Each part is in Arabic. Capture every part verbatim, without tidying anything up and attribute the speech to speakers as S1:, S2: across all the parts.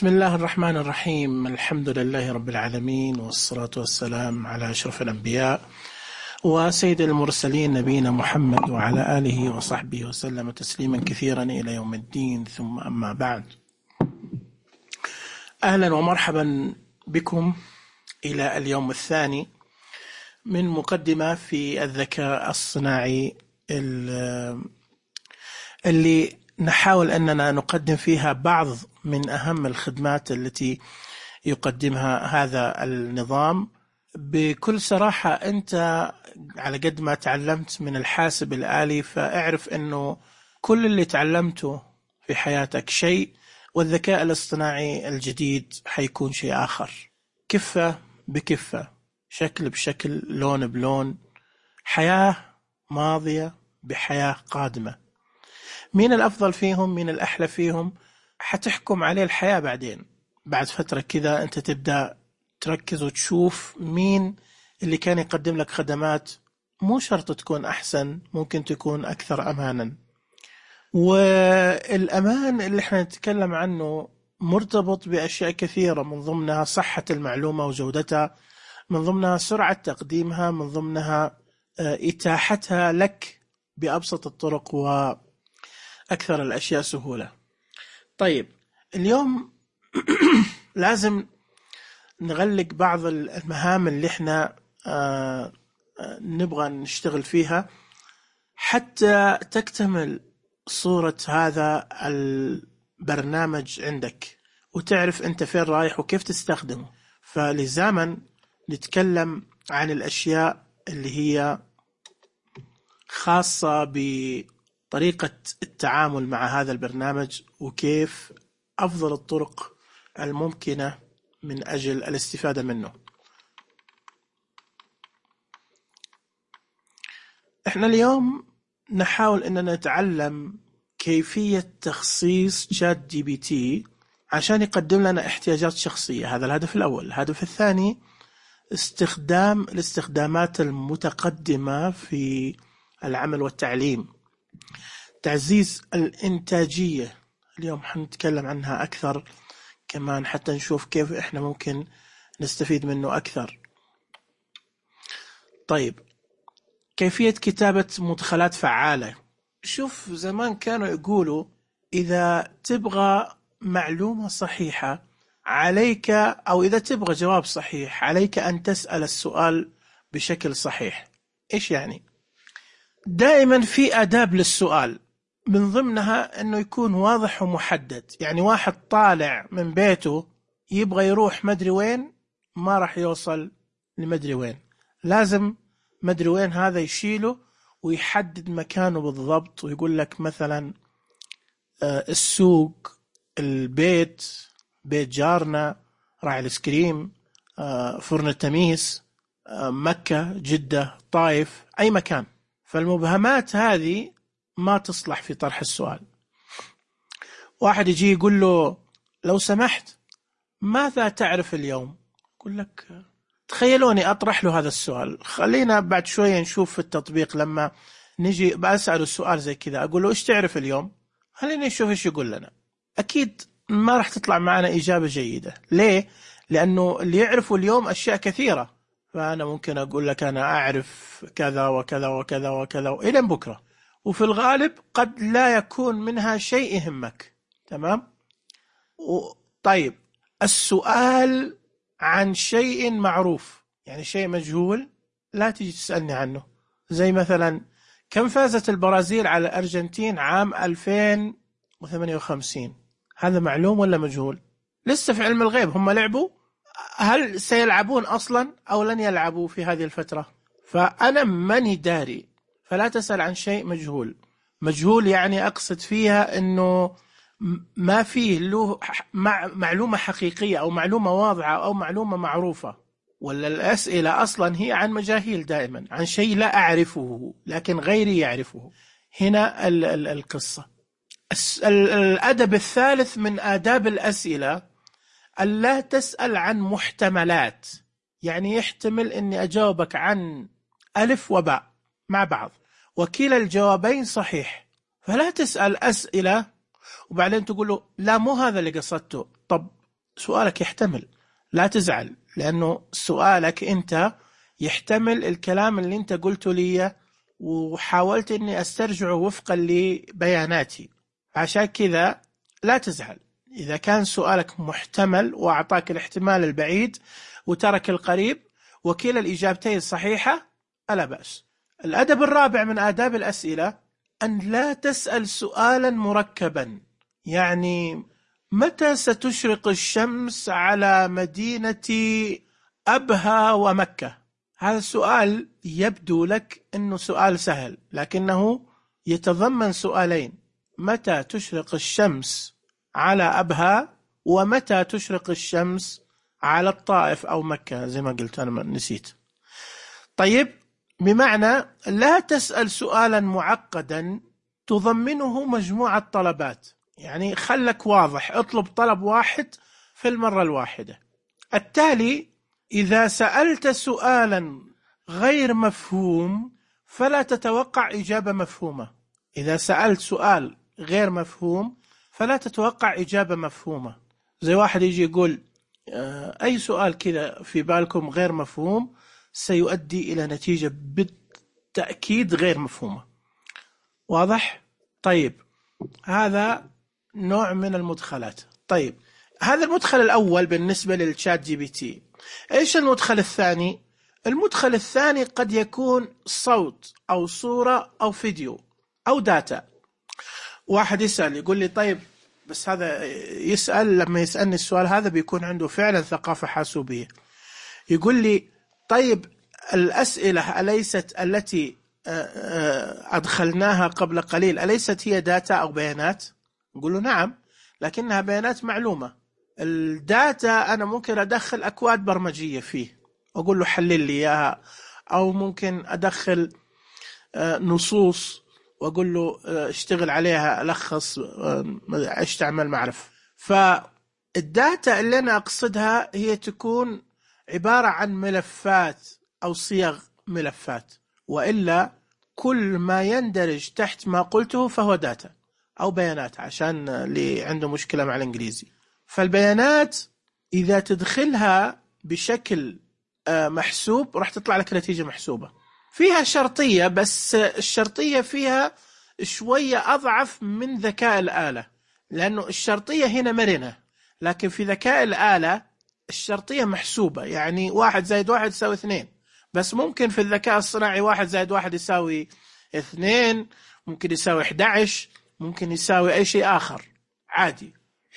S1: بسم الله الرحمن الرحيم. الحمد لله رب العالمين، والصلاة والسلام على أشرف الأنبياء وسيد المرسلين نبينا محمد وعلى آله وصحبه وسلم تسليما كثيرا إلى يوم الدين، ثم أما بعد. أهلا ومرحبا بكم إلى اليوم الثاني من مقدمة في الذكاء الصناعي اللي نحاول أننا نقدم فيها بعض من أهم الخدمات التي يقدمها هذا النظام. بكل صراحة أنت على قد ما تعلمت من الحاسب الآلي فاعرف أنه كل اللي تعلمته في حياتك شيء، والذكاء الاصطناعي الجديد حيكون شيء آخر. كفة بكفة، شكل بشكل، لون بلون، حياة ماضية بحياة قادمة. مين الأفضل فيهم؟ مين الأحلى فيهم؟ حتحكم عليه الحياة بعدين. بعد فترة كذا أنت تبدأ تركز وتشوف مين اللي كان يقدم لك خدمات مو شرط تكون أحسن، ممكن تكون أكثر أمانا. والأمان اللي احنا نتكلم عنه مرتبط بأشياء كثيرة، من ضمنها صحة المعلومة وجودتها، من ضمنها سرعة تقديمها، من ضمنها إتاحتها لك بأبسط الطرق وأكثر الأشياء سهولة. طيب اليوم لازم نغلق بعض المهام اللي احنا آه نبغى نشتغل فيها حتى تكتمل صورة هذا البرنامج عندك وتعرف انت فين رايح وكيف تستخدمه. فلزاما نتكلم عن الأشياء اللي هي خاصة بطريقة التعامل مع هذا البرنامج وكيف أفضل الطرق الممكنة من أجل الاستفادة منه. احنا اليوم نحاول أننا نتعلم كيفية تخصيص شات جي بي تي عشان يقدم لنا احتياجات شخصية. هذا الهدف الأول. الهدف الثاني استخدام الاستخدامات المتقدمة في العمل والتعليم، تعزيز الإنتاجية. اليوم حنتكلم عنها أكثر كمان حتى نشوف كيف إحنا ممكن نستفيد منه أكثر. طيب كيفية كتابة مدخلات فعالة. شوف زمان كانوا يقولوا إذا تبغى معلومة صحيحة عليك، أو إذا تبغى جواب صحيح عليك أن تسأل السؤال بشكل صحيح. إيش يعني؟ دائما في آداب للسؤال، من ضمنها أنه يكون واضح ومحدد. يعني واحد طالع من بيته يبغى يروح مدري وين، ما راح يوصل لمدري وين، لازم مدري وين هذا يشيله ويحدد مكانه بالضبط، ويقول لك مثلا السوق، البيت، بيت جارنا، راعي الاسكريم، فرن التميس، مكة، جدة، طائف، أي مكان. فالمبهمات هذه ما تصلح في طرح السؤال. واحد يجي يقول له لو سمحت ماذا تعرف اليوم؟ يقول لك تخيلوني أطرح له هذا السؤال. خلينا بعد شوية نشوف في التطبيق لما نجي بأسأله السؤال زي كذا، أقول له إيش تعرف اليوم؟ خلينا نشوف إيش يقول لنا. أكيد ما راح تطلع معنا إجابة جيدة. ليه؟ لأنه اللي يعرفه اليوم أشياء كثيرة، فأنا ممكن أقول لك أنا أعرف كذا وكذا وكذا وكذا إلى بكرة، وفي الغالب قد لا يكون منها شيء يهمك. تمام؟ طيب السؤال عن شيء معروف، يعني شيء مجهول، لا تيجي تسألني عنه. زي مثلا كم فازت البرازيل على الأرجنتين عام ألفين وثمانية وخمسين؟ هذا معلوم ولا مجهول؟ لسه في علم الغيب. هم لعبوا؟ هل سيلعبون أصلا أو لن يلعبوا في هذه الفترة؟ فأنا ماني داري. فلا تسأل عن شيء مجهول. مجهول يعني أقصد فيها أنه ما فيه له معلومة حقيقية أو معلومة واضحة أو معلومة معروفة. ولا الأسئلة أصلا هي عن مجاهيل دائما، عن شيء لا أعرفه لكن غيري يعرفه. هنا ال ال القصة. الأدب الثالث من آداب الأسئلة ألا تسأل عن محتملات. يعني يحتمل أني أجاوبك عن ألف وباء مع بعض وكلا الجوابين صحيح، فلا تسأل أسئلة وبعدين تقول له لا مو هذا اللي قصدته. طب سؤالك يحتمل، لا تزعل، لأنه سؤالك أنت يحتمل الكلام اللي أنت قلته لي وحاولت أني أسترجعه وفقا لبياناتي، عشان كذا لا تزعل. إذا كان سؤالك محتمل وأعطاك الاحتمال البعيد وترك القريب وكلا الإجابتين صحيحة ألا بأس. الأدب الرابع من آداب الأسئلة أن لا تسأل سؤالا مركبا، يعني متى ستشرق الشمس على مدينة أبها ومكة؟ هذا السؤال يبدو لك أنه سؤال سهل، لكنه يتضمن سؤالين: متى تشرق الشمس على أبها، ومتى تشرق الشمس على الطائف أو مكة، زي ما قلت أنا نسيت. طيب، بمعنى لا تسأل سؤالا معقدا تضمنه مجموعة طلبات، يعني خلك واضح، اطلب طلب واحد في المرة الواحدة. التالي إذا سألت سؤالا غير مفهوم فلا تتوقع إجابة مفهومة. إذا سألت سؤال غير مفهوم فلا تتوقع إجابة مفهومة. زي واحد يجي يقول أي سؤال كذا في بالكم غير مفهوم سيؤدي إلى نتيجة بالتأكيد غير مفهومة. واضح؟ طيب، هذا نوع من المدخلات. طيب، هذا المدخل الأول بالنسبة للشات جي بي تي. إيش المدخل الثاني؟ المدخل الثاني قد يكون صوت أو صورة أو فيديو أو داتا. واحد يسأل يقول لي طيب، بس هذا يسأل لما يسألني السؤال هذا بيكون عنده فعلا ثقافة حاسوبية. يقول لي طيب، الأسئلة أليست التي أدخلناها قبل قليل أليست هي داتا أو بيانات؟ نقول له نعم، لكنها بيانات معلومة. الداتا أنا ممكن أدخل أكواد برمجية فيه أقول له حلل لي إياها، أو ممكن أدخل نصوص وأقول له اشتغل عليها، ألخص، ايش تعمل، معرف. فالداتا اللي أنا أقصدها هي تكون عبارة عن ملفات أو صيغ ملفات، وإلا كل ما يندرج تحت ما قلته فهو داتا أو بيانات، عشان اللي عنده مشكلة مع الإنجليزي. فالبيانات إذا تدخلها بشكل محسوب راح تطلع لك نتيجة محسوبة. فيها شرطية، بس الشرطية فيها شوية أضعف من ذكاء الآلة، لأنه الشرطية هنا مرنة، لكن في ذكاء الآلة الشرطية محسوبة، يعني واحد زائد واحد يساوي اثنين. بس ممكن في الذكاء الصناعي واحد زائد واحد يساوي اثنين، ممكن يساوي أحد عشر، ممكن يساوي أي شيء آخر عادي.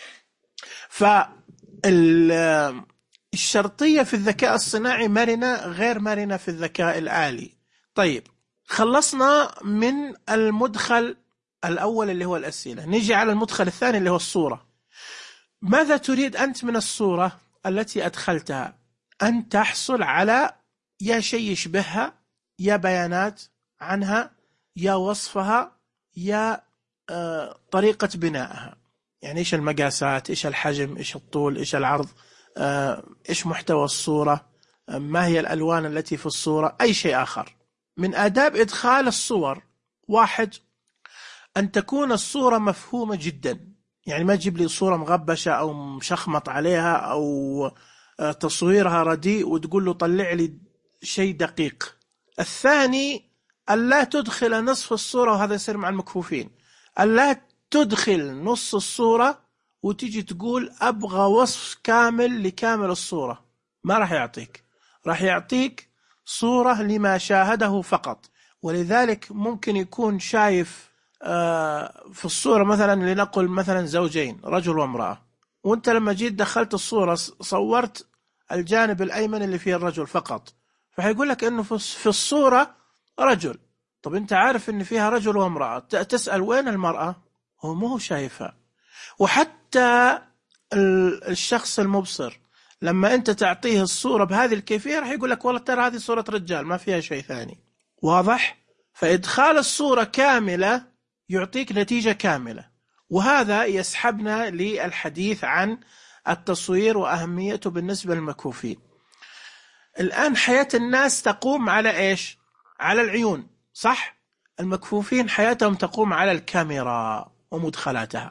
S1: فالشرطية في الذكاء الصناعي مرنة، غير مرنة في الذكاء الآلي. طيب، خلصنا من المدخل الأول اللي هو الأسئلة، نيجي على المدخل الثاني اللي هو الصورة. ماذا تريد أنت من الصورة التي أدخلتها؟ أن تحصل على يا شيء يشبهها، يا بيانات عنها، يا وصفها، يا آه طريقة بنائها، يعني إيش المقاسات، إيش الحجم، إيش الطول، إيش العرض، آه إيش محتوى الصورة، آه ما هي الألوان التي في الصورة، أي شيء آخر. من آداب إدخال الصور: واحد، أن تكون الصورة مفهومة جدا، يعني ما تجيب لي صورة مغبشة أو مشخمط عليها أو آه تصويرها رديء وتقول له طلع لي شيء دقيق. الثاني، ألا تدخل نصف الصورة، وهذا يصير مع المكفوفين، ألا تدخل نص الصورة وتيجي تقول أبغى وصف كامل لكامل الصورة، ما راح يعطيك، راح يعطيك صورة لما شاهده فقط. ولذلك ممكن يكون شايف في الصورة مثلا، لنقل مثلا زوجين رجل وامرأة، وانت لما جيت دخلت الصورة صورت الجانب الأيمن اللي فيه الرجل فقط، فهيقول لك انه في الصورة رجل. طب انت عارف ان فيها رجل وامرأة، تسأل وين المرأة؟ هو مو شايفها. وحتى الشخص المبصر لما انت تعطيه الصورة بهذه الكيفية راح يقول لك والله ترى هذه صورة رجال ما فيها شيء ثاني. واضح؟ فإدخال الصورة كاملة يعطيك نتيجة كاملة. وهذا يسحبنا للحديث عن التصوير وأهميته بالنسبة للمكفوفين. الآن حياة الناس تقوم على إيش؟ على العيون، صح؟ المكفوفين حياتهم تقوم على الكاميرا ومدخلاتها.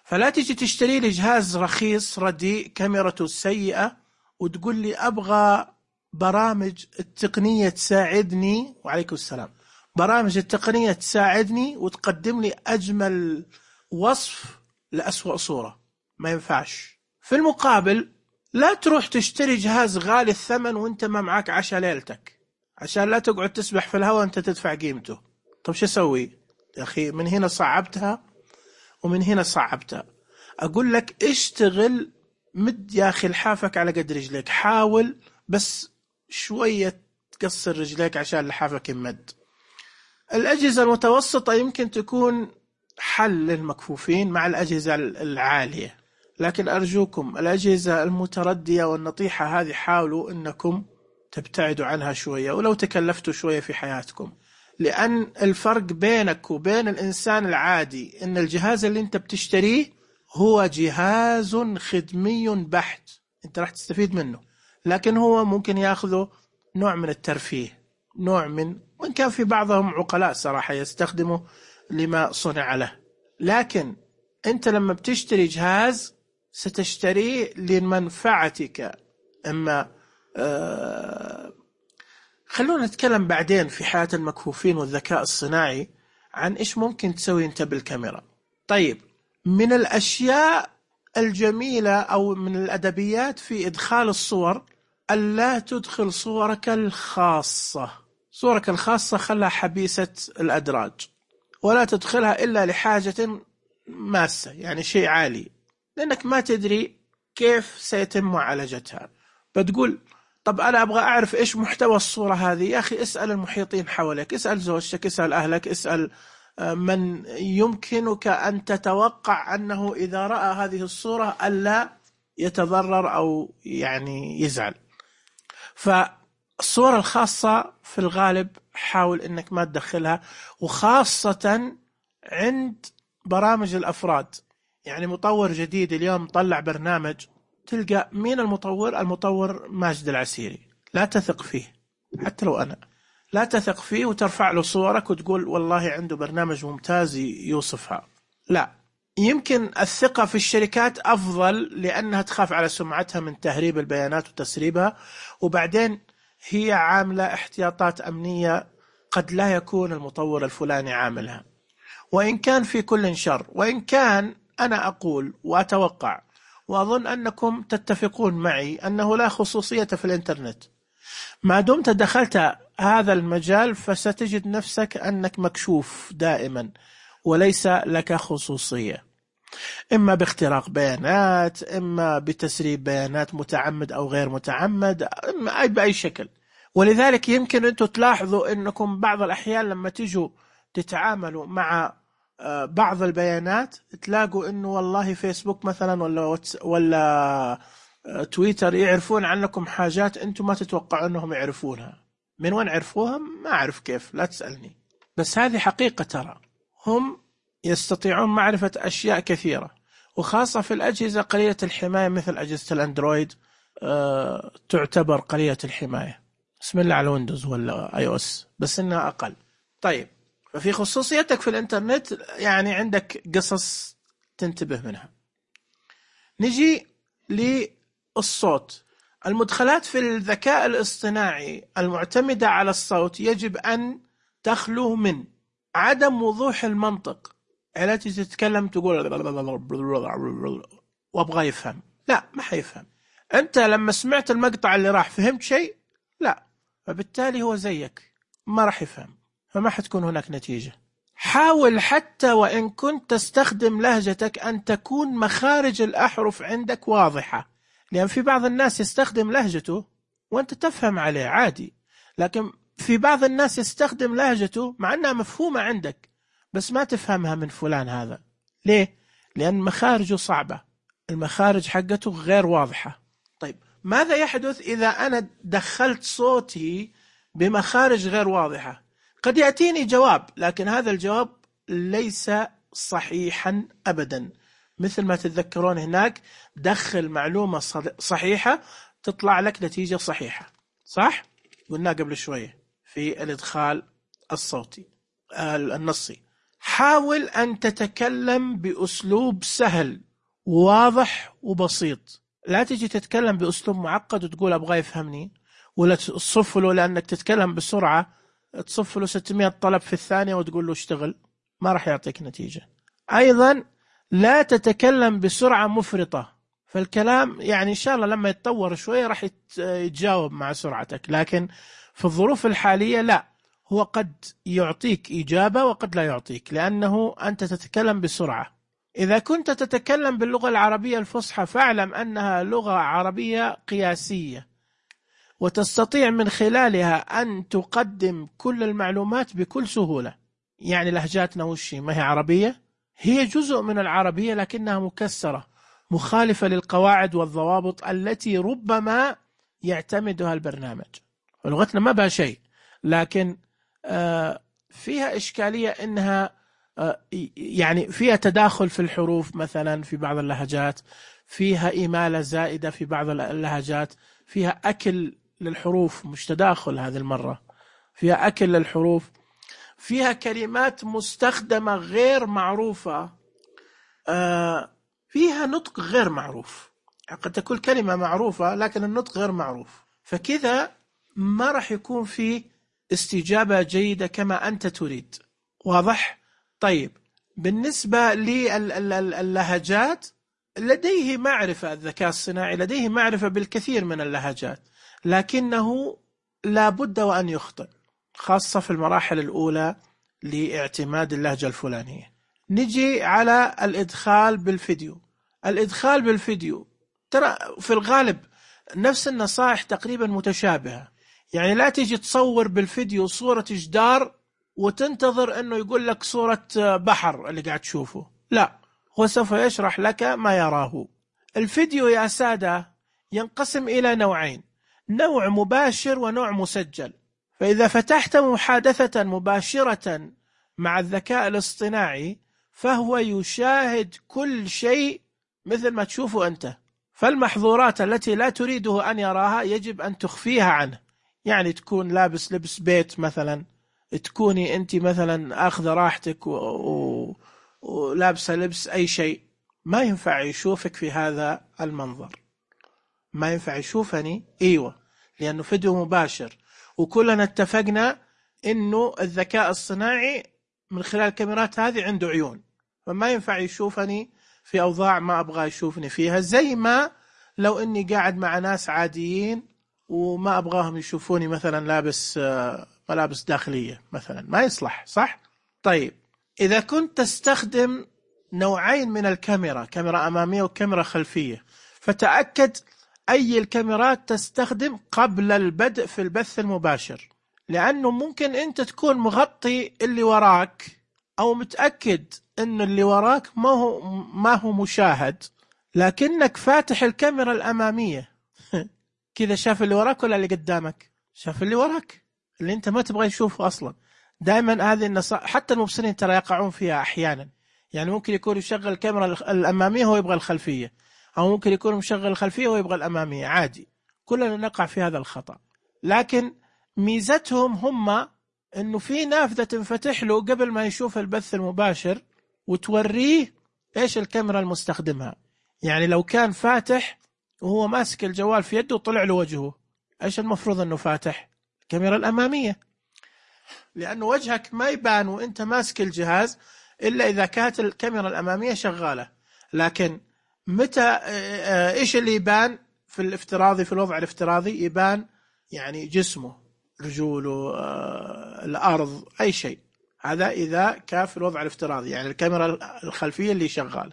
S1: فلا تيجي تشتري لي جهاز رخيص رديء كاميرته سيئة وتقول لي أبغى برامج التقنية تساعدني، وعليكم السلام، برامج التقنية تساعدني وتقدم لي أجمل وصف لأسوأ صورة. ما ينفعش. في المقابل لا تروح تشتري جهاز غالي الثمن وانت ما معك عشاء ليلتك عشان لا تقعد تسبح في الهواء انت تدفع قيمته. طب شو اسوي يا اخي؟ من هنا صعبتها ومن هنا صعبتها. اقول لك اشتغل، مد يا اخي لحافك على قد رجليك، حاول بس شوية تقصر رجليك عشان لحافك يمد. الأجهزة المتوسطة يمكن تكون حل للمكفوفين مع الأجهزة العالية، لكن أرجوكم الأجهزة المتردية والنطيحة هذه حاولوا أنكم تبتعدوا عنها شوية ولو تكلفتوا شوية في حياتكم، لأن الفرق بينك وبين الإنسان العادي أن الجهاز اللي أنت بتشتريه هو جهاز خدمي بحت، أنت راح تستفيد منه، لكن هو ممكن يأخذه نوع من الترفيه، نوع من، وإن كان في بعضهم عقلاء صراحة يستخدمه لما صنع له، لكن أنت لما بتشتري جهاز ستشتريه لمنفعتك. أما آه خلونا نتكلم بعدين في حياة المكفوفين والذكاء الصناعي عن إيش ممكن تسوي أنت بالكاميرا. طيب، من الأشياء الجميلة أو من الأدبيات في إدخال الصور ألا تدخل صورك الخاصة. صورك الخاصة خلها حبيسة الأدراج، ولا تدخلها إلا لحاجة ماسة، يعني شيء عالي، لأنك ما تدري كيف سيتم معالجتها. بتقول طب أنا أبغى أعرف إيش محتوى الصورة هذه. يا أخي اسأل المحيطين حولك، اسأل زوجتك، اسأل أهلك، اسأل من يمكنك أن تتوقع أنه إذا رأى هذه الصورة ألا يتضرر أو يعني يزعل. فالصورة الخاصة في الغالب حاول أنك ما تدخلها، وخاصة عند برامج الأفراد. يعني مطور جديد اليوم طلع برنامج، تلقى مين المطور؟ المطور ماجد العسيري، لا تثق فيه حتى لو أنا، لا تثق فيه وترفع له صورك وتقول والله عنده برنامج ممتاز يوصفها. لا، يمكن الثقة في الشركات أفضل لأنها تخاف على سمعتها من تهريب البيانات وتسريبها، وبعدين هي عاملة احتياطات أمنية قد لا يكون المطور الفلاني عاملها. وإن كان في كل شر، وإن كان أنا أقول وأتوقع وأظن أنكم تتفقون معي أنه لا خصوصية في الإنترنت. ما دمت دخلت هذا المجال فستجد نفسك أنك مكشوف دائما وليس لك خصوصية، إما باختراق بيانات، إما بتسريب بيانات متعمد أو غير متعمد، إما أي بأي شكل. ولذلك يمكن أنتم تلاحظوا أنكم بعض الأحيان لما تجوا تتعاملوا مع بعض البيانات تلاقوا أنه والله فيسبوك مثلا ولا ولا تويتر يعرفون عنكم حاجات أنتم ما تتوقعوا أنهم يعرفونها. من وين عرفوها؟ ما أعرف كيف، لا تسألني، بس هذه حقيقة. ترى هم يستطيعون معرفة أشياء كثيرة، وخاصة في الأجهزة قليلة الحماية مثل أجهزة الأندرويد أه تعتبر قليلة الحماية، بسم الله على ويندوز ولا آي أو إس، بس إنها أقل. طيب، ففي خصوصيتك في الإنترنت يعني عندك قصص تنتبه منها. نجي للصوت. المدخلات في الذكاء الاصطناعي المعتمدة على الصوت يجب أن تخلو من عدم وضوح المنطق. التي تتكلم تقول وابغى يفهم، لا ما حيفهم. أنت لما سمعت المقطع اللي راح فهمت شيء؟ لا، فبالتالي هو زيك ما راح يفهم، فما حتكون هناك نتيجة. حاول حتى وإن كنت تستخدم لهجتك أن تكون مخارج الأحرف عندك واضحة، لأن في بعض الناس يستخدم لهجته وأنت تفهم عليه عادي، لكن في بعض الناس يستخدم لهجته مع أنها مفهومة عندك بس ما تفهمها من فلان. هذا ليه؟ لأن مخارجه صعبة، المخارج حقته غير واضحة. طيب، ماذا يحدث إذا أنا دخلت صوتي بمخارج غير واضحة؟ قد يأتيني جواب، لكن هذا الجواب ليس صحيحا أبدا. مثل ما تتذكرون هناك، دخل معلومة صحيحة تطلع لك نتيجة صحيحة، صح؟ قلنا قبل شوية في الإدخال الصوتي النصي. حاول أن تتكلم بأسلوب سهل وواضح وبسيط. لا تجي تتكلم بأسلوب معقد وتقول أبغى يفهمني، ولا تصف له لأنك تتكلم بسرعة تصف له ستمائة طلب في الثانية وتقول له اشتغل، ما راح يعطيك نتيجة. أيضا لا تتكلم بسرعة مفرطة، فالكلام يعني إن شاء الله لما يتطور شوية راح يتجاوب مع سرعتك، لكن في الظروف الحالية لا، هو قد يعطيك إجابة وقد لا يعطيك، لأنه أنت تتكلم بسرعة. إذا كنت تتكلم باللغة العربية الفصحى فاعلم أنها لغة عربية قياسية، وتستطيع من خلالها أن تقدم كل المعلومات بكل سهولة. يعني لهجاتنا وشي ما هي عربية، هي جزء من العربية لكنها مكسرة مخالفة للقواعد والضوابط التي ربما يعتمدها البرنامج. ولغتنا ما بها شيء، لكن فيها إشكالية إنها يعني فيها تداخل في الحروف مثلا في بعض اللهجات، فيها إمالة زائدة في بعض اللهجات، فيها أكل للحروف مش تداخل هذه المرة، فيها أكل للحروف، فيها كلمات مستخدمة غير معروفة، فيها نطق غير معروف. قد تكون كلمة معروفة لكن النطق غير معروف، فكذا ما راح يكون في استجابة جيدة كما أنت تريد. واضح؟ طيب، بالنسبة للهجات لديه معرفة، الذكاء الصناعي لديه معرفة بالكثير من اللهجات، لكنه لا بد وأن يخطئ، خاصة في المراحل الأولى لاعتماد اللهجة الفلانية. نجي على الإدخال بالفيديو. الإدخال بالفيديو ترى في الغالب نفس النصائح تقريبا متشابهة، يعني لا تيجي تصور بالفيديو صورة جدار وتنتظر أنه يقول لك صورة بحر اللي قاعد تشوفه، لا، هو سوف يشرح لك ما يراه. الفيديو يا سادة ينقسم إلى نوعين، نوع مباشر ونوع مسجل. فإذا فتحت محادثة مباشرة مع الذكاء الاصطناعي فهو يشاهد كل شيء مثل ما تشوفه أنت، فالمحظورات التي لا تريده أن يراها يجب أن تخفيها عنه. يعني تكون لابس لبس بيت مثلا، تكوني أنت مثلا أخذ راحتك ولابسة لبس أي شيء، ما ينفع يشوفك في هذا المنظر، ما ينفع يشوفني. أيوة، لأنه فيديو مباشر، وكلنا اتفقنا إنه الذكاء الصناعي من خلال الكاميرات هذه عنده عيون، فما ينفع يشوفني في أوضاع ما أبغى يشوفني فيها، زي ما لو إني قاعد مع ناس عاديين وما أبغاهم يشوفوني مثلا لابس ملابس داخلية مثلا، ما يصلح، صح؟ طيب، إذا كنت تستخدم نوعين من الكاميرا، كاميرا أمامية وكاميرا خلفية، فتأكد أي الكاميرات تستخدم قبل البدء في البث المباشر، لأنه ممكن أنت تكون مغطي اللي وراك أو متأكد أن اللي وراك ما هو ما هو مشاهد، لكنك فاتح الكاميرا الأمامية كذا، شاف اللي وراك ولا اللي قدامك؟ شاف اللي وراك اللي أنت ما تبغى يشوفه أصلا. دائما هذه النصائح حتى المبصرين ترى يقعون فيها أحيانا، يعني ممكن يكون يشغل الكاميرا الأمامية وهو يبغى الخلفية، أو ممكن يكون مشغل الخلفية وهو يبغى الأمامية، عادي، كلنا نقع في هذا الخطأ. لكن ميزتهم هم إنه في نافذة تنفتح له قبل ما يشوف البث المباشر وتوريه إيش الكاميرا المستخدمها. يعني لو كان فاتح وهو ماسك الجوال في يده وطلع له وجهه، إيش المفروض إنه فاتح؟ الكاميرا الأمامية، لأنه وجهك ما يبان وإنت ماسك الجهاز إلا إذا كانت الكاميرا الأمامية شغالة. لكن متى إيش اللي يبان في الافتراضي، في الوضع الافتراضي يبان يعني جسمه، رجوله، الأرض، أي شيء، هذا إذا كان في الوضع الافتراضي، يعني الكاميرا الخلفية اللي شغالة.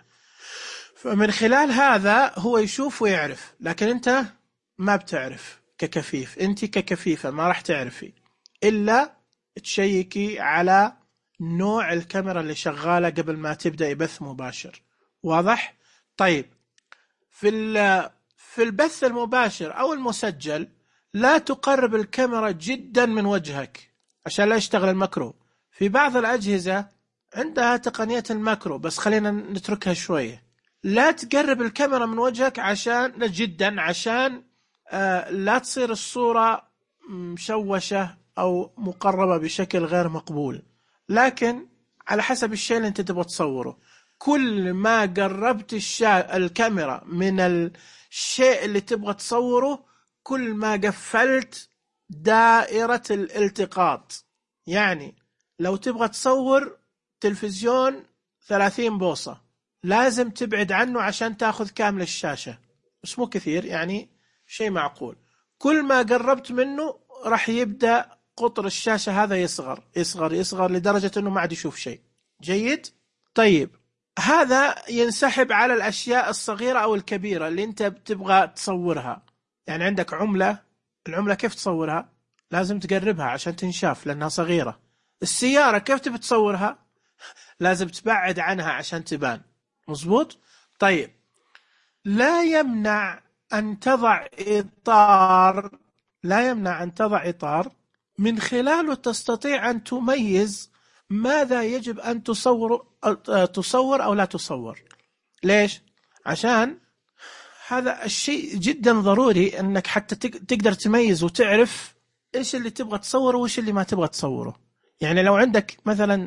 S1: فمن خلال هذا هو يشوف ويعرف، لكن أنت ما بتعرف ككفيف، أنت ككفيفة ما راح تعرفي إلا تشيكي على نوع الكاميرا اللي شغالة قبل ما تبدأ بث مباشر. واضح؟ طيب، في في البث المباشر أو المسجل لا تقرب الكاميرا جدا من وجهك عشان لا يشتغل الماكرو. في بعض الأجهزة عندها تقنية الماكرو، بس خلينا نتركها شوية. لا تقرب الكاميرا من وجهك عشان جدا عشان آه لا تصير الصورة مشوشة أو مقربة بشكل غير مقبول. لكن على حسب الشيء اللي أنت تبغى تصوره. كل ما قربت الشا... الكاميرا من الشيء اللي تبغى تصوره كل ما قفلت دائرة الالتقاط. يعني لو تبغى تصور تلفزيون ثلاثين بوصة لازم تبعد عنه عشان تاخذ كامل الشاشة، بس مو كثير، يعني شيء معقول. كل ما قربت منه راح يبدأ قطر الشاشة هذا يصغر يصغر يصغر لدرجة أنه ما عاد يشوف شيء. جيد؟ طيب هذا ينسحب على الأشياء الصغيرة أو الكبيرة اللي أنت بتبغى تصورها. يعني عندك عملة، العملة كيف تصورها؟ لازم تقربها عشان تنشاف لأنها صغيرة. السيارة كيف تبي تصورها؟ لازم تبعد عنها عشان تبان. مظبوط؟ طيب لا يمنع أن تضع إطار لا يمنع أن تضع إطار من خلاله تستطيع أن تميز ماذا يجب أن تصور تصور أو لا تصور. ليش؟ عشان هذا الشيء جدا ضروري أنك حتى تقدر تميز وتعرف إيش اللي تبغى تصوره وإيش اللي ما تبغى تصوره. يعني لو عندك مثلا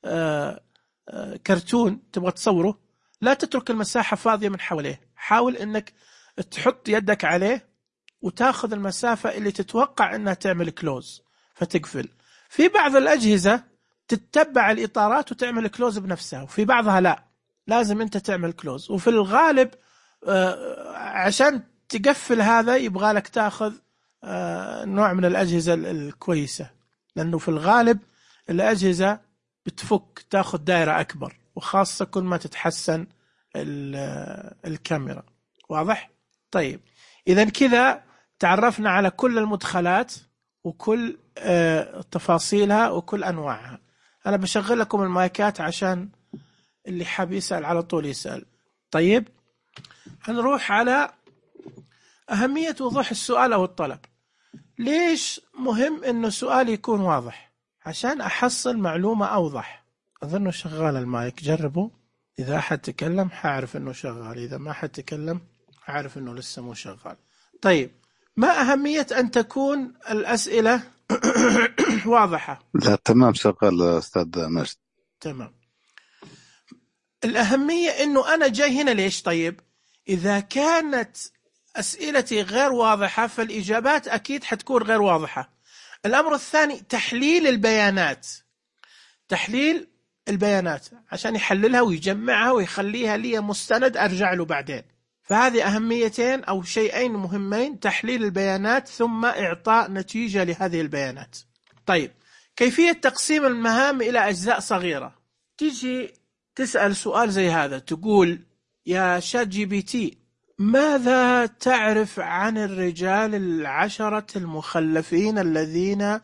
S1: كرتون تبغى تصوره لا تترك المساحة فاضية من حواليه، حاول أنك تحط يدك عليه وتاخذ المسافة اللي تتوقع أنها تعمل كلوز فتقفل. في بعض الأجهزة تتبع الإطارات وتعمل كلوز بنفسها، وفي بعضها لا، لازم أنت تعمل كلوز. وفي الغالب عشان تقفل هذا يبغى لك تاخذ نوع من الأجهزة الكويسة، لأنه في الغالب الأجهزة بتفك تاخذ دائرة أكبر، وخاصة كل ما تتحسن الكاميرا. واضح؟ طيب إذن كذا تعرفنا على كل المدخلات وكل تفاصيلها وكل أنواعها. أنا بشغل لكم المايكات عشان اللي حاب يسأل على طول يسأل. طيب هنروح على أهمية وضوح السؤال أو الطلب. ليش مهم إنه السؤال يكون واضح؟ عشان أحصل معلومة أوضح. أظنه شغال المايك، جربوا. إذا أحد تكلم حاعرف إنه شغال، إذا ما أحد تكلم حاعرف إنه لسه مو شغال. طيب ما أهمية أن تكون الأسئلة واضحة؟
S2: لا تمام شغال أستاذ مجد.
S1: تمام. الأهمية إنه أنا جاي هنا ليش؟ طيب إذا كانت أسئلتي غير واضحة فالإجابات أكيد حتكون غير واضحة. الأمر الثاني تحليل البيانات، تحليل البيانات عشان يحللها ويجمعها ويخليها لي مستند أرجع له بعدين. فهذه أهميتين أو شيئين مهمين، تحليل البيانات ثم إعطاء نتيجة لهذه البيانات. طيب كيفية تقسيم المهام إلى أجزاء صغيرة. تيجي تسأل سؤال زي هذا، تقول يا شات جي بي تي ماذا تعرف عن الرجال العشرة المخلفين الذين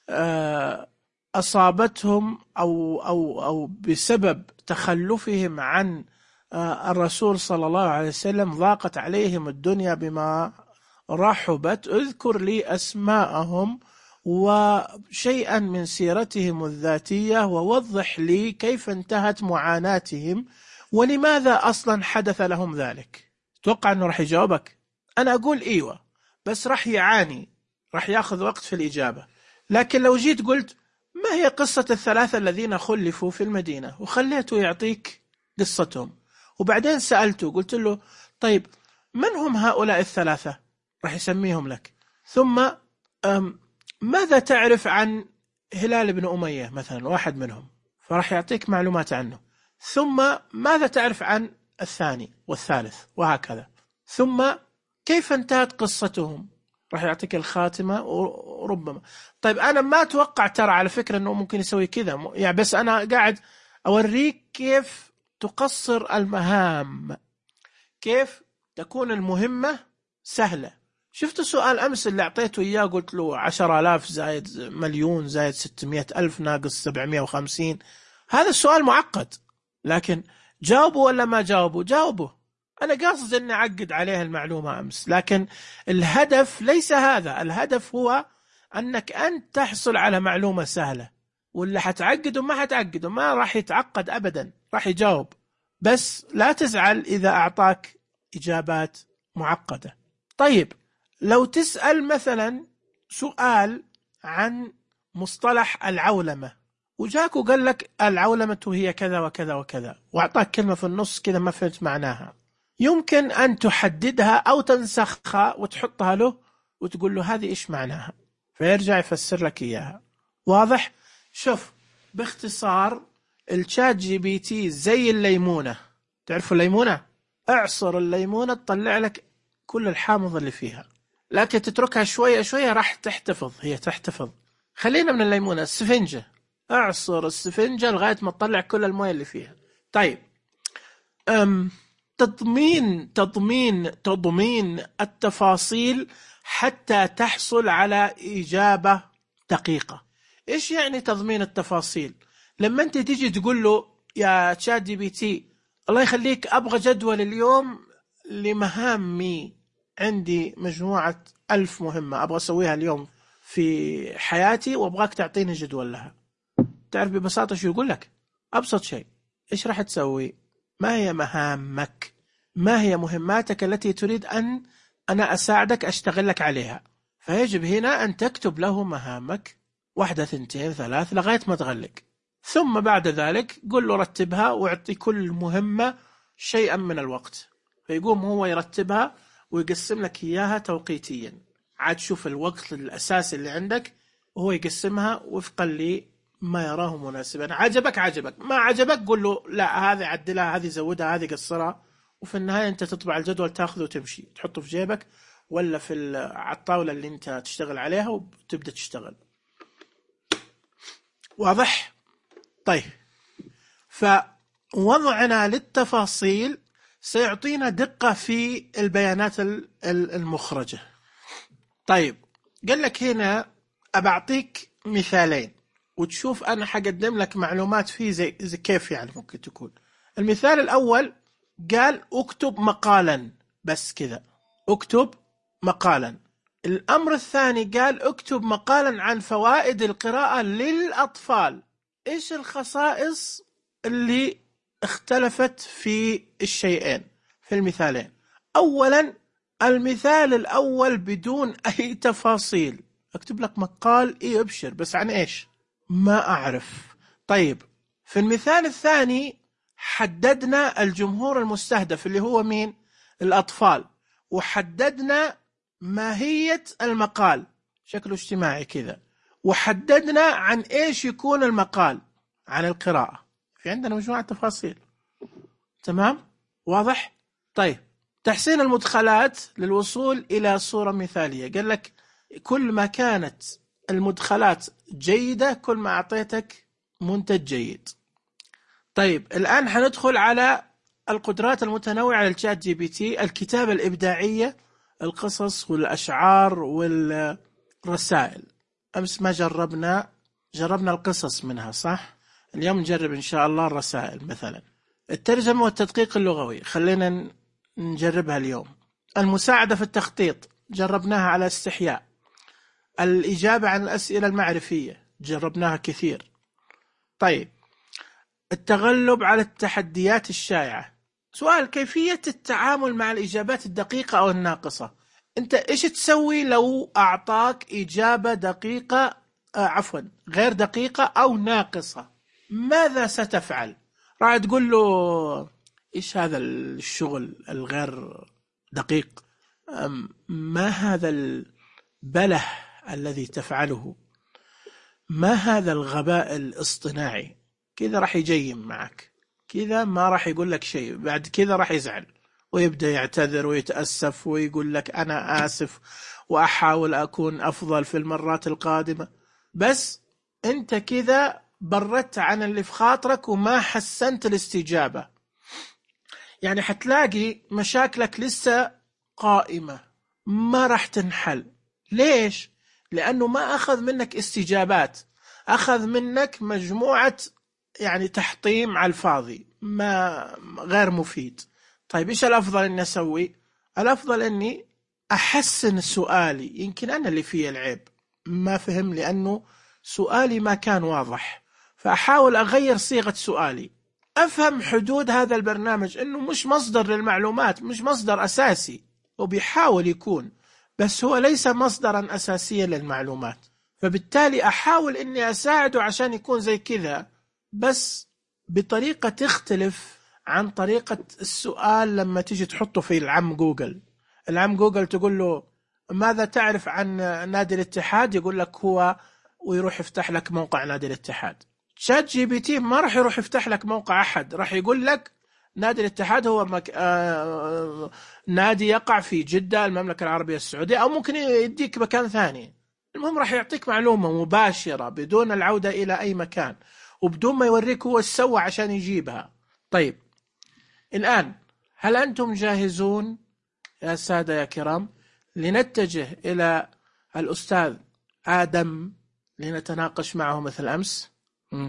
S1: أصابتهم أو, أو, أو بسبب تخلفهم عن الرسول صلى الله عليه وسلم ضاقت عليهم الدنيا بما رحبت، اذكر لي أسماءهم وشيئا من سيرتهم الذاتية ووضح لي كيف انتهت معاناتهم ولماذا أصلا حدث لهم ذلك. توقع أنه رح يجاوبك. أنا أقول إيوة، بس رح يعاني، رح يأخذ وقت في الإجابة. لكن لو جيت قلت ما هي قصة الثلاثة الذين خلفوا في المدينة وخليته يعطيك قصتهم، وبعدين سألته قلت له طيب من هم هؤلاء الثلاثة، رح يسميهم لك. ثم ماذا تعرف عن هلال بن أمية مثلا، واحد منهم، فرح يعطيك معلومات عنه. ثم ماذا تعرف عن الثاني والثالث وهكذا. ثم كيف انتهت قصتهم، راح يعطيك الخاتمة وربما. طيب أنا ما أتوقع ترى على فكرة أنه ممكن يسوي كذا، يعني بس أنا قاعد أوريك كيف تقصر المهام، كيف تكون المهمة سهلة. شفت السؤال أمس اللي أعطيته إياه قلت له عشر آلاف زائد مليون زائد ستمائة ألف ناقص سبعمائة وخمسين، هذا السؤال معقد، لكن جاوبوا ولا ما جاوبوا؟ جاوبوا. أنا قاصد أن أعقد عليه المعلومة أمس، لكن الهدف ليس هذا. الهدف هو أنك أنت تحصل على معلومة سهلة، واللي حتعقده ما حتعقده، ما راح يتعقد أبدا، راح يجاوب. بس لا تزعل إذا أعطاك إجابات معقدة. طيب لو تسأل مثلا سؤال عن مصطلح العولمة وجاك وقال لك العولمة هي كذا وكذا وكذا، وأعطاك كلمة في النص كذا ما فهمت معناها، يمكن أن تحددها أو تنسخها وتحطها له وتقول له هذه إيش معناها، فيرجع يفسر لك إياها. واضح؟ شوف باختصار الشات جي بي تي زي الليمونة. تعرفوا الليمونة؟ اعصر الليمونة تطلع لك كل الحامض اللي فيها، لكن تتركها شوية شوية راح تحتفظ، هي تحتفظ. خلينا من الليمونة، السفنجة، اعصر السفنجة لغاية ما تطلع كل المويه اللي فيها. طيب أم تضمين تضمين تضمين التفاصيل حتى تحصل على إجابة دقيقة. إيش يعني تضمين التفاصيل؟ لما أنت تيجي تقول له يا شات جي بي تي الله يخليك أبغى جدول اليوم لمهامي، عندي مجموعة ألف مهمة أبغى أسويها اليوم في حياتي وأبغاك تعطيني جدول لها. تعرف ببساطة شو يقول لك؟ أبسط شيء، إيش راح تسوي؟ ما هي مهامك؟ ما هي مهماتك التي تريد أن أنا أساعدك أشتغل لك عليها؟ فيجب هنا أن تكتب له مهامك، واحدة ثنتين ثلاث لغاية ما تغلق، ثم بعد ذلك قل له رتبها واعطي كل مهمة شيئا من الوقت، فيقوم هو يرتبها ويقسم لك إياها توقيتيا. عاد شوف الوقت الأساسي اللي عندك وهو يقسمها وفقا لي ما يراه مناسبا. عجبك عجبك، ما عجبك قل له لا هذه عدلها، هذه زودها، هذه قصرها، وفي النهاية أنت تطبع الجدول تأخذه وتمشي تحطه في جيبك ولا في الطاولة اللي أنت تشتغل عليها وتبدأ تشتغل. واضح؟ طيب فوضعنا للتفاصيل سيعطينا دقة في البيانات المخرجة. طيب قال لك هنا أبعطيك مثالين وتشوف أنا حقدم لك معلومات فيه زي, زي كيف يعني ممكن تكون. المثال الأول قال اكتب مقالا، بس كذا اكتب مقالا. الأمر الثاني قال اكتب مقالا عن فوائد القراءة للأطفال. إيش الخصائص اللي اختلفت في الشيئين في المثالين؟ أولا المثال الأول بدون أي تفاصيل، اكتب لك مقال إيه أبشر، بس عن إيش؟ ما أعرف. طيب في المثال الثاني حددنا الجمهور المستهدف اللي هو مين؟ الأطفال، وحددنا ماهية المقال شكله اجتماعي كذا، وحددنا عن إيش يكون المقال، عن القراءة. في عندنا مجموعة تفاصيل. تمام؟ واضح؟ طيب تحسين المدخلات للوصول إلى صورة مثالية. قال لك كل ما كانت المدخلات جيدة كل ما أعطيتك منتج جيد. طيب الآن حندخل على القدرات المتنوعة للشات جي بي تي، الكتابة الإبداعية، القصص والأشعار والرسائل. أمس ما جربنا جربنا القصص منها صح؟ اليوم نجرب إن شاء الله الرسائل. مثلا الترجمة والتدقيق اللغوي خلينا نجربها اليوم. المساعدة في التخطيط جربناها على استحياء. الإجابة عن الأسئلة المعرفية جربناها كثير. طيب التغلب على التحديات الشائعة. سؤال كيفية التعامل مع الإجابات الدقيقة أو الناقصة. أنت إيش تسوي لو أعطاك إجابة دقيقة آه عفوا غير دقيقة أو ناقصة؟ ماذا ستفعل؟ راح تقول له إيش هذا الشغل الغير دقيق؟ ما هذا البله الذي تفعله؟ ما هذا الغباء الاصطناعي؟ كذا راح يجيم معك، كذا ما راح يقول لك شيء، بعد كذا راح يزعل ويبدأ يعتذر ويتأسف ويقول لك أنا آسف وأحاول أكون أفضل في المرات القادمة. بس أنت كذا بردت عن اللي في خاطرك وما حسنت الاستجابة. يعني حتلاقي مشاكلك لسه قائمة ما راح تنحل. ليش؟ لأنه ما أخذ منك استجابات، أخذ منك مجموعة يعني تحطيم على الفاضي ما غير مفيد. طيب إيش الأفضل أني أسوي؟ الأفضل أني أحسن سؤالي. يمكن أنا اللي فيه العيب، ما فهم لأنه سؤالي ما كان واضح، فأحاول أغير صيغة سؤالي. أفهم حدود هذا البرنامج أنه مش مصدر للمعلومات، مش مصدر أساسي، وبيحاول يكون، بس هو ليس مصدرا أساسيا للمعلومات. فبالتالي أحاول إني أساعده عشان يكون زي كذا، بس بطريقة تختلف عن طريقة السؤال لما تيجي تحطه في العم جوجل. العم جوجل تقول له ماذا تعرف عن نادي الاتحاد، يقول لك هو، ويروح يفتح لك موقع نادي الاتحاد. شات جي بي تي ما راح يروح يفتح لك موقع أحد، راح يقول لك نادي الاتحاد هو مك... آه... نادي يقع في جدة المملكة العربية السعودية، أو ممكن يديك مكان ثاني. المهم راح يعطيك معلومة مباشرة بدون العودة إلى أي مكان، وبدون ما يوريك هو السوى عشان يجيبها. طيب الآن هل أنتم جاهزون يا سادة يا كرام لنتجه إلى الأستاذ آدم لنتناقش معه مثل أمس؟ م.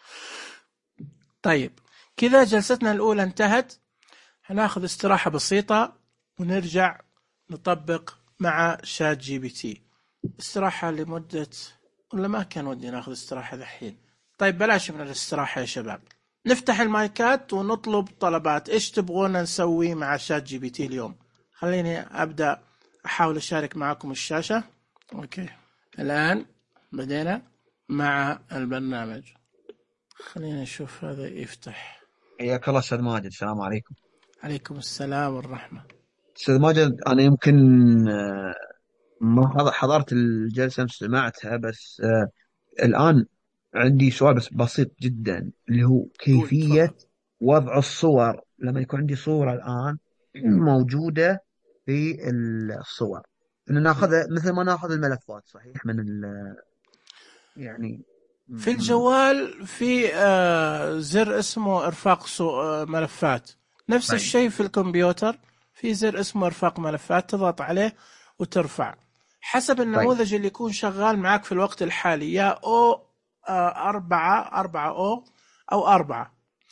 S1: طيب كذا جلستنا الأولى انتهت، هناخذ استراحة بسيطة ونرجع نطبق مع شات جي بي تي. استراحة لمدة، ولا ما كان ودي ناخذ استراحة الحين؟ طيب بلاش من الاستراحة يا شباب، نفتح المايكات ونطلب طلبات. إيش تبغون نسوي مع شات جي بي تي اليوم؟ خليني أبدأ أحاول أشارك معكم الشاشة. أوكي الآن بدينا مع البرنامج. خلينا نشوف هذا يفتح.
S3: حياك الله أستاذ ماجد، السلام عليكم.
S1: عليكم السلام والرحمة.
S3: أستاذ ماجد، أنا يمكن آه، ما حض- حضرت الجلسة أمس، سمعتها بس. آه، الآن عندي سؤال بس بسيط جدا، اللي هو
S1: قول
S3: كيفية
S1: تفضل.
S3: وضع الصور لما يكون عندي صورة الآن موجودة في الصور، إن ناخذها مثل ما ناخذ الملفات صحيح من ال يعني
S1: في
S3: من
S1: الجوال في آه، زر اسمه إرفاق صو- آه، ملفات. نفس
S3: طيب
S1: الشيء في الكمبيوتر، في زر اسمه إرفاق ملفات، تضغط عليه وترفع حسب
S3: طيب
S1: النموذج اللي يكون شغال معك في الوقت الحالي، يا أو آه، أربعة أربعة أو أو أربعة.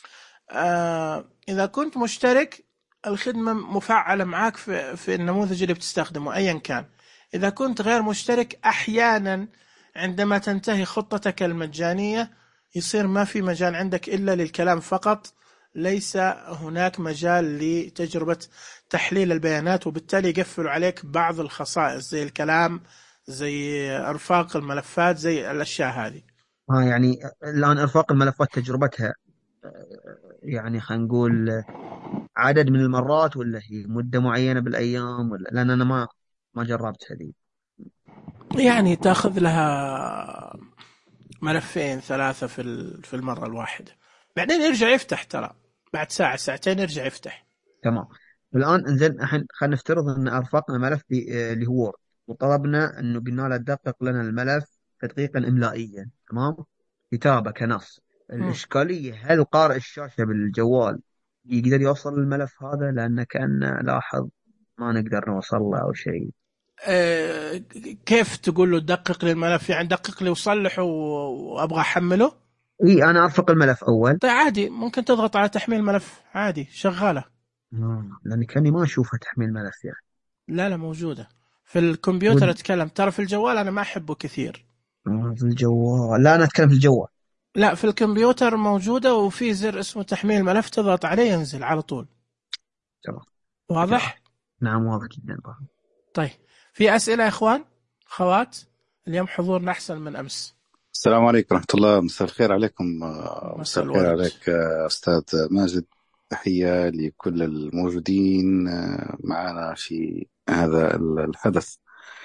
S1: آه، إذا كنت مشترك الخدمة مفعلة معك في, في النموذج اللي بتستخدمه أيا كان. إذا كنت غير مشترك أحيانا عندما تنتهي خطتك المجانية يصير ما في مجال عندك إلا للكلام فقط، ليس هناك مجال لتجربة تحليل البيانات، وبالتالي يقفلوا عليك بعض الخصائص زي الكلام، زي إرفاق الملفات، زي الأشياء هذه.
S3: ها يعني الآن إرفاق الملفات تجربتها يعني خلينا نقول عدد من المرات، ولا هي مدة معينة بالأيام، ولا لأن أنا ما ما جربت هذه.
S1: يعني تاخذ لها ملفين ثلاثة في في المرة الواحدة، بعدين يرجع يفتح، ترى بعد ساعة ساعتين يرجع يفتح.
S3: تمام. الآن انزين الحين خلينا نفترض أن أرفقنا ملف ب- آه، اللي هو وورد، وطلبنا أنه قلنا له دقق لنا الملف تدقيقا إملائيا، تمام، كتابة كنص.
S1: مم.
S3: الإشكالية هل قارئ الشاشة بالجوال يقدر يوصل للملف هذا؟ لأن كأنه لاحظ ما نقدر نوصل له أو شيء.
S1: آه، كيف تقول له دقق لي الملف؟ يعني دقق لي وصلح وابغى احمله.
S3: إي أنا أرفق الملف أول.
S1: طيب عادي، ممكن تضغط على تحميل ملف عادي شغالة.
S3: آه، لأن كأني ما أشوفها تحميل ملف يعني.
S1: لا لا موجودة في الكمبيوتر،
S3: وال-
S1: اتكلم، ترى في الجوال انا ما احبه كثير.
S3: آه، في الجوال، لا أنا أتكلم في الجوال.
S1: لا في الكمبيوتر موجودة، وفي زر اسمه تحميل ملف تضغط عليه ينزل على طول.
S3: تمام.
S1: واضح؟
S3: نعم واضح جدا.
S1: طيب في أسئلة يا إخوان خوات؟ اليوم حضورنا أحسن من أمس.
S2: السلام عليكم ورحمة الله. مساء الخير عليكم. آه، مساء
S1: مساء
S2: الخير
S1: الورد.
S2: عليك آه، أستاذ ماجد. تحية لكل الموجودين آه، معنا في هذا الحدث.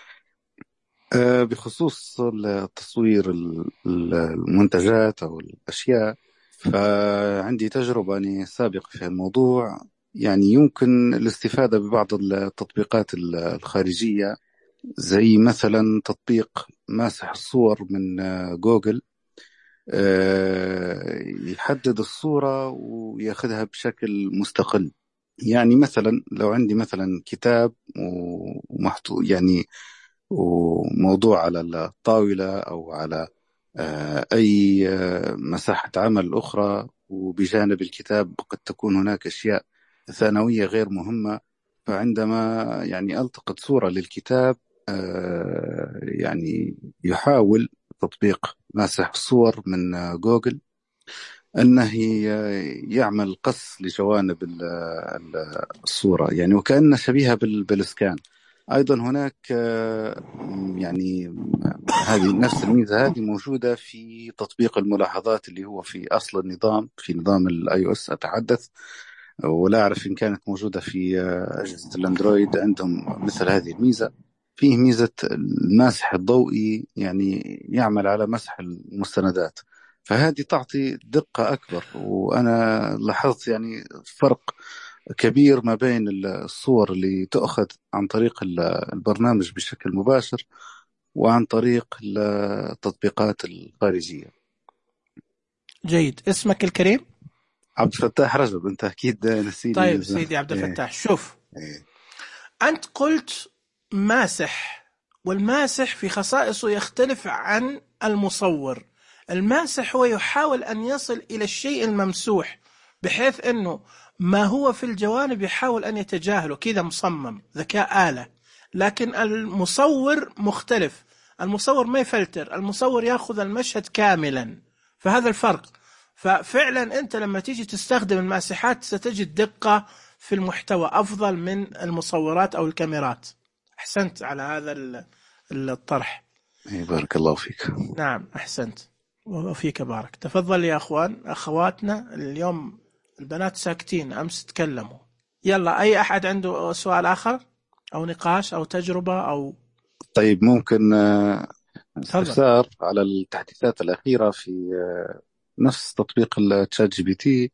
S2: آه، بخصوص التصوير ال- ال- المنتجات أو الأشياء، فعندي تجربة أنا سابقة في الموضوع. يعني يمكن الاستفادة ببعض التطبيقات ال- الخارجية، زي مثلا تطبيق ماسح الصور من آه، جوجل. آه، يحدد الصورة وياخذها بشكل مستقل. يعني مثلا لو عندي مثلا كتاب ومحطوط يعني وموضوع على الطاولة أو على آه، أي آه، مساحة عمل أخرى، وبجانب الكتاب قد تكون هناك أشياء ثانوية غير مهمة، فعندما يعني ألتقط صورة للكتاب آه، يعني يحاول تطبيق ماسح الصور من آه، جوجل أنه ي- يعمل قص لجوانب ال- ال- الصورة، يعني وكأنه شبيهة بال- بالإسكان. أيضا هناك آه، يعني هذه نفس الميزة هذه موجودة في تطبيق الملاحظات اللي هو في أصل النظام، في نظام الاي او اس أتحدث، ولا أعرف إن كانت موجودة في آه، أجهزة الأندرويد عندهم مثل هذه الميزة. فيه ميزة المسح الضوئي، يعني يعمل على مسح المستندات، فهذه تعطي دقة أكبر. وأنا لاحظت يعني فرق كبير ما بين الصور اللي تؤخذ عن طريق ال- البرنامج بشكل مباشر وعن طريق التطبيقات الخارجية.
S1: جيد. اسمك الكريم؟
S2: عبد الفتاح رجب. أنت أكيد نسيني من
S1: طيب
S2: زمان.
S1: سيدي عبد
S2: إيه.
S1: الفتاح، شوف،
S2: إيه.
S1: أنت قلت ماسح، والماسح في خصائصه يختلف عن المصور. الماسح هو يحاول أن يصل إلى الشيء الممسوح، بحيث أنه ما هو في الجوانب يحاول أن يتجاهله، كذا مصمم ذكاء آلة. لكن المصور مختلف، المصور ما يفلتر، المصور يأخذ المشهد كاملا، فهذا الفرق. ففعلا أنت لما تيجي تستخدم الماسحات ستجد دقة في المحتوى أفضل من المصورات أو الكاميرات. أحسنت على هذا ال- الطرح.
S2: إيه، بارك الله فيك.
S1: نعم أحسنت، وفيك بارك. تفضل يا أخوان أخواتنا، اليوم البنات ساكتين، أمس تكلموا. يلا، أي أحد عنده سؤال آخر أو نقاش أو تجربة أو
S2: طيب ممكن آه،
S1: تفضل.
S2: استفسار على التحديثات الأخيرة في آه، نفس تطبيق التشات جي بي تي.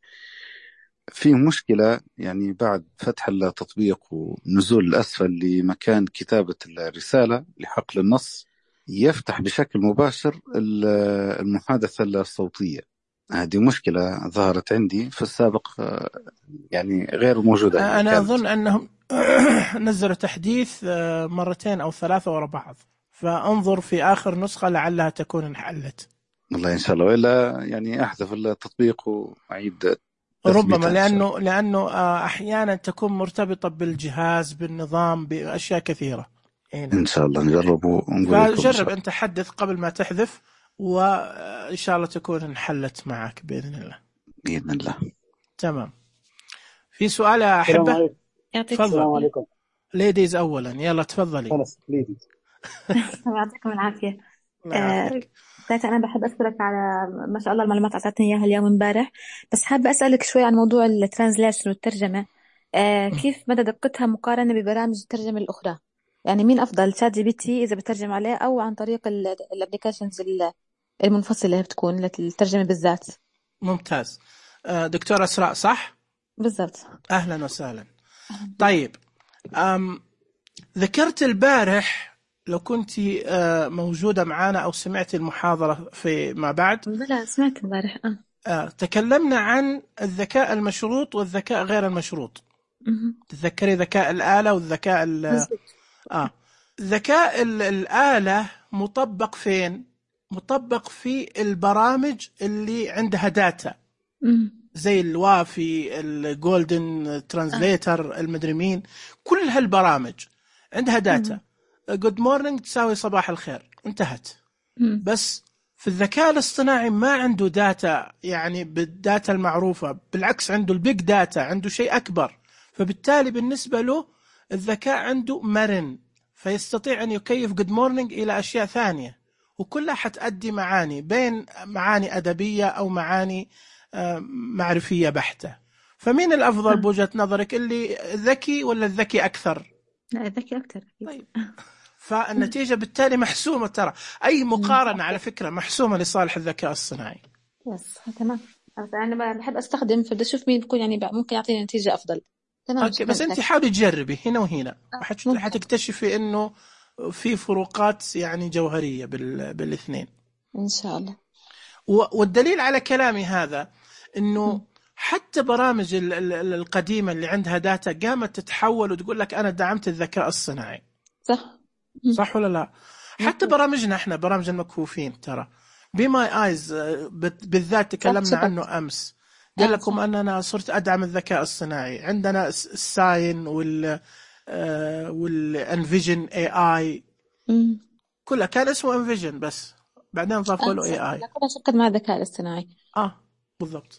S2: في مشكلة يعني بعد فتح التطبيق ونزول الأسفل لمكان كتابة الرسالة لحقل النص، يفتح بشكل مباشر ال- المحادثة الصوتية. هذه مشكلة ظهرت عندي في السابق، آه، يعني غير موجودة هي
S1: أنا
S2: كانت.
S1: أظن أنهم نزلوا تحديث آه، مرتين أو ثلاثة ورا بعض، فانظر في آخر نسخة لعلها تكون انحلت.
S2: والله إن شاء الله، وإلا يعني أحذف التطبيق وأعيد
S1: ربما
S2: تثبيتها إن شاء الله.
S1: لأنه لأنه آه، أحيانا تكون مرتبطة بالجهاز، بالنظام، بأشياء كثيرة. إيه نعم.
S2: إن شاء الله نجرب ونقول لكم إن
S1: فجرب
S2: شاء
S1: أنت، حدث قبل ما تحذف، وإن شاء الله تكون انحلت معك بإذن الله.
S2: الله بإذن الله.
S1: تمام. في سؤال يا
S4: السلام
S1: أحبة؟
S4: عليكم.
S5: يعطيك
S1: تفضل.
S4: السلام
S5: العافية.
S4: عليكم.
S1: ليديز أولا، يلا تفضلي.
S4: خلاص ليديز.
S5: يعطيكم العافية.
S1: الله
S5: آه،
S1: يعافيك.
S5: بداية أنا بحب أشكرك على ما شاء الله المعلومات اللي أعطيتني إياها اليوم امبارح، بس حابة أسألك شوي عن موضوع الترانزليشن والترجمة. آه، كيف مدى دقتها مقارنة ببرامج الترجمة الأخرى؟ يعني مين أفضل، شات جي بي تي إذا بترجم عليه أو عن طريق الابليكيشنز المنفصلة اللي بتكون للترجمة بالذات؟
S1: ممتاز. آه، دكتور أسراء صح؟
S5: بالضبط.
S1: أهلا وسهلا. طيب، أم ذكرت البارح، لو كنت آه، موجودة معنا أو سمعت المحاضرة في ما بعد،
S5: لا سمعت امبارح. آه.
S1: آه، تكلمنا عن الذكاء المشروط والذكاء غير المشروط.
S5: مهم.
S1: تذكري ذكاء الآلة والذكاء ال-
S5: مظبوط.
S1: آه ذكاء ال- الآلة مطبق فين؟ مطبق في البرامج اللي عندها داتا،
S5: مم.
S1: زي الوافي، الجولدن ترانزليتر، المدري مين، كل هالبرامج عندها داتا. جود مورنينج تساوي صباح الخير، انتهت.
S5: مم.
S1: بس في الذكاء الاصطناعي ما عنده داتا، يعني بالداتا المعروفة، بالعكس عنده البيج داتا، عنده شيء أكبر. فبالتالي بالنسبة له الذكاء عنده مرن، فيستطيع أن يكيف جود مورنينج إلى أشياء ثانية، وكلها حتأدي معاني، بين معاني أدبية أو معاني آه، معرفية بحتة. فمين الأفضل بوجهة نظرك، اللي ذكي ولا الذكي أكثر؟
S5: لا ذكي أكتر.
S1: طيب، فالنتيجة بالتالي محسومة. ترى أي مقارنة على فكرة محسومة لصالح الذكاء الصناعي.
S5: يس تمام. بس أنا بحب أستخدم، فبدي أشوف مين بيكون يعني ممكن يعطيني نتيجة أفضل. تمام.
S1: أوكي، بس أنت حاولي تجربي هنا وهنا، وحت-
S5: ممكن.
S1: حتكتشفي إنه في فروقات يعني جوهرية بال... بالاثنين.
S5: إن شاء الله.
S1: و- والدليل على كلامي هذا إنه حتى برامج ال- ال- القديمة اللي عندها داتا قامت تتحول وتقول لك أنا دعمت الذكاء الصناعي.
S5: صح.
S1: صح ولا لا؟ حتى برامجنا احنا، برامج المكفوفين، ترى بي ماي ايز بالذات تكلمنا
S5: صح،
S1: عنه امس، قال
S5: آه،
S1: لكم
S5: صح.
S1: اننا صرت ادعم الذكاء الصناعي. عندنا الس- الساين وال آه، والانفيجن اي اي،
S5: مم.
S1: كلها كان اسمه انفيجن بس بعدين ضافوا
S5: آه،
S1: له اي
S5: صح.
S1: اي.
S5: كلها شركة مع الذكاء الاصطناعي.
S1: اه بالضبط.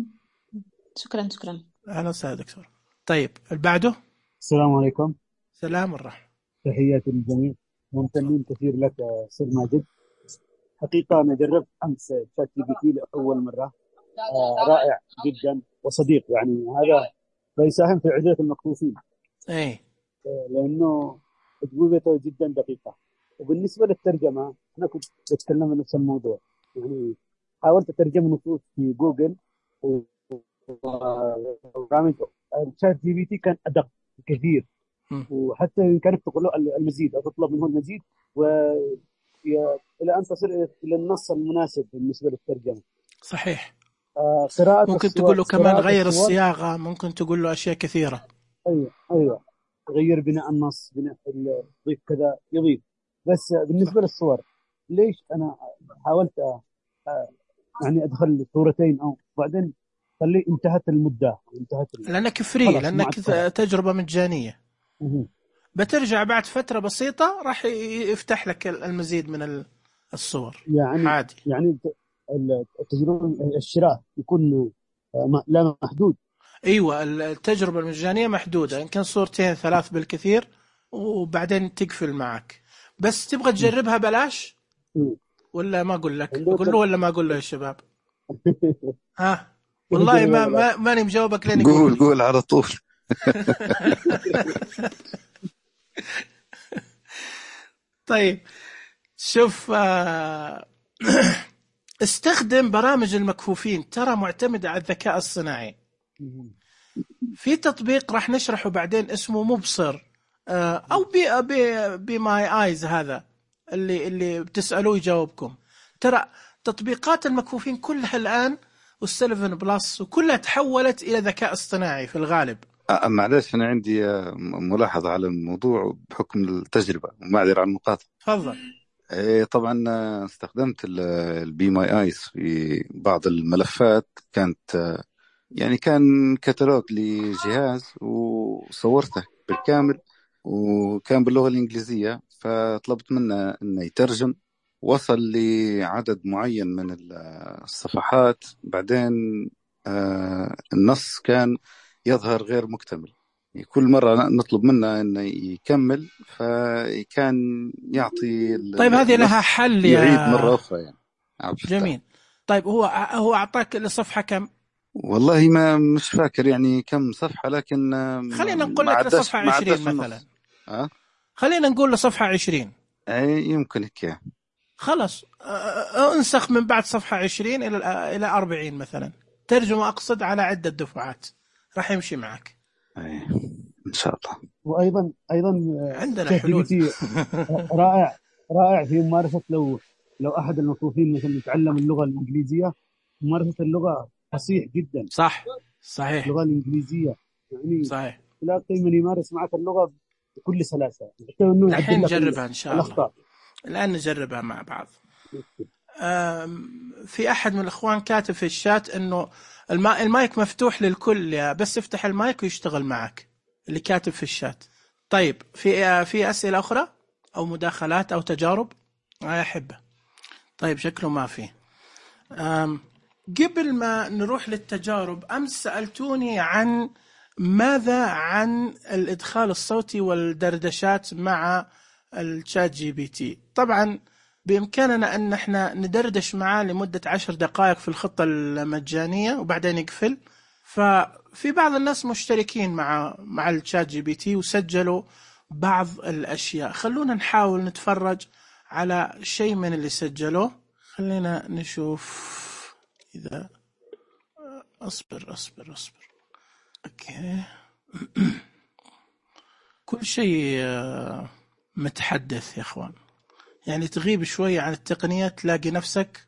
S5: شكرا شكرا.
S1: اهلا وسهلا دكتور. طيب اللي بعده.
S4: السلام عليكم.
S1: سلام الرحمة.
S4: تحياتي للجميع، ممتنين كثير لك يا أستاذ ماجد. حقيقة أنا جربت أمس شات جي بي تي لأول مرة. آه رائع جدا وصديق، يعني هذا بيساهم في عزلة المكفوفين.
S1: اي
S4: آه لأنه أجوبته جدا دقيقة. وبالنسبة للترجمة أنا كنت بتكلم عن نفس الموضوع، يعني حاولت أترجم نصوص في جوجل وبرامج. الشات جي بي تي كان أدق كثير،
S1: م.
S4: وحتى إن كانت تقول له المزيد أو تطلب منه المزيد و إلى أن تصل إلى النص المناسب بالنسبة للترجمة.
S1: صحيح.
S4: آه قراءة
S1: ممكن
S4: الصور
S1: تقول له كمان
S4: قراءة
S1: غير
S4: الصور
S1: الصياغة، ممكن تقول له أشياء كثيرة.
S4: أيوة أيوة غير بناء النص، بناء ال- ضيف كذا يضيف. بس بالنسبة للصور، ليش أنا حاولت آه، آه، يعني أدخل صورتين أو بعدين خلي انتهت المدة، انتهت ال-
S1: لأنك فري،
S4: خلاص ما
S1: لأنك
S4: عاد صار.
S1: تجربة مجانية.
S4: مهم.
S1: بترجع بعد فترة بسيطة راح يفتح لك المزيد من ال- الصور
S4: يعني
S1: عادي.
S4: يعني الت- ال- التجربة الشراء يكون آه، ما- لا محدود.
S1: ايوه، التجربه المجانيه محدوده، يمكن صورتين ثلاث بالكثير وبعدين تقفل معك. بس تبغى
S4: مم.
S1: تجربها بلاش
S4: مم.
S1: ولا ما اقول لك؟
S4: عنده
S1: اقول له ولا ما اقول له يا شباب؟ ها
S4: كيف
S1: والله
S4: الجريمة
S1: ما,
S4: بلاش؟
S1: ما ماني مجاوبك لين يقولوا
S2: قول
S1: لي.
S2: قول على طول.
S1: طيب شوف، آه، استخدم برامج المكفوفين، ترى معتمدة على الذكاء الصناعي.
S4: مهم.
S1: في تطبيق راح نشرحه بعدين اسمه مبصر، آه، او بي بي بي ماي ايز، هذا اللي اللي بتسالوه يجاوبكم. ترى تطبيقات المكفوفين كلها الان والسلفن بلس وكلها تحولت الى ذكاء اصطناعي في الغالب.
S2: آه، معلش أنا عندي آه، ملاحظة على الموضوع بحكم التجربة، ومعذرة على المقاطعة.
S1: تفضل.
S2: إيه طبعا، آه، استخدمت البي ماي ايس في بعض الملفات. كانت آه، يعني كان كتالوج لجهاز وصورته بالكامل، وكان باللغة الإنجليزية، فطلبت منه إنه يترجم. وصل لعدد معين من الصفحات، بعدين آه، النص كان يظهر غير مكتمل. كل مرة نطلب منه إنه يكمل، فكان يعطي
S1: طيب هذه لها
S2: النص
S1: حل
S2: يعيد
S1: يا
S2: مرة أخرى يعني. عرفت؟
S1: جميل. طيب هو هو اعطاك الصفحه كم؟
S2: والله ما مش فاكر يعني كم صفحة، لكن آه،
S1: خلينا نقول
S2: ما
S1: لك
S2: عداش
S1: لصفحه
S2: ما
S1: عشرين
S2: عداش
S1: مثلا.
S2: النص. أه؟
S1: خلينا نقول لصفحه عشرين.
S2: أي يمكن هيك.
S1: خلاص، آه، آه، انسخ من بعد صفحة عشرين إلى إلى أربعين مثلا، ترجمة أقصد على عدة دفعات، راح يمشي معك.
S2: أي إن شاء الله.
S4: وايضا ايضا آه،
S1: عندنا
S4: شات جي بي
S1: حلول.
S4: تي رائع رائع في ممارسه. لو لو احد المكفوفين مثلا يتعلم اللغه الانجليزيه، ممارسه اللغه فصيح جدا.
S1: صح صحيح
S4: اللغه الانجليزيه يعني
S1: صحيح.
S4: تلاقي من يمارس معك اللغه بكل سلاسه، حتى انه يعدل
S1: الحين
S4: لك
S1: نجربها إن شاء الله،
S4: الاخطاء.
S1: الآن نجربها مع بعض. في أحد من الإخوان كاتب في الشات إنه الما... المايك مفتوح للكل، يا بس افتح المايك ويشتغل معك، اللي كاتب في الشات. طيب في في أسئلة أخرى أو مداخلات أو تجارب؟ ما أحبه. طيب شكله ما فيه. أم قبل ما نروح للتجارب، أمس سألتوني عن ماذا عن الإدخال الصوتي والدردشات مع الشات جي بي تي. طبعا بإمكاننا أن احنا ندردش معاه لمدة عشر دقائق في الخطة المجانية وبعدين يقفل. ففي بعض الناس مشتركين مع مع الشات جي بي تي وسجلوا بعض الأشياء. خلونا نحاول نتفرج على شيء من اللي سجلوه. خلينا نشوف إذا أصبر أصبر أصبر أوكي. كل شيء متحدث يا أخوان، يعني تغيب شوية عن التقنية تلاقي نفسك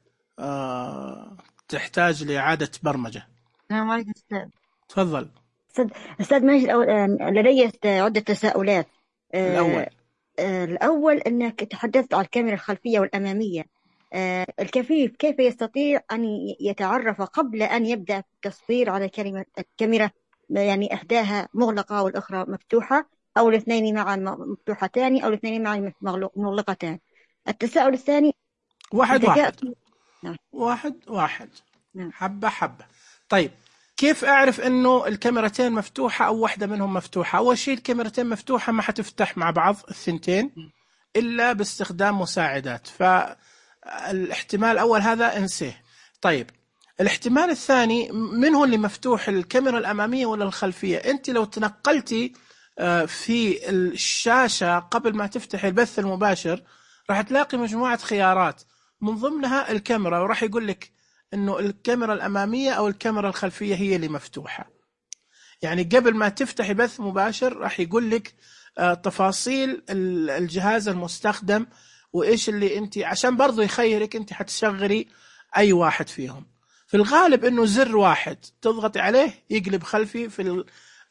S1: تحتاج لإعادة برمجة.
S6: السلام عليكم أستاذ.
S1: تفضل.
S6: أستاذ أستاذ ماجد، لدي عدة تساؤلات.
S1: الأول
S6: آه الأول أنك تحدثت عن الكاميرا الخلفية والأمامية. آه الكفيف كيف يستطيع أن يتعرف قبل أن يبدأ التصوير على كلمة الكاميرا، يعني إحداها مغلقة والأخرى مفتوحة، أو الاثنين معا مفتوحتان، أو الاثنين معا مغلقتان؟ التساؤل الثاني،
S1: واحد واحد
S6: نعم.
S1: واحد واحد
S6: نعم.
S1: حبة حبة. طيب كيف أعرف إنه الكاميرتين مفتوحة أو واحدة منهم مفتوحة؟ أول شيء الكاميرتين مفتوحة ما حتفتح مع بعض الثنتين إلا باستخدام مساعدات، فالاحتمال الأول هذا انسيه. طيب الاحتمال الثاني، من هو اللي مفتوح، الكاميرا الأمامية ولا الخلفية؟ أنت لو تنقلتي في الشاشة قبل ما تفتح البث المباشر راح تلاقي مجموعة خيارات من ضمنها الكاميرا، وراح يقول لك إنه الكاميرا الأمامية أو الكاميرا الخلفية هي اللي مفتوحة. يعني قبل ما تفتحي بث مباشر راح يقول لك تفاصيل الجهاز المستخدم وإيش اللي أنت، عشان برضو يخيرك أنت حتشغلي أي واحد فيهم. في الغالب إنه زر واحد تضغط عليه يقلب خلفي، في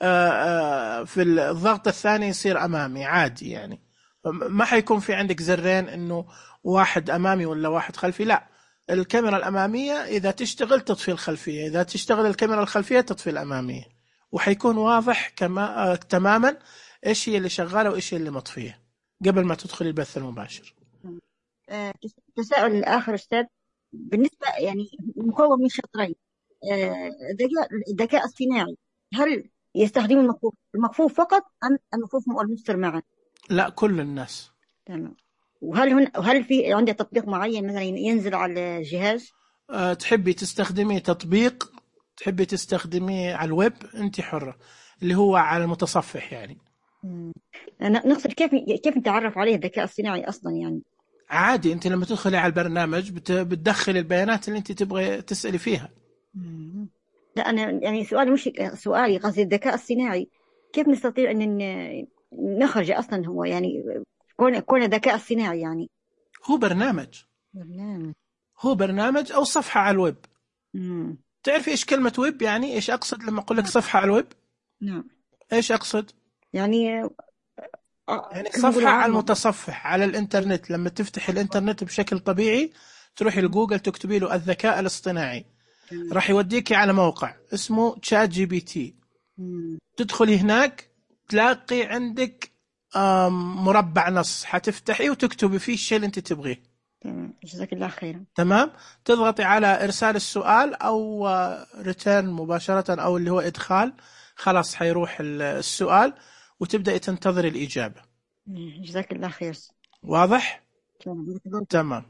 S1: في الضغط الثاني يصير أمامي عادي. يعني ما حيكون في عندك زرين إنه واحد أمامي ولا واحد خلفي، لا، الكاميرا الأمامية إذا تشتغل تطفي الخلفية، إذا تشتغل الكاميرا الخلفية تطفي الأمامية، وحيكون واضح كما تماما إيش هي اللي شغالة وإيش هي اللي مطفية قبل ما تدخل البث المباشر.
S6: آه، تساؤل الآخر أستاذ، بالنسبة يعني مكون من شطرين، آه، الذكاء الذكاء الصناعي هل يستخدم المكفوف المكفوف فقط أم المكفوف والمبصر معا؟
S1: لا، كل الناس.
S6: تمام. وهل هن وهل في عنده تطبيق معين مثلا ينزل على الجهاز؟
S1: أه تحبي تستخدمي تطبيق، تحبي تستخدميه على الويب، أنت حرة، اللي هو على المتصفح يعني.
S6: مم. أنا نقصد كيف كيف نتعرف عليه الذكاء الصناعي أصلا يعني؟
S1: عادي، أنت لما تدخلي على البرنامج بت... بتدخل البيانات اللي أنت تبغي تسألي فيها.
S6: مم. لا أنا يعني سؤالي مش سؤالي، قصدي الذكاء الصناعي كيف نستطيع أن نخرج أصلا هو يعني كون كون ذكاء صناعي يعني؟
S1: هو برنامج
S6: برنامج
S1: هو برنامج أو صفحة على الويب.
S6: مم.
S1: تعرفي إيش كلمة ويب يعني؟ إيش أقصد لما أقول لك صفحة على الويب؟
S6: نعم.
S1: إيش أقصد؟
S6: يعني
S1: يعني صفحة على المتصفح على الإنترنت. لما تفتح الإنترنت بشكل طبيعي تروحي لجوجل تكتبي له الذكاء الاصطناعي، راح يوديكي على موقع اسمه تشات جي بي تي. تدخلي هناك تلاقي عندك مربع نص، حتفتحيه وتكتبي فيه الشيء اللي أنت تبغيه.
S6: تمام، جزاك الله خيرا.
S1: تمام، تضغطي على إرسال السؤال أو ريتيرن مباشرة أو اللي هو إدخال، خلاص حيروح السؤال وتبدأ تنتظر الإجابة.
S6: جزاك الله خير.
S1: واضح؟ تمام.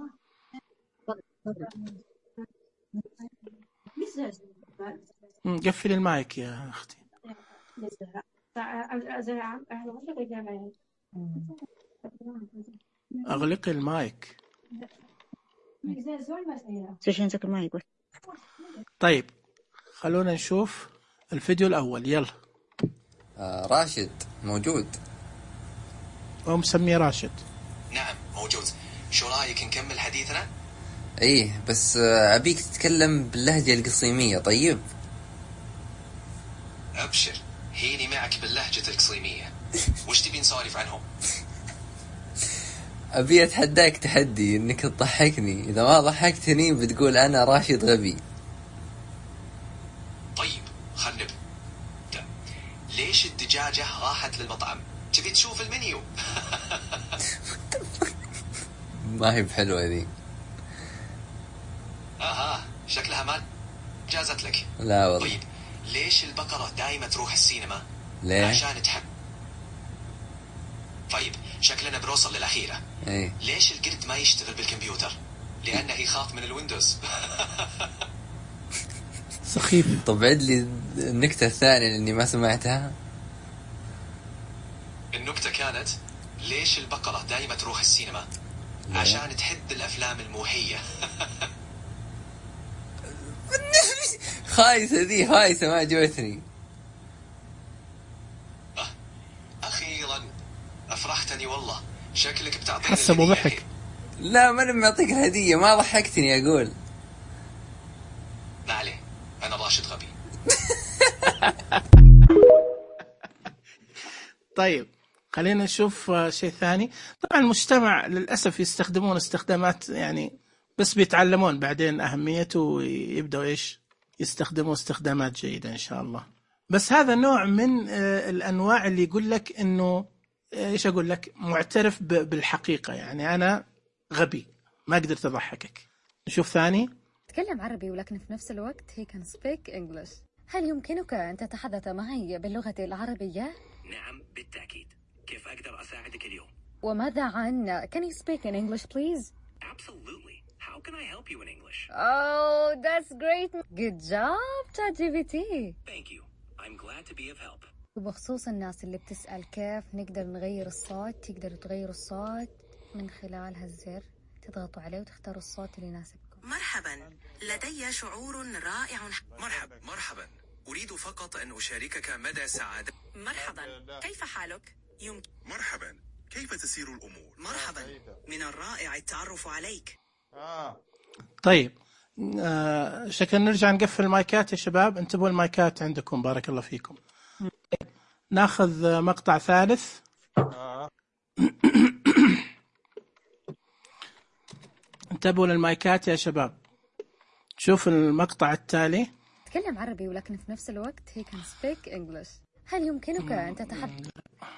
S1: قفل المايك يا أختي. أغلقي المايك. طيب خلونا نشوف الفيديو الأول. يلا.
S7: آه راشد موجود؟
S1: هو مسميه راشد.
S8: نعم موجود. شو رأيك نكمل حديثنا؟
S7: ايه بس أبيك تتكلم باللهجة القصيمية. طيب
S8: أبشر، هيني معك باللهجة القصيمية. وش تبي نسولف عنهم؟
S7: أبي أتحداك تحدي إنك تضحكني، إذا ما ضحكتني بتقول أنا راشد غبي.
S8: طيب خل نبدأ. ليش الدجاجة راحت للمطعم؟ تبي تشوف المنيو؟
S7: ما هي بحلوة ذي.
S8: آها شكلها ما جازت لك.
S7: لا والله.
S8: طيب ليش البقرة دائما تروح السينما؟
S7: ليه؟
S8: عشان تحب. طيب شكلنا بنوصل للأخيرة.
S7: ايه؟
S8: ليش القرد ما يشتغل بالكمبيوتر؟ لأنه يخاف من الويندوز.
S1: سخيف.
S7: طب عد لي النكتة الثانية لأني ما سمعتها.
S8: النكتة كانت ليش البقرة دائما تروح السينما؟ ليه؟ عشان تحد الأفلام الموحية.
S7: خايسة ذي، خايسة ما عجبتني.
S8: أخيرا أفرحتني والله، شكلك بتعطيني.
S1: حسب وضحك.
S7: لا ما لما أعطيك الهدية، ما ضحكتني أقول.
S8: ما عليه، أنا راشد غبي.
S1: طيب خلينا نشوف شيء ثاني. طبعا المجتمع للأسف يستخدمون استخدامات يعني بس بيتعلمون بعدين أهميته ويبدأوا إيش يستخدموا استخدامات جيدة إن شاء الله. بس هذا نوع من الأنواع اللي يقول لك إنه إيش أقول لك معترف بالحقيقة، يعني أنا غبي ما قدرت أضحكك. نشوف ثاني.
S9: تكلم عربي ولكن في نفس الوقت he can speak English. هل يمكنك أن تتحدث معي باللغة العربية؟
S8: نعم بالتأكيد. كيف أقدر أساعدك اليوم؟
S9: وماذا عن Can you speak in English please?
S8: Absolutely. How can I help you in English?
S9: Oh, that's great. Good job, ChatGPT.
S8: Thank you. I'm glad to be of help.
S9: وبخصوص الناس اللي بتسأل كيف نقدر نغير الصوت، تقدروا تغيروا الصوت من خلال هالزر، تضغطوا عليه وتختاروا الصوت اللي يناسبكم.
S10: مرحبا، لدي شعور رائع.
S8: مرحبا مرحبا، أريد فقط أن أشاركك مدى سعادة.
S10: مرحبا، كيف حالك؟ يمكن.
S8: مرحبا، كيف تسير الأمور؟
S10: مرحبا، من الرائع التعرف عليك.
S1: آه. طيب آه شكلنا نرجع نقفل المايكات يا شباب، انتبهوا المايكات عندكم، بارك الله فيكم. ناخذ مقطع ثالث. آه. انتبهوا للمايكات يا شباب. شوف المقطع التالي.
S9: تكلم عربي ولكن في نفس الوقت he can speak English. هل يمكنك أن تتحدث؟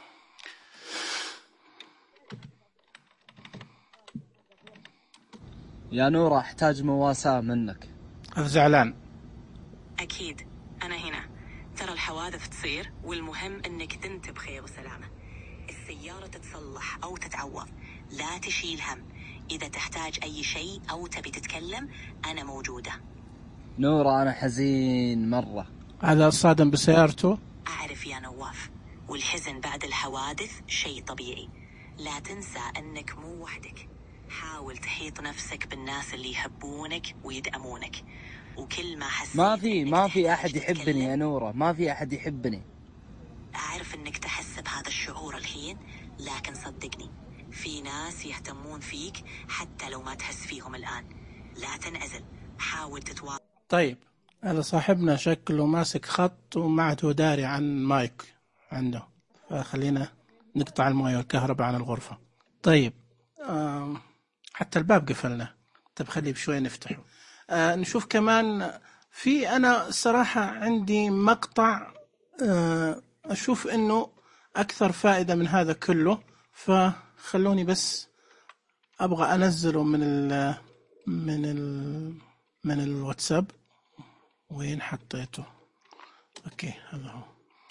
S11: يا نورة، أحتاج مواساة منك.
S1: زعلان.
S10: أكيد أنا هنا. ترى الحوادث تصير والمهم أنك تنت بخير وسلامة. السيارة تتصلح أو تتعوض، لا تشيل هم. إذا تحتاج أي شيء أو تبي تتكلم أنا موجودة.
S11: نورة أنا حزين مرة.
S1: هذا صادم بسيارته.
S10: أعرف يا نواف، والحزن بعد الحوادث شيء طبيعي. لا تنسى أنك مو وحدك. حاول تحيط نفسك بالناس اللي يحبونك ويدعمونك، وكل ما حسيت
S11: ما في ما في أحد يحبني يا نورة، ما في أحد يحبني.
S10: أعرف أنك تحس بهذا الشعور الحين، لكن صدقني في ناس يهتمون فيك حتى لو ما تحس فيهم الآن. لا تنعزل، حاول تتواصل.
S1: طيب هذا صاحبنا شكله ماسك خط وما عاد هو داري عن مايك عنده، فخلينا نقطع المويه والكهرباء عن الغرفة. طيب آه حتى الباب قفلنا. طيب خليه بشوية نفتحه. آه نشوف كمان في، أنا الصراحة عندي مقطع آه أشوف إنه أكثر فائدة من هذا كله، فخلوني بس أبغى أنزله من ال من ال من الواتساب. وين حطيته؟ أوكي هذا هو.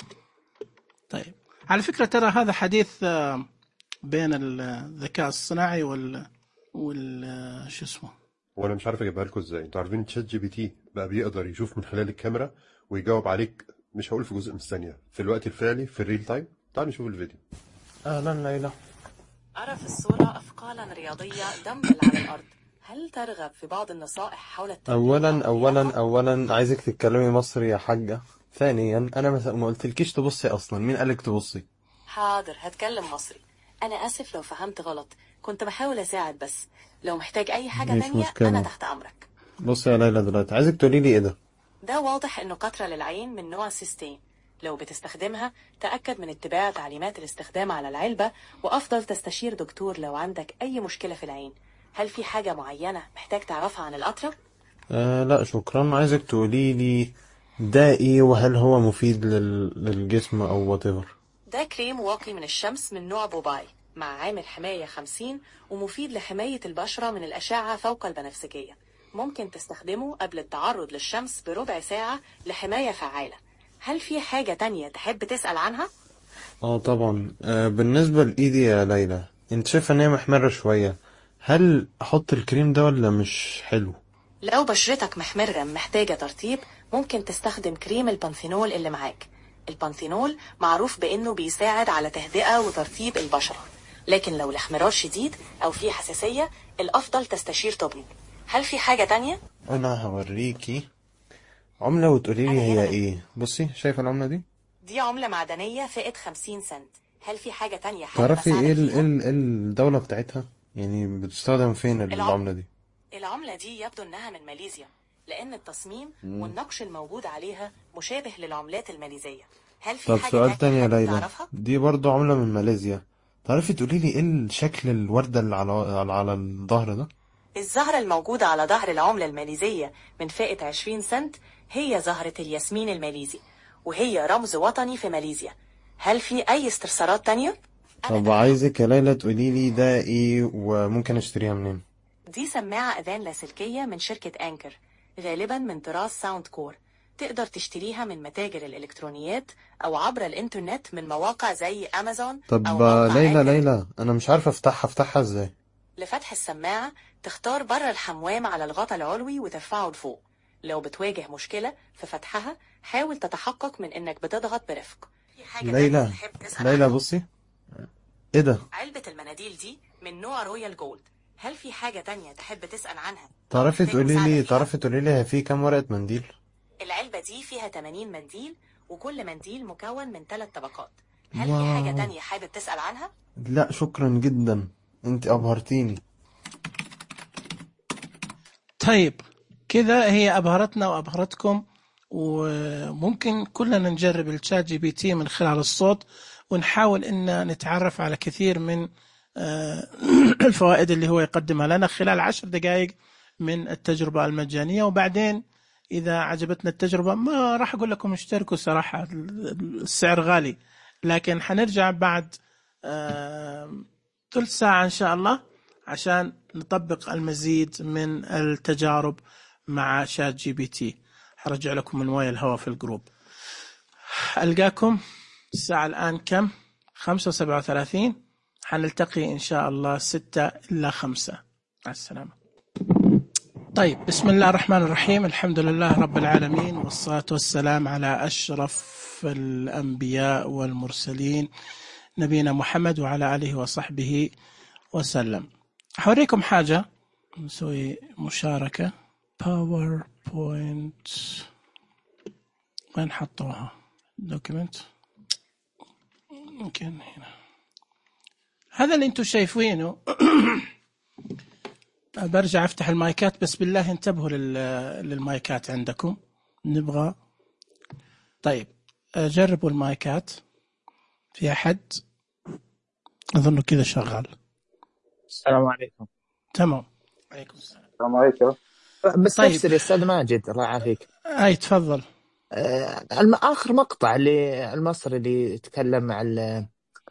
S1: طيب على فكرة ترى هذا حديث آه بين الذكاء الصناعي وال وال شو اسمه،
S12: وانا مش عارف اجيبها لكم ازاي. انتوا عارفين تشات جي بي تي بقى بيقدر يشوف من خلال الكاميرا ويجاوب عليك، مش هقول في جزء من الثانيه، في الوقت الفعلي، في الريل تايم. تعالوا نشوف الفيديو.
S1: اهلا ليلى.
S10: أرى في الصورة أثقالا رياضية دمبل على الأرض. هل ترغب في بعض النصائح حول التمرين؟
S13: اولا اولا اولا عايزك تتكلمي مصري يا حاجه. ثانيا انا مثلا ما قلتلكيش تبصي اصلا، مين قالك تبصي؟
S10: حاضر هتكلم مصري. انا اسف لو فهمت غلط، كنت بحاول اساعد بس. لو محتاج اي حاجه تانية مشكلة. انا تحت امرك.
S13: بصي يا ليلى دلوقتي عايزك تقولي لي ايه ده.
S10: ده واضح انه قطره للعين من نوع سيستين. لو بتستخدمها تاكد من اتباع تعليمات الاستخدام على العلبه، وافضل تستشير دكتور لو عندك اي مشكله في العين. هل في حاجه معينه محتاج تعرفها عن القطره؟
S13: آه لا شكرا. عايزك تقولي لي ده ايه، وهل هو مفيد لل... للجسم او whatever.
S10: ده كريم واقي من الشمس من نوع بوباي، مع عامل حماية خمسين، ومفيد لحماية البشرة من الأشعة فوق البنفسجية. ممكن تستخدمه قبل التعرض للشمس بربع ساعة لحماية فعالة. هل في حاجة تانية تحب تسأل عنها؟
S13: اه طبعا. آه بالنسبة لإيدي يا ليلى، انت شايفة ان هي محمرة شوية، هل احط الكريم ده ولا مش حلو؟
S10: لو بشرتك محمرة محتاجة ترطيب، ممكن تستخدم كريم البانثينول اللي معاك. البانثينول معروف بأنه بيساعد على تهدئة وترطيب البشرة، لكن لو الاحمرار شديد أو في حساسية الأفضل تستشير طبيب. هل في حاجة تانية؟
S13: أنا هوريكي عملة وتقولي لي هي إيه. بصي شايفة العملة دي؟
S10: دي عملة معدنية فئة خمسين سنت. هل في حاجة تانية؟
S13: تعرفي إيه ال ال الدولة بتاعتها؟ يعني بتستخدم فين العملة دي؟
S10: العملة دي يبدو أنها من ماليزيا، لأن التصميم مم. والنقش الموجود عليها مشابه للعملات الماليزية. هل في
S13: طب
S10: حاجة
S13: سؤال تاني يا ليلى،
S10: تعرفها؟
S13: دي برضو عملة من ماليزيا. تعرفي تقولي لي ايه شكل الوردة اللي على على الظهر ده؟
S10: الزهرة الموجودة على ظهر العملة الماليزية من فئة عشرين سنت هي زهرة الياسمين الماليزي، وهي رمز وطني في ماليزيا. هل في أي استفسارات تانية؟
S13: طب عايزك يا ليلى تقولي لي ده ايه وممكن اشتريها منين؟
S10: دي سماعة أذان لاسلكية من شركة أنكر، غالبا من طراز ساوند كور. تقدر تشتريها من متاجر الإلكترونيات أو عبر الإنترنت من مواقع زي أمازون
S13: طب
S10: أو
S13: آه،
S10: موقع
S13: ليلى
S10: آكل.
S13: ليلى انا مش عارف افتحها افتحها ازاي؟
S10: لفتح السماعة تختار بره الحموام على الغطاء العلوي وترفعه لفوق. لو بتواجه مشكلة في فتحها حاول تتحقق من إنك بتضغط برفق. في حاجة تانية
S13: ليلى
S10: تحب تسأل
S13: ليلى
S10: عنها؟
S13: بصي، ايه ده؟
S10: علبة المناديل دي من نوع رويال جولد. هل في حاجة تانية تحب تسأل عنها أو
S13: تعرفي
S10: محتاج
S13: تقولي
S10: مساعدة
S13: لي
S10: فيها؟
S13: تعرفي تقولي لي هي في كام ورقة منديل؟
S10: العلبة دي فيها ثمانين منديل وكل منديل مكون من ثلاث طبقات. هل في حاجة
S13: واو،
S10: تانية حابب تسأل عنها؟
S13: لا شكرا جدا، انت ابهرتيني.
S1: طيب كذا هي أبهرتنا وأبهرتكم، وممكن كلنا نجرب الشات جي بي تي من خلال الصوت ونحاول أن نتعرف على كثير من آه، الفوائد اللي هو يقدمها لنا خلال عشر دقائق من التجربة المجانية. وبعدين إذا عجبتنا التجربة ما راح أقول لكم اشتركوا صراحة، السعر غالي، لكن حنرجع بعد آه، ثلث ساعة إن شاء الله عشان نطبق المزيد من التجارب مع شات جي بي تي. حرجع لكم من ويا الهواء في الجروب. ألقاكم الساعة الآن كم؟ خمسة وسبعة وثلاثين. حنلتقي إن شاء الله ستة إلا خمسة. مع السلامة. طيب بسم الله الرحمن الرحيم. الحمد لله رب العالمين، والصلاة والسلام على أشرف الأنبياء والمرسلين نبينا محمد وعلى آله وصحبه وسلم. أحوريكم حاجة، نسوي مشاركة باوربوينت. وين حطوها؟ دوكيمنت يمكن هنا. هذا اللي انتم شايفينه. برجع افتح المايكات، بس بالله انتبهوا للمايكات عندكم. نبغى طيب جربوا المايكات. في أحد؟ أظنه كذا شغال.
S14: السلام عليكم.
S1: تمام. عليكم السلام.
S14: السلام عليكم. بس
S1: طيب.
S14: تفسر يا أستاذ ماجد الله يعافيك.
S1: أي تفضل.
S14: آه، الم- آخر مقطع اللي المصري اللي يتكلم عن ال-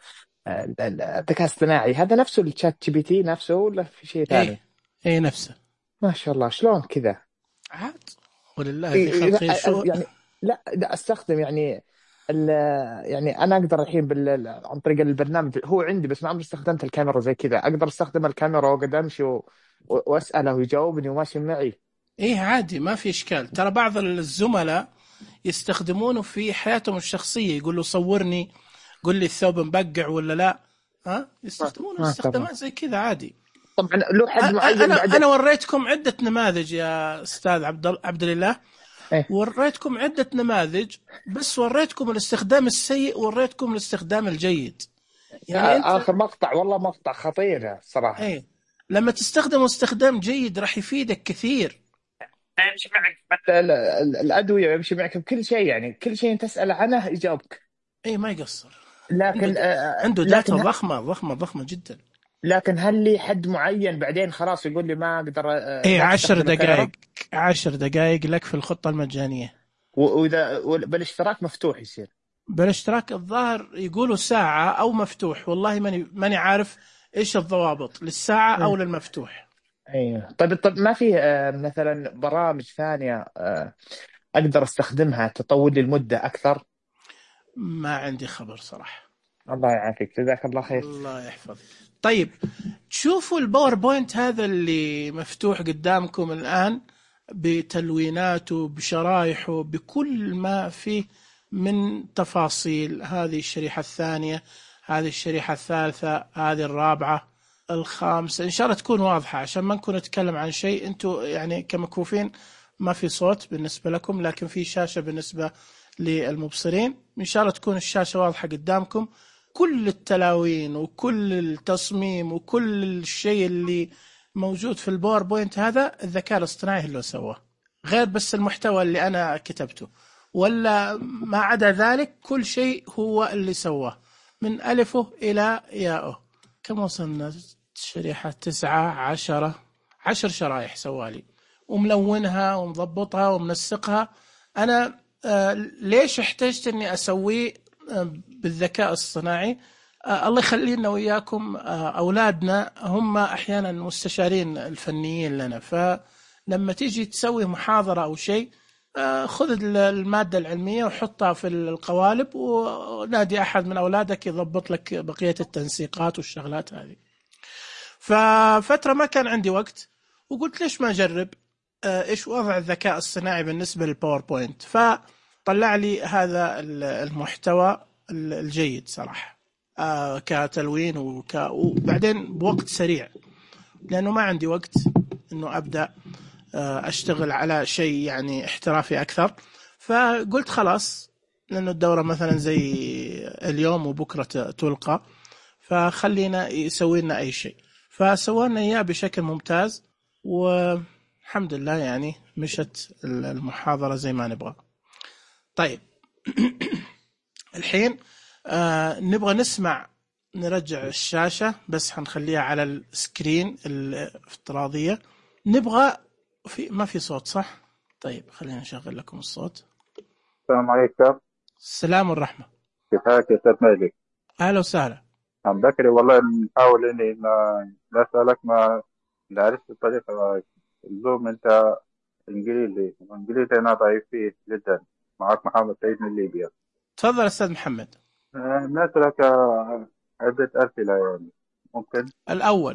S14: ال- ال- الذكاء الاصطناعي، هذا نفسه الشات جي بي تي نفسه ولا في شيء ثاني؟
S1: إيه إيه نفسه.
S14: ما شاء الله، شلون كذا؟
S1: عاد ولله
S14: إيه،
S1: في خلقه
S14: لا،
S1: شو.
S14: يعني لا لا استخدم يعني ال- يعني انا اقدر الحين بال عن طريق البرنامج هو عندي، بس ما عمري استخدمت الكاميرا زي كذا. اقدر استخدم الكاميرا وقد امشي و... و- واساله ويجاوبني وماشي معي.
S1: إيه عادي، ما في إشكال. ترى بعض الزملاء يستخدمونه في حياتهم الشخصية، يقول له صورني، قل لي الثوب مبقع ولا لا. ها يستخدمونه
S14: ما
S1: استخدامات
S14: طبعا
S1: زي كذا عادي.
S14: طبعا له حد
S1: أ-
S14: معين
S1: انا
S14: بعد.
S1: انا وريتكم عده نماذج يا استاذ عبد ال- عبد الله.
S14: إيه؟
S1: وريتكم عده نماذج، بس وريتكم الاستخدام السيء وريتكم الاستخدام الجيد. يعني انت
S14: اخر مقطع والله مقطع خطير صراحه.
S1: ايه لما تستخدمه استخدام جيد راح يفيدك كثير.
S14: يمشي معك حتى ال- ال- الادويه، يمشي معك بكل شيء، يعني كل شيء تسال عنه يجاوبك.
S1: ايه ما يقصر.
S14: لكن
S1: عنده,
S14: آه،
S1: عنده داتا
S14: لكن
S1: ضخمه ضخمه ضخمه جدا.
S14: لكن هل لي حد معين بعدين خلاص يقول لي ما اقدر آه،
S1: ايه
S14: لا
S1: عشر
S14: تستخدم الكاميرا؟
S1: دقائق عشر دقائق لك في الخطه المجانيه.
S14: و- واذا وال- بالاشتراك مفتوح يصير؟
S1: بالاشتراك الظاهر يقولوا ساعه او مفتوح، والله ماني ماني عارف ايش الضوابط للساعه او للمفتوح.
S14: ايوه. طيب طيب ما في آه، مثلا برامج ثانيه آه، اقدر استخدمها تطول لي المده اكثر؟
S1: ما عندي خبر صراحه.
S14: الله يعافيك، جزاك الله خير.
S1: الله يحفظ. طيب تشوفوا الباوربوينت هذا اللي مفتوح قدامكم الآن بتلويناته بشرائحه بكل ما فيه من تفاصيل. هذه الشريحة الثانية، هذه الشريحة الثالثة، هذه الرابعة، الخامسة. إن شاء الله تكون واضحة عشان ما نكون نتكلم عن شيء أنتوا يعني كمكفوفين ما في صوت بالنسبة لكم، لكن في شاشة بالنسبة للمبصرين. إن شاء الله تكون الشاشة واضحة قدامكم. كل التلاوين وكل التصميم وكل الشيء اللي موجود في الباوربوينت هذا الذكاء الاصطناعي اللي سواه، غير بس المحتوى اللي أنا كتبته، ولا ما عدا ذلك كل شيء هو اللي سواه من ألفه إلى ياءه. كم وصلنا؟ شريحة تسعة عشرة عشر شرائح سوالي، وملونها ومضبطها ومنسقها. أنا آه ليش احتجت أني أسويه بالذكاء الصناعي؟ آه الله يخلينا وإياكم. آه أولادنا هم أحيانا مستشارين الفنيين لنا، فلما تيجي تسوي محاضرة أو شيء آه، خذ المادة العلمية وحطها في القوالب، ونادي أحد من أولادك يضبط لك بقية التنسيقات والشغلات هذه. ففترة ما كان عندي وقت، وقلت ليش ما أجرب آه، إيش وضع الذكاء الصناعي بالنسبة للباوربوينت. فطلع لي هذا المحتوى الجيد صراحة، آه، كتلوين وك... وبعدين بوقت سريع، لأنه ما عندي وقت إنه أبدأ أشتغل على شيء يعني احترافي أكثر. فقلت خلاص، لأنه الدورة مثلا زي اليوم وبكرة تلقى، فخلينا يسوي لنا أي شيء. فسوينا إياه بشكل ممتاز، والحمد لله يعني مشت المحاضرة زي ما نبغى. طيب الحين آه نبغى نسمع، نرجع الشاشة بس هنخليها على السكرين الافتراضية. نبغى في ما في صوت صح؟ طيب خلينا نشغل لكم الصوت.
S15: السلام عليكم.
S1: السلام والرحمة.
S15: كيف حالك يا أستاذ مالك؟
S1: أهلا وسهلا.
S15: عم بكري والله نحاول إني نسألك، ما لا عرفت الطريقة. الزوم أنت إنجليزي، إنجليزي أنا ضعيف فيه جدا. معك محمد سعيد من ليبيا.
S1: تفضل أستاذ محمد.
S15: نسألك عدة أسئلة يعني ممكن.
S1: الأول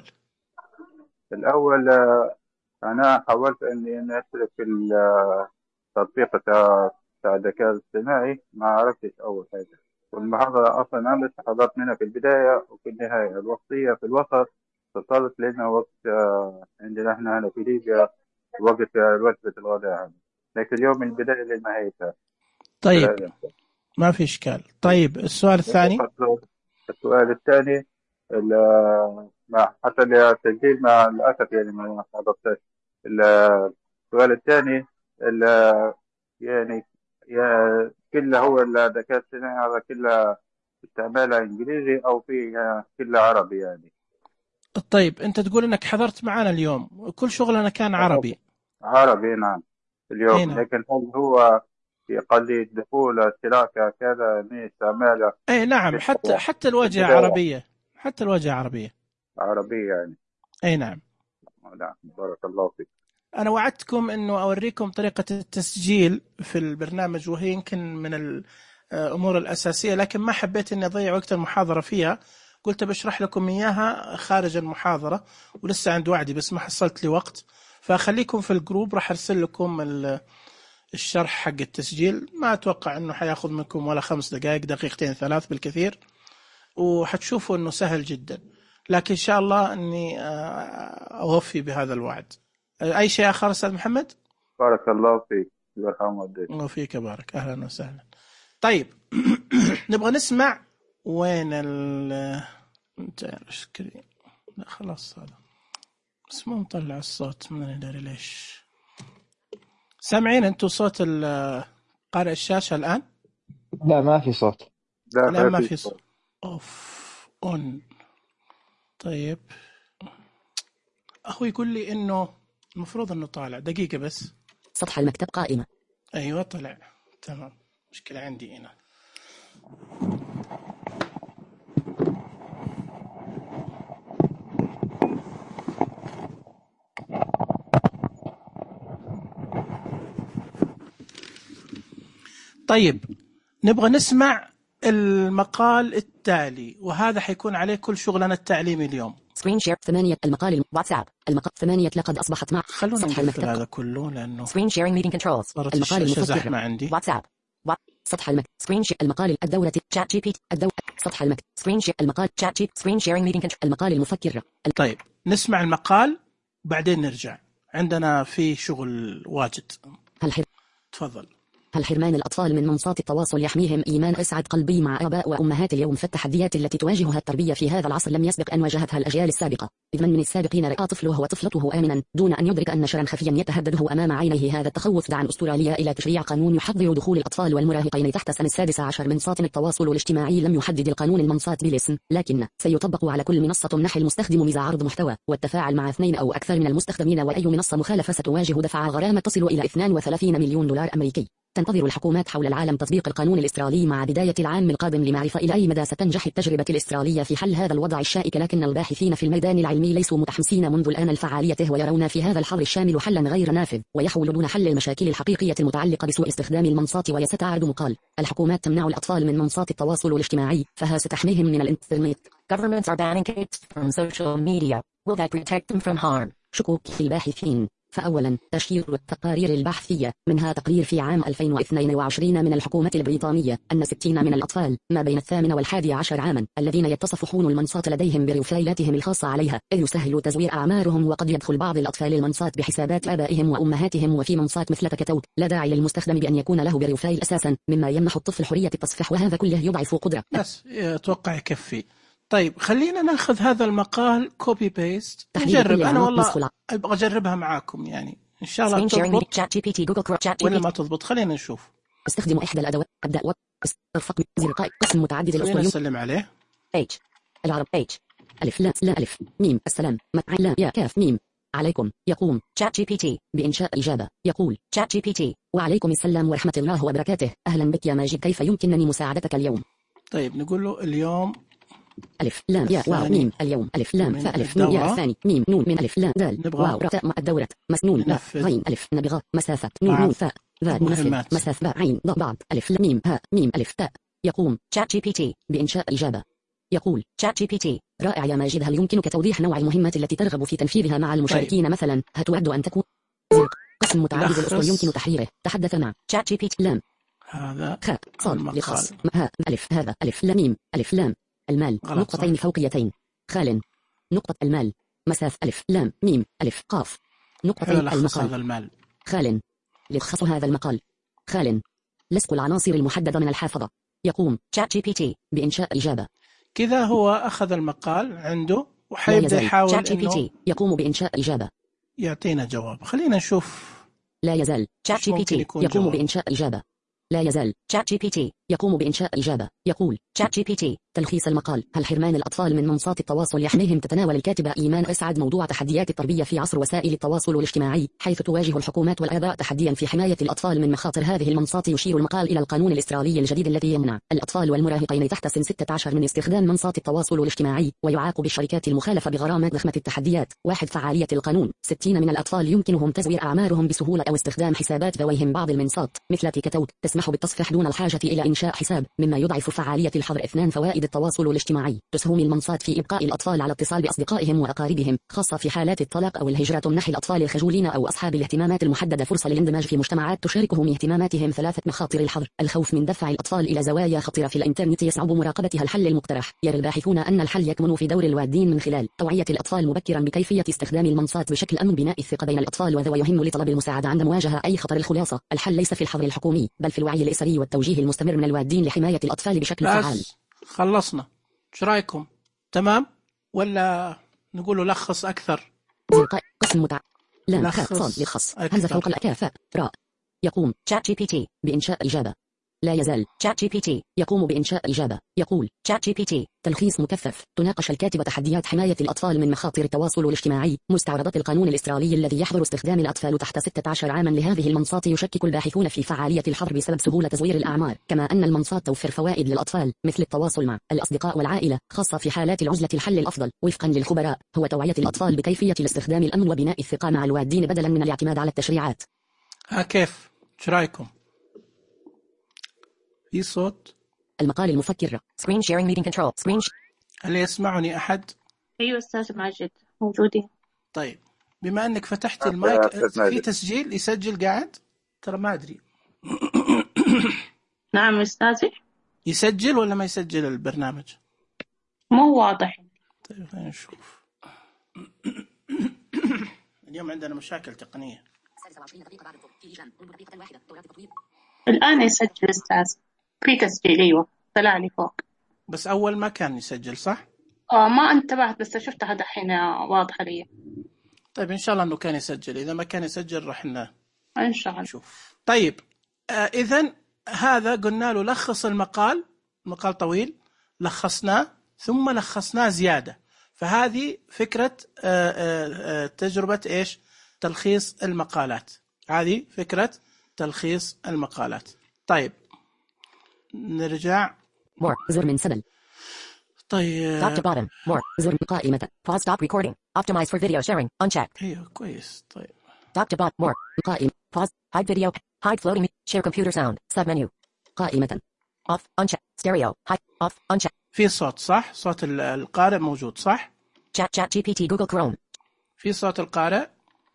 S15: الأول أنا حاولت إني أشترك في التطبيق تاع الذكاء الاصطناعي، ما عرفتش أول حاجة. والمحاضرة أصلا أنا لسه حضرت منها في البداية وفي النهاية. الوقتية في الوسط اتصلت لنا وقت عندنا إحنا هنا في ليبيا وقت وجبة الغداء، لكن اليوم من البداية لنهايتها.
S1: طيب ما في إشكال. طيب السؤال الثاني.
S15: السؤال الثاني ما حتى التسجيل مع الأسف يعني ما حضرتش. السؤال الثاني يعني يا كله هو الذكاء الصناعي هذا كله استعماله إنجليزي أو في كله عربي يعني؟
S1: طيب أنت تقول إنك حضرت معنا اليوم، كل شغلنا كان عربي.
S15: عربي نعم اليوم.
S1: نعم.
S15: لكن هل هو يقل لي الدخول اشتراك كذا من استعماله؟
S1: أي نعم، حتى حتى الواجهة عربية، حتى الواجهة عربية
S15: عربية يعني.
S1: أي نعم.
S15: نعم بارك الله فيك.
S1: أنا وعدتكم إنه أوريكم طريقة التسجيل في البرنامج، وهي يمكن من الأمور الأساسية، لكن ما حبيت إني أضيع وقت المحاضرة فيها. قلت بشرح لكم إياها خارج المحاضرة، ولسه عند وعدي بس ما حصلت لي وقت. فخليكم في الجروب، راح أرسل لكم الشرح حق التسجيل. ما أتوقع إنه حياخذ منكم ولا خمس دقائق، دقيقتين ثلاث بالكثير، وحتشوفوا إنه سهل جدا. لكن إن شاء الله إني أوفي بهذا الوعد. أي شيء آخر أستاذ محمد؟
S15: بارك الله فيك. يرحم والديك.
S1: وفيك بارك. أهلا وسهلا. طيب نبغى نسمع وين ال سكرين. لا خلاص هذا بس مو مطلع الصوت، ما ندري ليش. سامعين أنتوا صوت قارئ الشاشة الآن؟
S14: لا ما في صوت.
S15: لا,
S1: لا ما في صوت. أوف أون. طيب أخوي يقول لي إنه المفروض إنه طالع. دقيقة بس.
S16: سطح المكتب قائمة.
S1: أيوة طلع تمام. مشكلة عندي هنا. طيب نبغى نسمع المقال التالي، وهذا حيكون عليه كل شغلنا التعليمي اليوم.
S16: سكرين شير ثمانية. المقال واتساب. المقال ثمانية. لقد أصبحت مع
S1: خلونا نقفل هذا كله لأنه
S16: سكرين شيرينج ميتنج كنترولز.
S1: المقال المفكر عندي.
S16: واتساب. سطح المكتب. سكرين شير. المقال الدورة. شات جي بي تي. الدورة. سطح المكتب. سكرين شير. المقال شات جي. سكرين شيرينج ميتنج كنترول. المقال المفكر.
S1: طيب نسمع المقال وبعدين نرجع، عندنا في شغل واجد.
S16: هل حر...
S1: تفضل.
S16: هل حرمان الأطفال من منصات التواصل يحميهم إيمان أسعد قلبي مع آباء وأمهات اليوم؟ فالتحديات التي تواجهها التربية في هذا العصر لم يسبق أن واجهتها الأجيال السابقة، إذ من من السابقين رأى طفله وطفلته آمنا دون أن يدرك أن شرا خفيا يتهدده أمام عينيه. هذا التخوف دعا أستراليا إلى تشريع قانون يحظر دخول الأطفال والمراهقين تحت سن السادس عشر من ساطن التواصل الاجتماعي. لم يحدد القانون المنصات بالاسم، لكن سيطبق على كل منصة تمنح المستخدم ميزة عرض محتوى والتفاعل مع اثنين أو أكثر من المستخدمين، وأي منصة مخالفة ستواجه دفع غرامة تصل إلى اثنين وثلاثين مليون دولار أمريكي. تنتظر الحكومات حول العالم تطبيق القانون الاسترالي مع بداية العام القادم لمعرفة إلى أي مدى ستنجح التجربة الاسترالية في حل هذا الوضع الشائك، لكن الباحثين في الميدان العلمي ليسوا متحمسين منذ الآن لفعاليته، ويرون في هذا الحظر الشامل حلا غير نافذ، ويحاولون حل المشاكل الحقيقية المتعلقة بسوء استخدام المنصات. ويستعرض مقال: الحكومات تمنع الأطفال من منصات التواصل الاجتماعي، فها ستحميهم من الإنترنت.
S17: Governments are banning kids from social media. Will that protect them from harm?
S16: شكوك الباحثين. فأولا، تشير التقارير البحثية منها تقرير في عام ألفين واثنين وعشرين من الحكومة البريطانية أن ستين من الأطفال ما بين الثامن والحادي عشر عاما الذين يتصفحون المنصات لديهم بروفايلاتهم الخاصة عليها، إذ يسهل تزوير أعمارهم، وقد يدخل بعض الأطفال المنصات بحسابات آبائهم وأمهاتهم، وفي منصات مثل تكتوك لا داعي للمستخدم بأن يكون له بروفايل أساسا، مما يمنح الطفل حرية التصفح، وهذا كله يضعف قدرة.
S1: بس أتوقع يكفي. طيب خلينا ناخذ هذا المقال كوبي بيست نجرب. أنا والله أبغى أجربها معاكم، يعني إن شاء الله تضبط ولا ما تضبط. خلينا نشوف.
S16: استخدموا إحدى الأدوات. أبدأ و ارفق زر قسم متعدد الأسطول.
S1: نسلم عليه.
S16: H العرب H ألف لا لا ألف ميم السلام مع لا يا كاف ميم عليكم. يقوم
S17: شات جي بي تي
S16: بإنشاء إجابة. يقول
S17: شات جي بي تي:
S16: وعليكم السلام ورحمة الله وبركاته. أهلا بك يا ماجد، كيف يمكنني مساعدتك اليوم؟
S1: طيب نقول له اليوم
S16: ألف لام يا واو ميم. اليوم ألف لام فألف نون يا الثاني ميم نون من ألف لام دال واو راء مع الدورة مسنون لا غين ألف نبغة مسافة نون نون فاء ذال منفذ مسافة باء عين ض بعض ألف لام ميم هاء ميم ألف تاء. يقوم
S17: شات جي بي تي
S16: بإنشاء إجابة. يقول
S17: شات جي بي تي:
S16: رائع يا ماجد، هل يمكنك توضيح نوع المهمات التي ترغب في تنفيذها مع المشاركين؟ طيب. مثلا هتود أن تكون قسم متعدد الأسطول يمكن تحريره. تحدث مع
S17: شات جي بي تي.
S16: لام
S1: هذا
S16: خاء صاد لخاص ها ألف هذا ألف لام ميم ألف لام المال نقطتين فوقيتين خال نقطة المال مساف ألف لام ميم ألف قاف نقطتين المقال
S1: المال
S16: خال لخص هذا المقال خال لصق العناصر المحددة من الحافظة. يقوم
S17: شات جي بي تي
S16: بإنشاء إجابة.
S1: كذا هو أخذ المقال عنده وحيبدأ يحاول
S16: شات جي بي تي يقوم بإنشاء إجابة.
S1: يعطينا جواب. خلينا نشوف.
S16: لا يزال
S17: شات جي بي تي
S16: يقوم جواب. بإنشاء إجابة. لا يزال
S17: شات جي بي تي
S16: يقوم بإنشاء إجابة. يقول
S17: شات جي بي تي:
S16: تلخيص المقال: هل حرمان الأطفال من منصات التواصل يحميهم؟ تتناول الكاتبة إيمان أسعد موضوع تحديات التربية في عصر وسائل التواصل الاجتماعي، حيث تواجه الحكومات والآباء تحديا في حماية الأطفال من مخاطر هذه المنصات. يشير المقال إلى القانون الإسترالي الجديد الذي يمنع الأطفال والمراهقين تحت سن ستة عشر من استخدام منصات التواصل الاجتماعي، ويعاقب الشركات المخالفة بغرامات ضخمة. التحديات: واحد فعالية القانون: ستين من الأطفال يمكنهم تزوير أعمارهم بسهولة أو استخدام حسابات ذويهم. بعض المنصات مثل تيكتوك تسمح بالتصفيح دون الحاجة إلى إنشاء حساب، مما يضعف فعالية الحظر. اثنان فوائد التواصل الاجتماعي: تسهم المنصات في إبقاء الأطفال على اتصال بأصدقائهم وأقاربهم، خاصة في حالات الطلاق أو الهجرة. تمنح الأطفال الخجولين أو أصحاب الاهتمامات المحددة فرصة للاندماج في مجتمعات تشاركهم اهتماماتهم. ثلاثة مخاطر الحظر: الخوف من دفع الأطفال إلى زوايا خطرة في الإنترنت يصعب مراقبتها. الحل المقترح: يرى الباحثون أن الحل يكمن في دور الوالدين من خلال توعية الأطفال مبكرا بكيفية استخدام المنصات بشكل أمن، بناء الثقة بين الأطفال وذويهم لطلب المساعدة عند مواجهة أي خطر. الخلاصة: الحل ليس في الحظر الحكومي، بل في الوعي الأسري والتوجيه المستمر من الوالدين لحماية الأطفال بشكل فعال.
S1: خلصنا. ايش رايكم؟ تمام ولا نقول لخص اكثر؟
S16: قسم متع لا خاص لخص همزه فوق الاكافاء راء. يقوم
S17: شات جي بي تي
S16: بإنشاء إجابة. لا يزال
S17: شات جي بي تي
S16: يقوم بإنشاء إجابة. يقول
S17: شات جي بي تي:
S16: تلخيص مكثف: تناقش الكاتبة تحديات حماية الأطفال من مخاطر التواصل الاجتماعي. مستعرضات القانون الإسترالي الذي يحظر استخدام الأطفال تحت ستة عشر عاما لهذه المنصات. يشكك الباحثون في فعالية الحظر بسبب سهولة تزوير الأعمار، كما أن المنصات توفر فوائد للأطفال مثل التواصل مع الأصدقاء والعائلة، خاصة في حالات العزلة. الحل الأفضل وفقا للخبراء هو توعية الأطفال بكيفية الاستخدام الأمن وبناء الثقة مع الوالدين بدلا من الاعتماد على التشريعات.
S1: ها كيف؟ ايش رايكم؟ في صوت؟
S16: المقال المفكر
S17: Screen sharing meeting control Screen sh...
S1: هل يسمعني أحد؟
S18: أيوة أستاذ ماجد موجودين.
S1: طيب بما أنك فتحت المايك في تسجيل يسجل قاعد؟ ترى ما أدري.
S18: نعم أستاذي.
S1: يسجل ولا ما يسجل البرنامج؟
S18: مو واضح.
S1: طيب خلينا نشوف. اليوم عندنا مشاكل تقنية.
S18: الآن يسجل أستاذ. في تسجيل أيوة طلع لي فوق.
S1: بس أول ما كان يسجل صح؟
S18: آه ما انتبهت بس شفتها دحين واضحة لي.
S1: طيب إن شاء الله إنه كان يسجل. إذا ما كان يسجل راح
S18: إن شاء الله
S1: نشوف. طيب آه إذن هذا قلنا له لخص المقال. المقال طويل لخصناه ثم لخصناه زيادة. فهذه فكرة آه آه تجربة إيش؟ تلخيص المقالات. هذه فكرة تلخيص المقالات. طيب نرجع.
S16: More زر من سدل.
S1: طيب
S16: Top to bottom. More زر قائمة. Pause stop recording. Optimize for video sharing. Unchecked.
S1: ايوه كويس. طيب
S16: Top to bottom. More قائمة. Pause. Hide video. Hide floating. Share computer sound. Sub menu. قائمة. Off. Unchecked. Stereo. Hide. Off. Unchecked.
S1: في صوت صح؟ صوت القارئ موجود صح؟
S16: Chat Chat جي بي تي Google Chrome.
S1: في صوت القارئ؟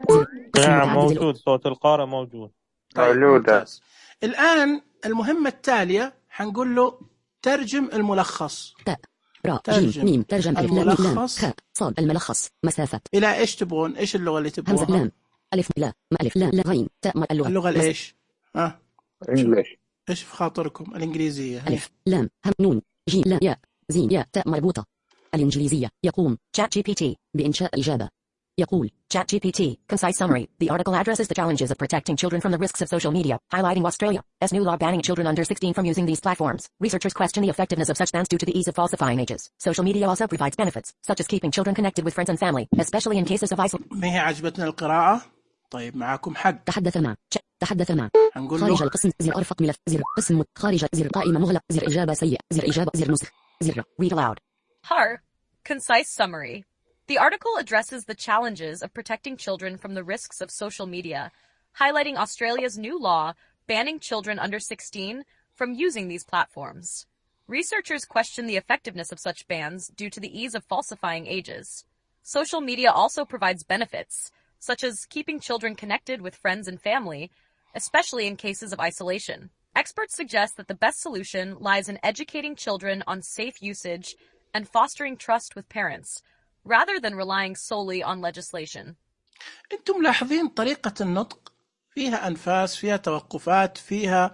S19: نعم موجود، صوت القارئ موجود.
S1: طيب ممتاز. الآن المهمة التالية حنقول له ترجم الملخص.
S16: تاء راء جيم ميم ترجم ألف لام لام خاء صاد الملخص مسافة.
S1: إلى إيش تبغون؟ إيش اللغة اللي تبغونها؟
S16: همزة لام ألف لا ما ألف لا لا غين تاء ما اللغة.
S1: اللغة الإيش؟ ها؟
S15: إنجليش.
S1: إيش في خاطركم؟ الإنجليزية.
S16: ألف لام هم نون جيم لا ياء زين ياء تاء مربوطة. الإنجليزية. يقوم Chat جي بي تي بإنشاء إجابة. يقول Chat جي بي تي concise summary. The article addresses the challenges of protecting children from the risks of social media, highlighting Australia's new law banning children under sixteen from using these platforms. Researchers question the effectiveness of such bans due to the ease of falsifying ages. Social media also provides benefits, such as keeping children connected with friends and family, especially in cases of isolation.
S1: ما هي عجبتنا القراءة؟ طيب معكم حق.
S16: تحدث مع تحدث مع
S1: هنقول
S16: خارج
S1: له
S16: القسم زر أرفق ملف زر قسم خارج زر قائمة مغلق زر إجابة سيء زر إجابة زر نسخ زر read aloud.
S20: Har. Concise summary. The article addresses the challenges of protecting children from the risks of social media, highlighting Australia's new law banning children under sixteen from using these platforms. Researchers question the effectiveness of such bans due to the ease of falsifying ages. Social media also provides benefits, such as keeping children connected with friends and family, especially in cases of isolation. Experts suggest that the best solution lies in educating children on safe usage and fostering trust with parents, rather than relying solely on legislation.
S1: أنتم ملاحظين طريقة النطق فيها أنفاس، فيها توقفات، فيها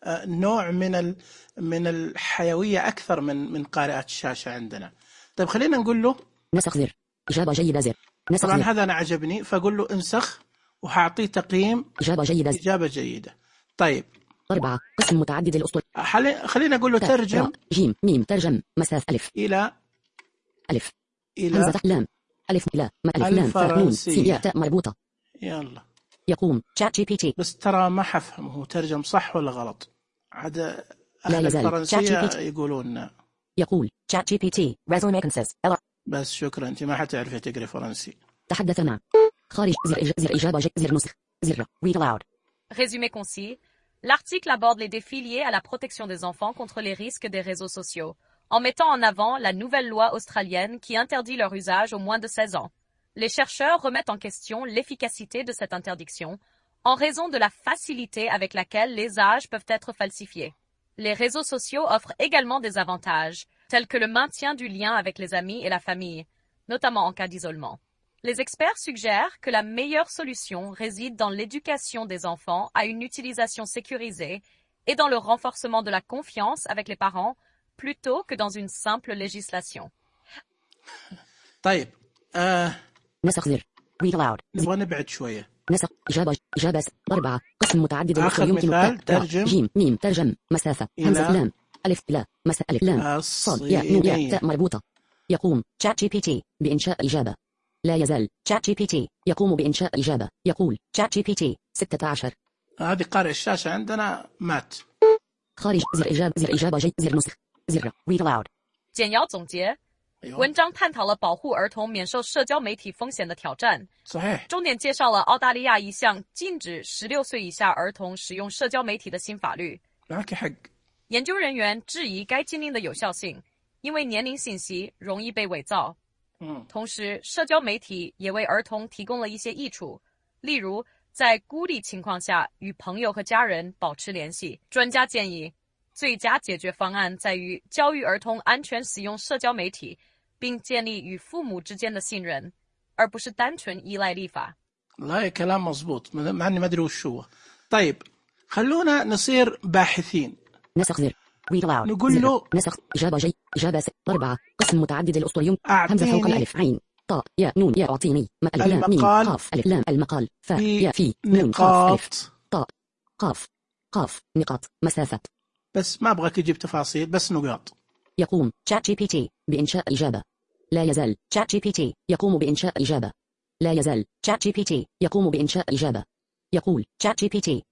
S1: نوع من ال... من الحيوية أكثر من من قارئات الشاشة عندنا. طيب خلينا نقول له
S16: نسخ زر إجابة جيدة زر. نسخ
S1: طبعا
S16: زر.
S1: هذا أنا عجبني فأقول له انسخ وحأعطيه تقييم
S16: إجابة جيدة زر.
S1: إجابة جيدة. طيب
S16: أربعة قسم متعدد الأسطر.
S1: حل... خلينا نقول له ترجم
S16: جيم ميم ترجم مسافة ألف
S1: إلى
S16: ألف
S1: إلى
S16: همزة لام ألف لا ما ألف لام فاء نون سين ياء تاء مربوطة.
S1: يلا
S16: يقوم Chat جي بي تي.
S1: بس ترى ما حفهم هو ترجم صح ولا غلط. عاد
S16: لا
S1: أهل
S16: يزال
S1: الفرنسية يقولون.
S16: يقول Chat جي بي تي resume consist.
S1: بس شكرا أنت ما حتعرفي تقري فرنسي.
S16: تحدث مع خارج زر إج... زر إجابة ج... زر نسخ زر read aloud.
S20: Résumé concis. L'article aborde les défis liés à la protection des enfants contre les risques des réseaux sociaux, en mettant en avant la nouvelle loi australienne qui interdit leur usage aux moins de seize ans. Les chercheurs remettent en question l'efficacité de cette interdiction, en raison de la facilité avec laquelle les âges peuvent être falsifiés. Les réseaux sociaux offrent également des avantages, tels que le maintien du lien avec les amis et la famille, notamment en cas d'isolement. Les experts suggèrent que la meilleure solution réside dans l'éducation des enfants à une utilisation sécurisée et dans le renforcement de la confiance avec les parents, plutôt que dans une simple législation.
S1: طيب آه
S16: نسخ زر read aloud.
S1: نبغى نبعد شوية.
S16: نسخ إجابة إجابة أربعة قسم متعدد
S1: آخر
S16: يمكن
S1: مثال ترجم
S16: جيم ميم ترجم مسافة همزة لام ألف لا مسافة ألف لام صاد ياء نون ياء تاء مربوطة. يقوم Chat جي بي تي بإنشاء إجابة. لا يزال Chat جي بي تي يقوم بإنشاء إجابة. يقول Chat جي بي تي ستة عشر.
S1: هذه قارئ الشاشة عندنا مات.
S16: خارج زر إجابة زر إجابة جي زر نسخ زر read aloud.
S20: 简要总结，文章探讨了保护儿童免受社交媒体风险的挑战，重点介绍了澳大利亚一项禁止十六岁以下儿童使用社交媒体的新法律。研究人员质疑该禁令的有效性，因为年龄信息容易被伪造。同时，社交媒体也为儿童提供了一些益处，例如在孤立情况下与朋友和家人保持联系。专家建议，最佳解决方案在于教育儿童安全使用社交媒体，并建立与父母之间的信任，而不是单纯依赖立法。
S1: والله كلام مظبوط مع اني ما ادري وش هو. طيب خلونا نصير باحثين.
S16: نسخ زر read aloud.
S1: نقول له
S16: نسخ إجابة جي إجابة س... أربعة قسم متعدد الأسطر يم
S1: همزة
S16: فوق الألف عين طاء ياء نون ياء أعطيني ما ألف لام ميم قاف ألف لام المقال فاء ياء في نون قاف ألف طاء قاف قاف نقاط مسافة.
S1: بس ما أبغى تجيب تفاصيل بس نقاط.
S16: يقوم Chat جي بي تي بإنشاء إجابة. لا يزال Chat جي بي تي يقوم بإنشاء إجابة. لا يزال Chat جي بي تي يقوم بإنشاء إجابة. يقول Chat جي بي تي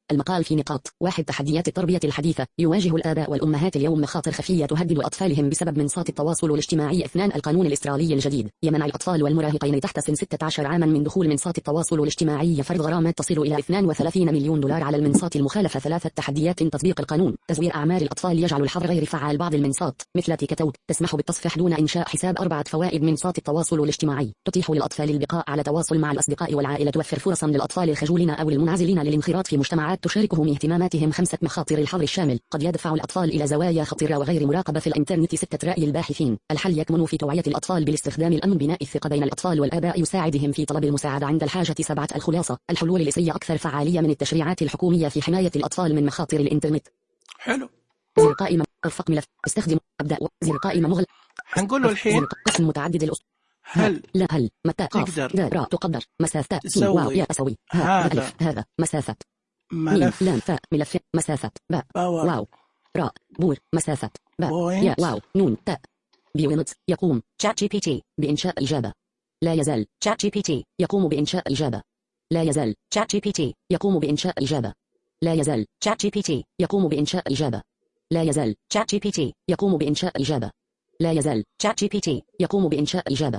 S16: المقال في نقاط. واحد. تحديات التربية الحديثة. يواجه الآباء والأمهات اليوم مخاطر خفية تهدد أطفالهم بسبب منصات التواصل الاجتماعي. اثنان. القانون الإسترالي الجديد يمنع الأطفال والمراهقين تحت سن ستة عشر عاما من دخول منصات التواصل الاجتماعي، فرض غرامات تصل إلى اثنين وثلاثين مليون دولار على المنصات المخالفة. ثلاثة. تحديات تطبيق القانون. تزوير أعمال الأطفال يجعل الحظر غير فعال. بعض المنصات مثل تيك توك تسمح بالتصفيح دون إنشاء حساب. أربعة. فوائد منصات التواصل الاجتماعي. تتيح للأطفال البقاء على تواصل مع الأصدقاء والعائلة. توفر فرصا للأطفال الخجولين أو المنعزلين للانخراط في مجتمعات تشاركهم اهتماماتهم. خمسة. مخاطر الحظر الشامل. قد يدفع الأطفال إلى زوايا خطيرة وغير مراقبة في الإنترنت. ستة. رأي الباحثين. الحل يكمن في توعية الأطفال بالاستخدام الأمن. بناء الثقة بين الأطفال والآباء يساعدهم في طلب المساعدة عند الحاجة. سبعة. الخلاصة. الحلول الإسرية أكثر فعالية من التشريعات الحكومية في حماية الأطفال من مخاطر الإنترنت.
S1: حلو.
S16: زر قائمة. ارفق ملف. استخدم. أبدأ. زر قائمة مغلق.
S1: حنقول له الحين
S16: قسم متعدد الأسطر.
S1: هل
S16: لا هل متى قاف دار تقدر مسافة سين واو يا أسوي هذا ألف هذا مسافة
S1: ملف
S16: لام فاء ملف مسافة باء واو راء بور مسافة باء يا واو نون تاء. بيونت يقوم شات جي بي تي بإنشاء إجابة. لا يزال شات جي بي تي يقوم بإنشاء إجابة. لا يزال شات جي بي تي يقوم بإنشاء إجابة. لا يزال شات جي بي تي يقوم بإنشاء إجابة. لا يزال شات جي بي تي يقوم بإنشاء إجابة. لا يزال شات جي بي تي يقوم بإنشاء إجابة.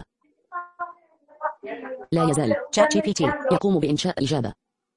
S16: لا يزال شات جي بي تي يقوم بإنشاء إجابة.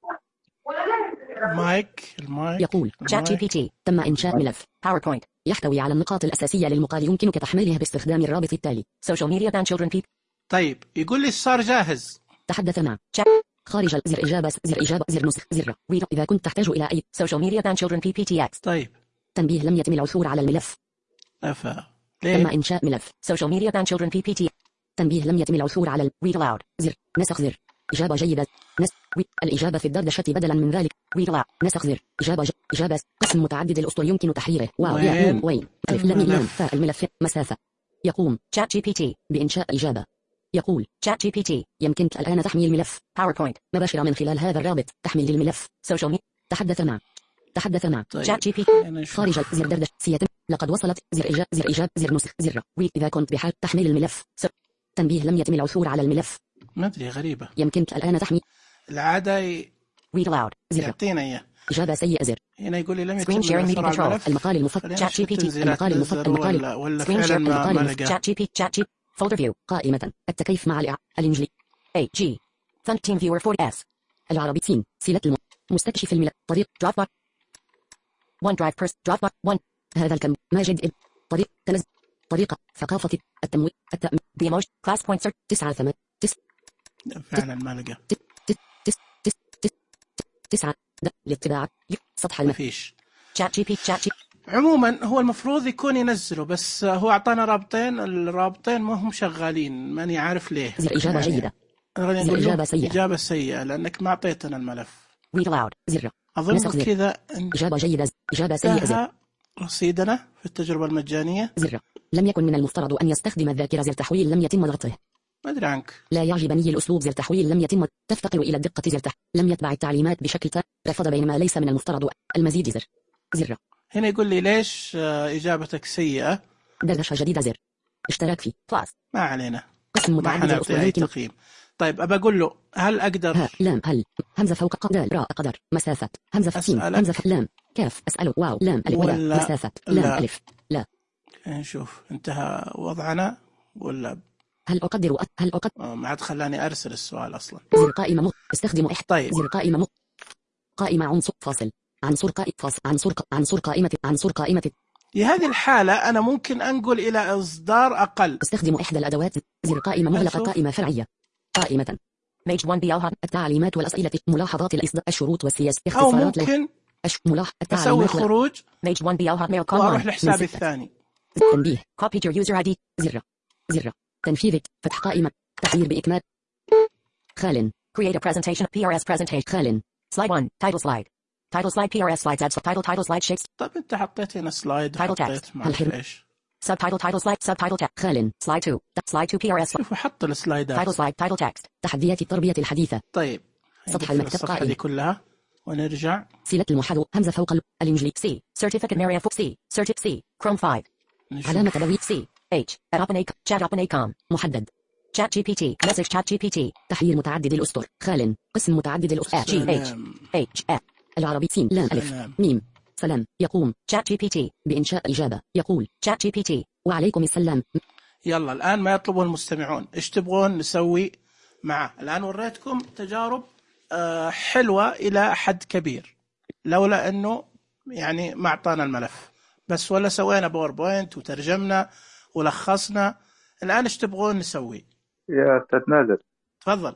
S1: مايك المايك
S16: يقول شات جي بي تي تم إنشاء ملف باوربوينت يحتوي على النقاط الأساسية للمقال. يمكنك تحميله باستخدام الرابط التالي. Social media than children people.
S1: طيب يقول لي صار جاهز.
S16: تحدث مع شات خارج زر إجابة زر إجابة زر نسخ زر ويد. إذا كنت تحتاج إلى أي Social media than children بي بي تي إكس.
S1: طيب
S16: تنبيه لم يتم العثور على الملف.
S1: أفا
S16: تم إنشاء ملف Social media than children بي بي تي. تنبيه لم يتم العثور على ال read aloud زر نسخ زر إجابة جيدة نسخ الإجابة في الدردشة بدلا من ذلك read aloud نسخ زر إجابة ج... إجابة قسم متعدد الأسطر يمكن تحريره. واو يا نون وين ألف لم لام فاء الملف مسافة. يقوم شات جي بي تي بإنشاء إجابة. يقول شات جي بي تي يمكنك الآن تحميل ملف باوربوينت مباشرة من خلال هذا الرابط. تحميل للملف سوشيال ميديا. تحدث مع تحدث مع شات جي بي تي خارج زر دردشة سيتم لقد وصلت زر إجابة زر إجابة زر نسخ زر ويد. إذا كنت بحاجة تحميل الملف س... تنبيه لم يتم العثور على الملف.
S1: ما أدري غريبة.
S16: يمكنك الآن تحميل
S1: العادة ي...
S16: read aloud زر
S1: يعطينا إياه.
S16: إجابة سيئة زر.
S1: هنا يقول لي لم يتم
S16: العثور على الملف. المقال المفضل شات جي بي تي. المقال المفضل المقال
S1: ولا, ولا فعلا ما, ما لقى.
S16: شات جي بي شات جي فولدر فيو قائمة التكيف مع الإع... الإنجليزي اي جي ثانك تيم فيور فور اس العربي سين سلة الم... مستكشف الملف طريق درايف بار وان درايف بيرس درايف بار وان هذا الكم ماجد اب طريق تنزل طريقة ثقافة التمويل التأمين بيموج كلاس بوينتر تسعة ثمانية تس
S1: فعلا ما لقى.
S16: تسعة للطباعة سطح الملف.
S1: مفيش
S16: شات جي بي شات جي.
S1: عموما هو المفروض يكون ينزله بس هو أعطانا رابطين الرابطين ما هم شغالين ماني عارف ليه.
S16: زر إجابة
S1: يعني
S16: جيدة
S1: زر
S16: إجابة سيئة.
S1: إجابة سيئة لأنك ما أعطيتنا الملف.
S16: read aloud زر
S1: أظن كذا
S16: إجابة جيدة إجابة سيئة زر.
S1: رصيدنا في التجربة المجانية
S16: زر لم يكن من المفترض أن يستخدم الذاكرة زر تحويل لم يتم ضغطه.
S1: ما أدري عنك.
S16: لا يعجبني الأسلوب زر تحويل لم يتم تفتقر إلى الدقة زر تح لم يتبع التعليمات بشكل تام. رفض بينما ليس من المفترض المزيد زر زر.
S1: هنا يقول لي ليش إجابتك سيئة.
S16: دردشة جديدة زر اشتراك في بلاس
S1: ما علينا
S16: قسم متعدد الأسطر يمكن
S1: تقييم. طيب أبى أقول له هل أقدر
S16: ها لام هل همزة فوق قدر راء قدر مسافة همزة فتين همزة لام كاف أسأله واو لام ألف ولا مسافة لام لا. ألف لا.
S1: نشوف انتهى وضعنا ولا
S16: هل أقدر أ... هل أقدر
S1: ما عاد خلاني أرسل السؤال أصلا.
S16: زر قائمة م... استخدم إح
S1: طيب.
S16: زر قائمة م... قائمة عنصر فاصل عنصر قائمة فاصل عنصر ق... عنصر قائمة عنصر قائمة.
S1: في هذه الحالة أنا ممكن أنقل إلى إصدار أقل.
S16: استخدم إحدى الأدوات زر قائمة مغلقة قائمة فرعية قائمة ميج واحد بيوها التعليمات والأسئلة ملاحظات الإصدار الشروط والسياسة
S1: أو ممكن
S16: أش ملاح
S1: أسوي خروج
S16: ميج واحد بيوها ميل كوم
S1: وأروح لحسابي الثاني.
S16: تنبيه copy your user آي دي زر زر تنفيذ فتح قائمة تحرير بإكمال خال create a presentation بي آر إس presentation خال slide one title slide title slide بي آر إس slides add subtitle title slide shapes.
S1: طب أنت حطيت هنا سلايد
S16: title text
S1: ما أعرف إيش
S16: subtitle title slide subtitle text خال slide two slide two بي آر إس
S1: شوف حط السلايدات
S16: title slide title text تحديات التربية الحديثة.
S1: طيب
S16: سطح المكتب
S1: قائم هذه كلها ونرجع
S16: سلة المحاذو همزة فوق الإنجليزي سي certificate area فوق سي certificate سي كروم خمسة علامة تدوير سي اتش ارابنيك chat ارابنيكوم محدد chat جي بي تي message chat جي بي تي تحرير متعدد الأسطر خال قسم متعدد الأسطر جي اتش اتش العربي سين لام ألف
S1: سلام.
S16: ميم سلام. يقوم شات جي بي تي بإنشاء إجابة. يقول شات جي بي تي وعليكم السلام.
S1: يلا الآن ما يطلبه المستمعون، إيش تبغون نسوي معه؟ الآن وريتكم تجارب آه، حلوة إلى حد كبير، لولا أنه يعني ما أعطانا الملف بس، ولا سوينا باوربوينت وترجمنا ولخصنا. الآن إيش تبغون نسوي؟
S15: يا أستاذ نادر،
S1: تفضل.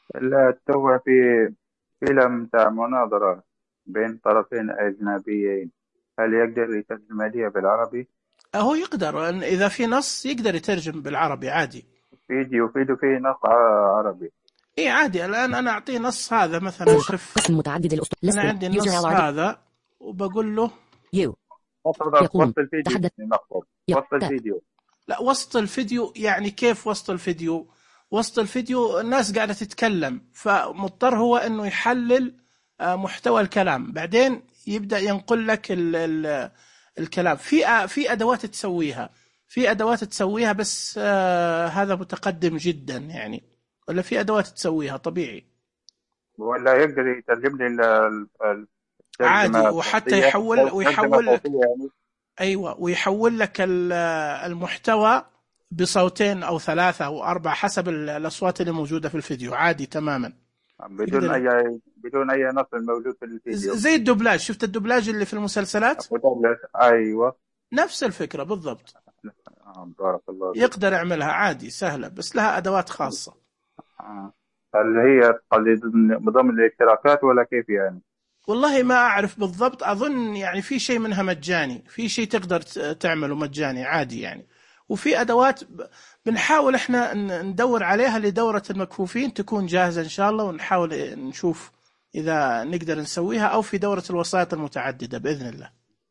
S15: لا تو في فيلم تاع مناظرة بين طرفين أجنبيين، هل يقدر يترجم لي بالعربي؟
S1: هو يقدر، إن إذا في نص يقدر يترجم بالعربي عادي.
S15: فيديو فيديو فيه نص ع- عربي.
S1: إيه عادي. الآن أنا أعطيه نص هذا مثلا، شوف
S16: قسم متعدد الأسطول.
S1: أنا عندي النص هذا وبقول له
S16: يو
S15: يقوم وسط الفيديو نقطة وسط الفيديو.
S1: لا، وسط الفيديو يعني كيف وسط الفيديو؟ وسط الفيديو الناس قاعدة تتكلم، فمضطر هو أنه يحلل آه، محتوى الكلام، بعدين يبدأ ينقل لك ال ال الكلام. في آه، في أدوات تسويها، في أدوات تسويها بس آه، هذا متقدم جدا يعني، ولا في أدوات تسويها طبيعي
S15: ولا يقدر يترجم لي ال- ال- الترجمة
S1: عادي، وحتى
S15: الصوتية
S1: يحول
S15: أو
S1: ويحول
S15: الترجمة
S1: لك.
S15: الصوتية يعني.
S1: أيوة، ويحول لك ال- المحتوى بصوتين أو ثلاثة أو أربعة حسب ال- الأصوات اللي موجودة في الفيديو، عادي تماما.
S15: بدون
S1: يقدر-
S15: أي بدون أي نص موجود في الفيديو.
S1: زي الدبلاج، شفت الدبلاج اللي في المسلسلات؟
S15: مدبلج. أيوة،
S1: نفس الفكرة بالضبط،
S15: آه، بارك الله فيك.
S1: يقدر يعملها عادي سهلة، بس لها أدوات خاصة.
S15: آه. هل هي تقليد نظام الاشتراكات ولا كيف يعني؟
S1: والله ما أعرف بالضبط، أظن يعني في شيء منها مجاني، في شيء تقدر ت- تعمله مجاني عادي يعني، وفي أدوات ب- بنحاول إحنا ن- ندور عليها لدورة المكفوفين تكون جاهزة إن شاء الله، ونحاول نشوف إذا نقدر نسويها، أو في دورة الوسائط المتعددة بإذن الله.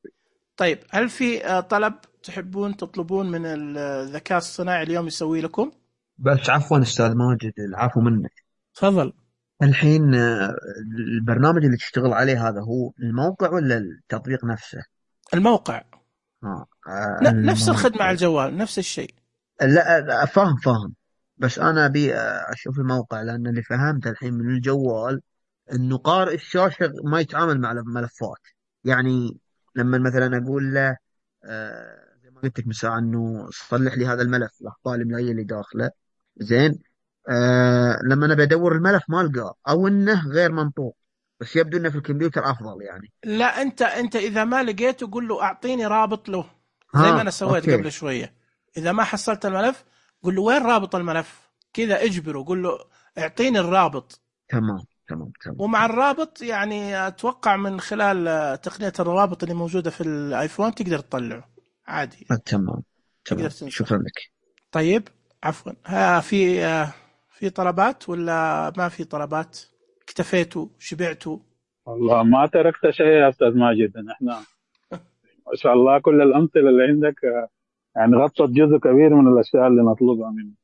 S1: طيب، هل في آه، طلب تحبون تطلبون من الذكاء الصناعي اليوم يسوي لكم؟
S3: بس عفوا أستاذ ماجد، العفو منك.
S1: تفضل.
S3: الحين آه، البرنامج اللي تشتغل عليه هذا هو الموقع ولا التطبيق نفسه؟
S1: الموقع.
S3: آه. آه
S1: ن- نفس
S3: الموقع.
S1: الخدمة على الجوال، نفس الشيء.
S3: لا, لا فاهم فاهم، بس أنا أبي آه، أشوف الموقع، لأن اللي فهمت الحين من الجوال إنه قارئ الشاشة ما يتعامل مع الملفات. يعني لما مثلا أقول له آه، زي ما قلت لك مساء إنه صلح لي هذا الملف الأخطاء الإملائية اللي داخله، زين، آه لما أنا بدور الملف ما ألقاه، أو إنه غير منطوق، بس يبدو إنه في الكمبيوتر أفضل يعني.
S1: لا، أنت أنت إذا ما لقيته قل له أعطيني رابط له، زي ما أنا سويت
S3: أوكي.
S1: قبل شوية. إذا ما حصلت الملف قل له وين رابط الملف، كذا اجبره، قل له اعطيني الرابط.
S3: تمام تمام تمام.
S1: ومع الرابط يعني أتوقع من خلال آه، تقنية الروابط اللي موجودة في الآيفون تقدر تطلعه عادي.
S3: آه، تمام
S1: تقدر
S3: تمام،
S1: تنسخ.
S3: شكرا لك.
S1: طيب عفوا، ها في آه، في طلبات ولا ما في طلبات؟ اكتفيتوا شبعتوا؟
S21: والله ما تركت شيء يا أستاذ ماجد، نحن ما شاء الله كل الأمثلة اللي عندك آه، يعني غطت جزء كبير من الأشياء اللي نطلبها منه.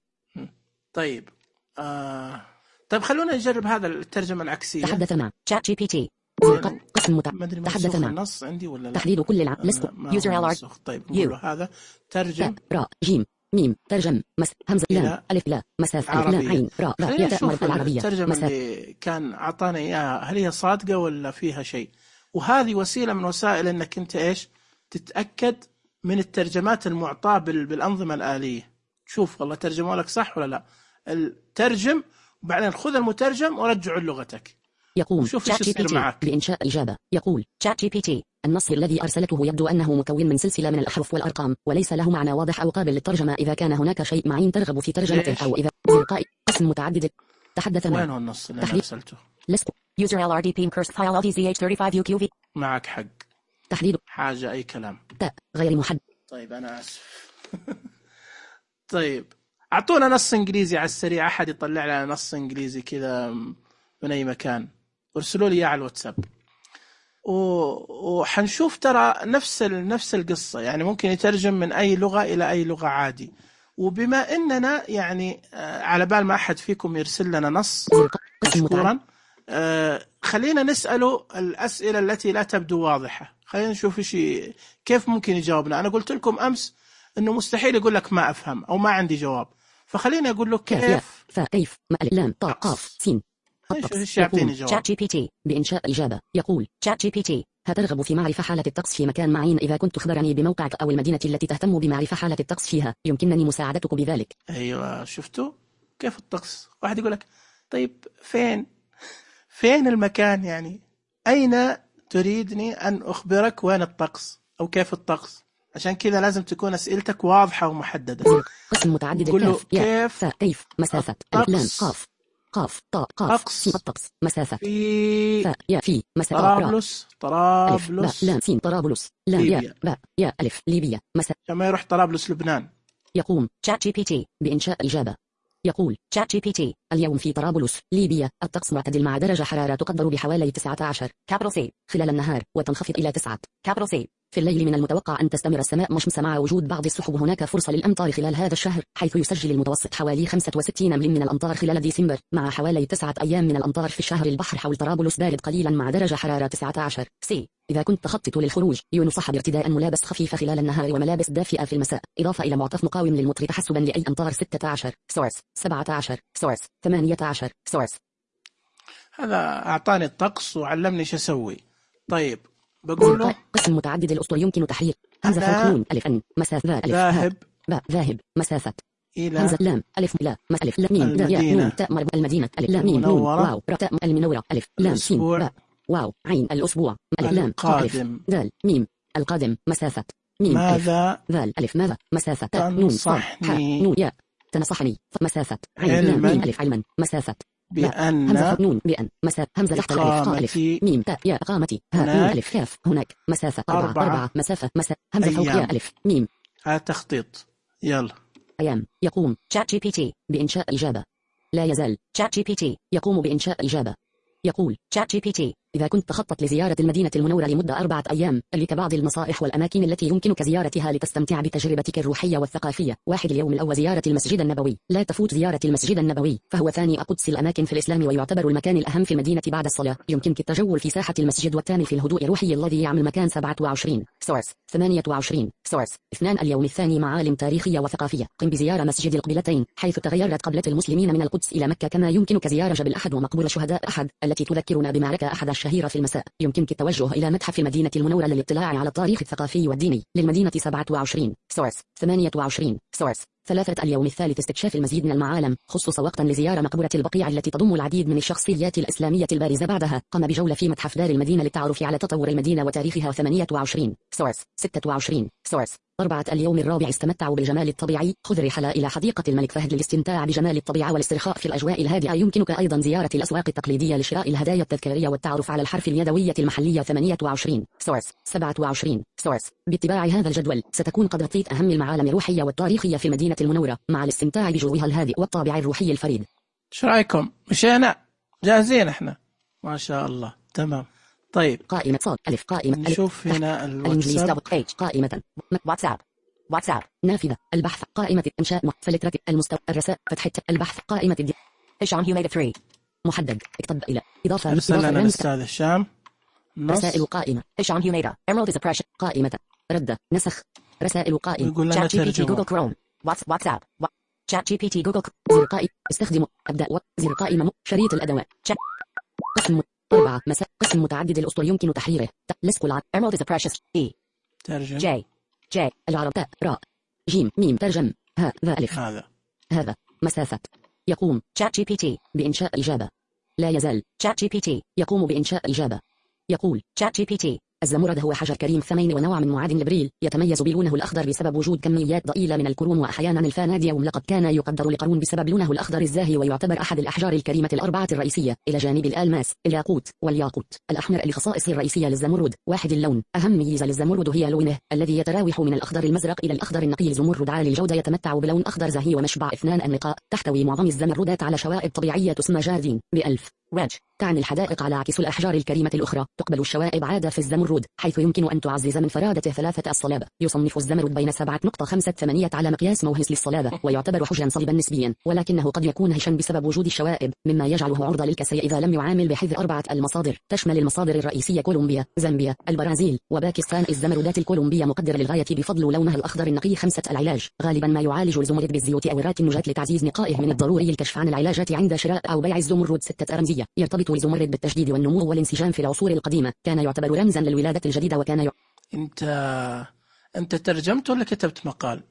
S1: طيب آه... طيب خلونا نجرب هذا الترجمة العكسية.
S16: تحدث مع شات جي بي تي قسم متع...
S1: ما ادري
S16: تحدث
S1: منسوخ
S16: مع
S1: النص عندي ولا لا.
S16: تحديد كل الع... لست يوزر ال
S1: منسوخ. طيب نقول له هذا ترجم
S16: راء جيم ميم ترجم مس همزة لام ألف لا مساف ألف لا عين راء راء ياء تأمر العربية.
S1: الترجمة اللي كان أعطانا إياها هل هي صادقة ولا فيها شيء؟ وهذه وسيلة من وسائل إنك أنت إيش تتأكد من الترجمات المعطاة بال... بالأنظمة الآلية. شوف والله ترجموا لك صح ولا لا. الترجم وبعدين خذ المترجم ورجعه لغتك.
S16: يقوم شات جي بي تي بإنشاء إجابة. يقول شات جي بي تي النص الذي أرسلته يبدو أنه مكون من سلسلة من الأحرف والأرقام وليس له معنى واضح أو قابل للترجمة. إذا كان هناك شيء معين ترغب في ترجمته أو إذا زرقاء قسم متعدد تحدث مع
S1: وين هو النص اللي أنا أرسلته؟
S16: لست user lrdp cursed file ldch ثلاثة وثلاثين يو كيو في
S1: معك حق
S16: تحديد
S1: حاجة أي كلام
S16: تاء غير محدد.
S1: طيب أنا آسف. طيب أعطونا نص إنجليزي على السريع، أحد يطلع لنا نص إنجليزي كذا من أي مكان، ارسلوا لي إياه على الواتساب وحنشوف. ترى نفس نفس القصة يعني ممكن يترجم من أي لغة إلى أي لغة عادي. وبما إننا يعني على بال ما أحد فيكم يرسل لنا نص مشكورا، خلينا نسأله الأسئلة التي لا تبدو واضحة. خلينا نشوف إيش كيف ممكن يجاوبنا. أنا قلت لكم أمس إنه مستحيل يقول لك ما أفهم أو ما عندي جواب، فخلينا أقول له كيف
S16: فا كيف ما لام طاء قاف سين. الطقس.
S1: ايش يعطيني
S16: يقول
S1: جواب؟
S16: شات جي بي تي بإنشاء إجابة. يقول شات جي بي تي: هل ترغب في معرفة حالة الطقس في مكان معين؟ إذا كنت تخبرني بموقعك أو المدينة التي تهتم بمعرفة حالة الطقس فيها يمكنني مساعدتك بذلك.
S1: ايوه شفتوا كيف الطقس؟ واحد يقول لك طيب فين فين المكان، يعني أين تريدني أن أخبرك وين الطقس أو كيف الطقس؟ عشان كذا لازم تكون أسئلتك واضحة ومحددة.
S16: قسم متعدد
S1: قل له
S16: الكاف يا
S1: كيف
S16: فاء كيف مسافة ألف لام
S1: الطقس
S16: قاف قاف طاء قاف
S1: طقس
S16: سين الطقس مسافة
S1: في
S16: فاء يا في مسافة راء
S1: طرابلس
S16: ألف باء
S1: طرابلس
S16: لام سين طرابلس لام يا
S1: ليبيا،
S16: باء يا ألف ليبيا مسافة.
S1: كما يروح طرابلس لبنان.
S16: يقوم شات جي بي تي بإنشاء إجابة. يقول شات جي بي تي: اليوم في طرابلس ليبيا الطقس معتدل مع درجة حرارة تقدر بحوالي تسعة عشر
S10: Capital C.
S16: خلال النهار وتنخفض إلى تسعة.
S10: Capital C.
S16: في الليل من المتوقع أن تستمر السماء مشمسة مع وجود بعض السحب. هناك فرصة للأمطار خلال هذا الشهر، حيث يسجل المتوسط حوالي خمسة وستين ملم من الأمطار خلال ديسمبر، مع حوالي تسعة أيام من الأمطار في الشهر. البحر حول طرابلس بارد قليلا مع درجة حرارة تسعة عشر.
S10: C.
S16: إذا كنت تخطط للخروج ينصح بارتداء ملابس خفيفة خلال النهار وملابس دافئة في المساء، إضافة إلى معطف مقاوم للمطر تحسبا لأي أمطار. ستة عشر
S10: Source.
S16: سبعة عشر
S10: Source.
S16: ثمانية عشر
S10: Source.
S1: هذا أعطاني الطقس وعلمني شو أسوي. طيب بقول له
S16: قسم متعدد الأسطر يمكن تحرير همزة
S1: أنا
S16: فوق نون ألف أن مسافة ذا ألف
S1: ذاهب
S16: باء ذاهب مسافة
S1: إلى
S16: همزة لام ألف لا مس ألف لا ميم دا يا
S1: المدينة
S16: نون تاء مربوط المدينة ألف لا ميم نون
S1: المنورة
S16: واو راء تاء المنورة ألف لام سين
S1: الأسبوع
S16: باء واو عين الأسبوع ألف لام قاف ألف
S1: القادم.
S16: دال ميم القادم مسافة ميم ألف
S1: ماذا
S16: ذال ألف ماذا مسافة تاء نون صاد حاء
S1: تنصحني
S16: نون ياء تنصحني مسافة عين لام
S1: علما
S16: ميم ألف علما مسافة لا
S1: بأن
S16: همزة فوق نون بأن مسافة همزة تحت الألف قاف ألف
S1: إقامتي
S16: ميم تاء ياء إقامتي هاء نون
S1: هناك
S16: ألف كاف هناك مسافة أربعة
S1: أربعة
S16: أربعة مسافة مسافة همزة فوق
S1: أيام.
S16: ياء ألف ميم
S1: هذا تخطيط. يلا
S16: أيام. يقوم شات جي بي تي بإنشاء إجابة. لا يزال شات جي بي تي يقوم بإنشاء إجابة. يقول شات جي بي تي: إذا كنت تخطط لزيارة المدينة المنورة لمدة أربعة أيام، لك بعض النصائح والأماكن التي يمكنك زيارتها لتستمتع بتجربتك الروحية والثقافية. واحد اليوم الأول زيارة المسجد النبوي. لا تفوت زيارة المسجد النبوي، فهو ثاني أقدس الأماكن في الإسلام ويعتبر المكان الأهم في المدينة بعد الصلاة. يمكنك التجول في ساحة المسجد والثاني في الهدوء الروحي الذي يعمل مكان. سبعة وعشرين
S10: Source.
S16: ثمانية وعشرين
S10: Source.
S16: اثنان اليوم الثاني معالم تاريخية وثقافية. قم بزيارة مسجد القبلتين، حيث تغيرت قبلة المسلمين من القدس إلى مكة. كما يمكنك زيارة جبل أحد ومقبرة شهداء أحد التي تذكرنا بمعركة أحد الشهيرة في المساء. يمكنك التوجه إلى متحف المدينة المنورة للاطلاع على التاريخ الثقافي والديني للمدينة. سبعة وعشرين
S10: Source.
S16: ثمانية وعشرين
S10: Source.
S16: ثلاثة اليوم الثالث استكشاف المزيد من المعالم. خصص وقتا لزيارة مقبرة البقيع التي تضم العديد من الشخصيات الإسلامية البارزة. بعدها قام بجولة في متحف دار المدينة للتعرف على تطور المدينة وتاريخها. ثمانية وعشرين
S10: Source.
S16: ستة وعشرين
S10: Source.
S16: أربعة اليوم الرابع استمتعوا بالجمال الطبيعي. خذ رحلة إلى حديقة الملك فهد للاستمتاع بجمال الطبيعة والاسترخاء في الأجواء الهادئة. يمكنك أيضا زيارة الأسواق التقليدية لشراء الهدايا التذكارية والتعرف على الحرف اليدوية المحلية. ثمانية وعشرين
S10: Source.
S16: سبعة وعشرين
S10: Source.
S16: باتباع هذا الجدول ستكون قد غطيت أهم المعالم الروحية والتاريخية في المدينة المنورة، مع الاستمتاع بجوها الهادئ والطابع الروحي الفريد.
S1: ايش رايكم؟ مشينا جاهزين احنا ما شاء الله. تمام. طيب
S16: قائمة صاد ألف قائمة
S1: نشوف هنا
S16: الإنجليز
S1: الواتساب.
S16: دبل H قائمة
S10: واتساب. واتساب.
S16: نافذة البحث قائمة إنشاء فلترة المستوى الرساء فتحة البحث قائمة الدي
S10: هشام هيوميدا ثلاثة.
S16: محدد اكتب إلى إضافة
S1: أرسل
S16: إضافة
S1: لنا
S16: رمز
S1: الأستاذ هشام نص.
S16: رسائل قائمة
S10: هشام هيوميدا Emerald is a precious.
S16: قائمة رد نسخ رسائل قائمة
S1: ويقول لنا
S10: Chat جي بي تي
S1: ترجمة.
S10: جوجل كروم. واتس واتساب. Chat جي بي تي جوجل
S16: زر قائمة استخدم أبدأ و... زر قائمة م... شريط الأدوات
S10: Chat.
S16: قسم أربعة مساء قسم متعدد الأسطر يمكن تحريره. لسق العرب
S10: Emerald is a precious. E.
S1: ترجم.
S10: J. J.
S16: العرب تاء راء جيم ميم ترجم ها ذا ألف
S1: هذا
S16: هذا مسافة. يقوم
S10: Chat جي بي تي
S16: بإنشاء إجابة. لا يزال
S10: Chat جي بي تي
S16: يقوم بإنشاء إجابة. يقول
S10: Chat جي بي تي
S16: الزمرد هو حجر كريم ثمين ونوع من معادن البريل، يتميز بلونه الأخضر بسبب وجود كميات ضئيلة من الكروم وأحيانا الفاناديوم. لقد كان يقدر لقرون بسبب لونه الأخضر الزاهي، ويعتبر أحد الأحجار الكريمة الأربعة الرئيسية، إلى جانب الألماس الياقوت والياقوت الأحمر. لخصائص الرئيسية للزمرد: واحد اللون. أهم ميزة للزمرد هي لونه الذي يتراوح من الأخضر المزرق إلى الأخضر النقي. الزمرد عالي الجودة يتمتع بلون أخضر زاهي ومشبع. اثنان النقاء. تحتوي معظم الزمردات على شوائب طبيعية تسمى جاردين بألف
S10: ريج.
S16: تعني الحدائق على عكس الأحجار الكريمة الأخرى. تقبل الشوائب عادة في الزمرد، حيث يمكن أن تعزز من فرادته ثلاثة الصلابة. يصنف الزمرد بين سبعة نقطة خمسة ثمانية على مقياس موهس للصلابة، ويعتبر حجرا صلبا نسبيا، ولكنه قد يكون هشا بسبب وجود الشوائب، مما يجعله عرضة للكسر إذا لم يعامل بحذر. أربعة المصادر. تشمل المصادر الرئيسية كولومبيا، زامبيا، البرازيل، وباكستان. الزمردات الكولومبية مقدرة للغاية بفضل لونها الأخضر النقي. خمسة العلاج. غالبا ما يعالج الزمرد بالزيوت أو الرات النجاة. لتعزيز نقائه من الضروري الكشف عن العلاجات عند شراء أو بيع الزمرد. ستة رمزية. الحضارية يرتبط لزمرد بالتجديد والنمو والانسجام في العصور القديمة. كان يعتبر رمزا للولادة الجديدة وكان ي...
S1: انت انت ترجمت ولا كتبت مقال؟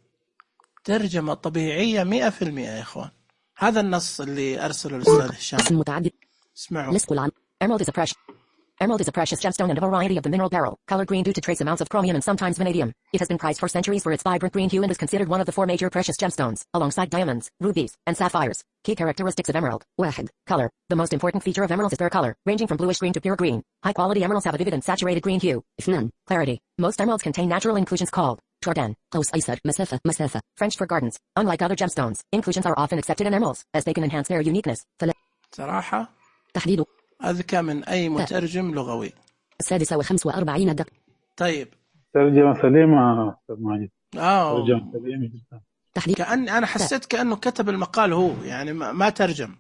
S1: ترجمة طبيعية مئة في المئة يا اخوان. هذا النص اللي ارسله الاستاذ هشام.
S16: اسم متعدد.
S1: اسمعوا.
S16: لسق العن. Emerald is a precious Emerald is a precious gemstone and a variety of the mineral beryl, colored green due to trace amounts of chromium and sometimes vanadium. It has been prized for centuries for its vibrant green hue and is considered one of the four major precious gemstones, alongside diamonds, rubies, and sapphires. Key characteristics of emerald. واحد. Color. The most important feature of emeralds is their color, ranging from bluish green to pure green. High-quality emeralds have a vivid and saturated green hue. اثنان. Clarity. Most emeralds contain natural inclusions called Jordan, قوس أيسر, مسافة, مسافة, French for gardens. Unlike other gemstones, inclusions are often accepted in emeralds, as they can enhance their uniqueness. ثلاثة.
S1: صراحة
S16: تحديد.
S1: أذكى من أي مترجم لغوي.
S16: السادسة وخمس وأربعين دقيقة.
S1: طيب.
S21: ترجمة سليمة أستاذ ماجد.
S1: آه.
S21: ترجمة سليمة جدا.
S16: تحديد.
S1: كأن أنا حسيت كأنه كتب المقال هو يعني ما, ما ترجم.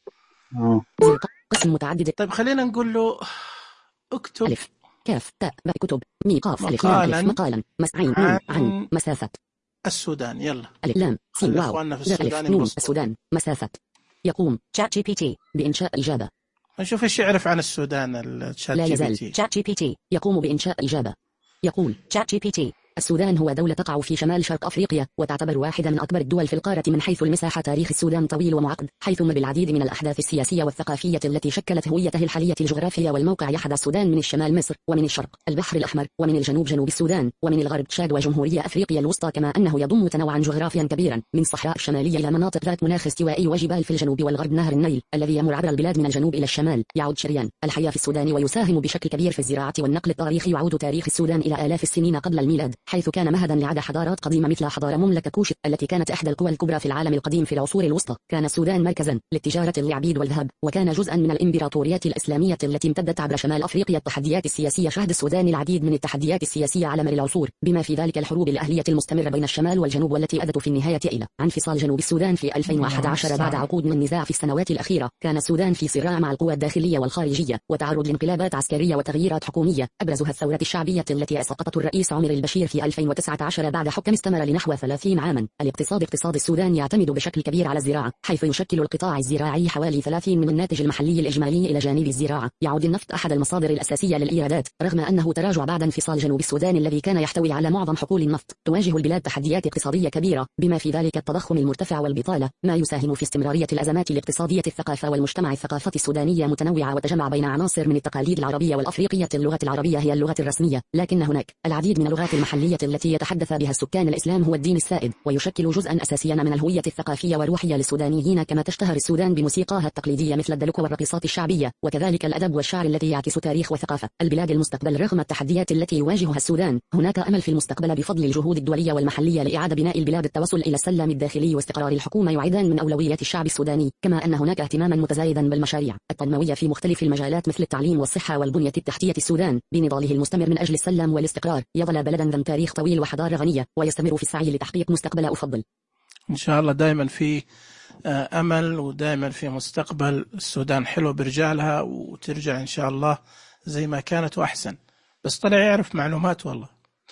S21: آه.
S16: قسم متعدد.
S1: طيب خلينا نقول له اكتب.
S16: ألف كاف تاء باء كتب مي قاف ألف
S1: مقالاً
S16: لام ألف مقالا مسعين
S1: عن
S16: عن مسافة
S1: السودان. يلا.
S16: ألف لام سين
S1: خلي
S16: واو
S1: إخواننا في
S16: زر
S1: السودان
S16: ألف نون
S1: ينبسطوا.
S16: السودان مسافة. يقوم شات جي بي تي بإنشاء إجابة.
S1: نشوف ايش يعرف عن السودان الشات
S16: لا
S1: جي بي
S16: يزال
S1: تي.
S16: شات جي بي تي يقوم بإنشاء إجابة. يقول شات جي بي تي السودان هو دولة تقع في شمال شرق أفريقيا وتعتبر واحدة من أكبر الدول في القارة من حيث المساحة. تاريخ السودان طويل ومعقد حيث ما بالعديد من الأحداث السياسية والثقافية التي شكلت هويته الحالية. الجغرافيا والموقع يحدى السودان من الشمال مصر ومن الشرق البحر الأحمر ومن الجنوب جنوب السودان ومن الغرب تشاد وجمهورية أفريقيا الوسطى، كما أنه يضم تنوعا جغرافيا كبيرا من الصحراء الشمالية إلى مناطق ذات مناخ استوائي وجبال في الجنوب والغرب. نهر النيل الذي يمر عبر البلاد من الجنوب إلى الشمال يعود شريان الحياة في السودان ويساهم بشكل كبير في الزراعة والنقل التاريخي. يعود تاريخ السودان إلى آلاف السنين قبل الميلاد، حيث كان مهدا لعدة حضارات قديمة مثل حضارة مملكة كوش التي كانت إحدى القوى الكبرى في العالم القديم في العصور الوسطى. كان السودان مركزا للتجارة العبيد والذهب وكان جزءا من الإمبراطوريات الإسلامية التي امتدت عبر شمال أفريقيا. التحديات السياسية. شهد السودان العديد من التحديات السياسية على مر العصور، بما في ذلك الحروب الأهلية المستمرة بين الشمال والجنوب والتي أدت في النهاية إلى انفصال جنوب السودان في ألفين وأحد عشر بعد عقود من النزاع. في السنوات الأخيرة كان السودان في صراع مع القوى الداخلية والخارجية وتعرض لانقلابات عسكرية وتغييرات حكومية، أبرزها الثورة الشعبية التي أسقطت الرئيس عمر البشير في ألفين وتسعة عشر بعد حكم استمر لنحو ثلاثين عاما. الاقتصاد. اقتصاد السودان يعتمد بشكل كبير على الزراعة، حيث يشكل القطاع الزراعي حوالي ثلاثين من الناتج المحلي الإجمالي. إلى جانب الزراعة يعود النفط أحد المصادر الأساسية للإيرادات، رغم أنه تراجع بعد انفصال جنوب السودان الذي كان يحتوي على معظم حقول النفط. تواجه البلاد تحديات اقتصادية كبيرة، بما في ذلك التضخم المرتفع والبطالة، ما يساهم في استمرارية الأزمات الاقتصادية. الثقافة والمجتمع. الثقافة السودانية متنوعة وتجمع بين عناصر من التقاليد العربية والأفريقية. اللغة العربية هي اللغة الرسمية، لكن هناك العديد من اللغات المحلية التي يتحدث بها السكان. الإسلام هو الدين السائد ويشكل جزءا أساسيا من الهوية الثقافية والروحية للسودانيين، كما تشتهر السودان بموسيقاها التقليدية مثل الدلوك والرقصات الشعبية، وكذلك الأدب والشعر الذي يعكس تاريخ وثقافة البلاد. المستقبل. رغم التحديات التي يواجهها السودان، هناك أمل في المستقبل بفضل الجهود الدولية والمحلية لإعادة بناء البلاد. التوصل إلى السلام الداخلي واستقرار الحكومة يعيدان من أولويات الشعب السوداني، كما أن هناك اهتماما متزايدا بالمشاريع التنموية في مختلف المجالات مثل التعليم والصحة والبنية التحتية. السودان بنضاله المستمر من أجل السلام والاستقرار يظل بلدا ذا تاريخ طويل وحضارة غنية ويستمر في السعي لتحقيق مستقبل أفضل.
S1: إن شاء الله دائما في أمل ودائما في مستقبل. السودان حلو برجالها وترجع إن شاء الله زي ما كانت وأحسن. بس طلع يعرف معلومات، والله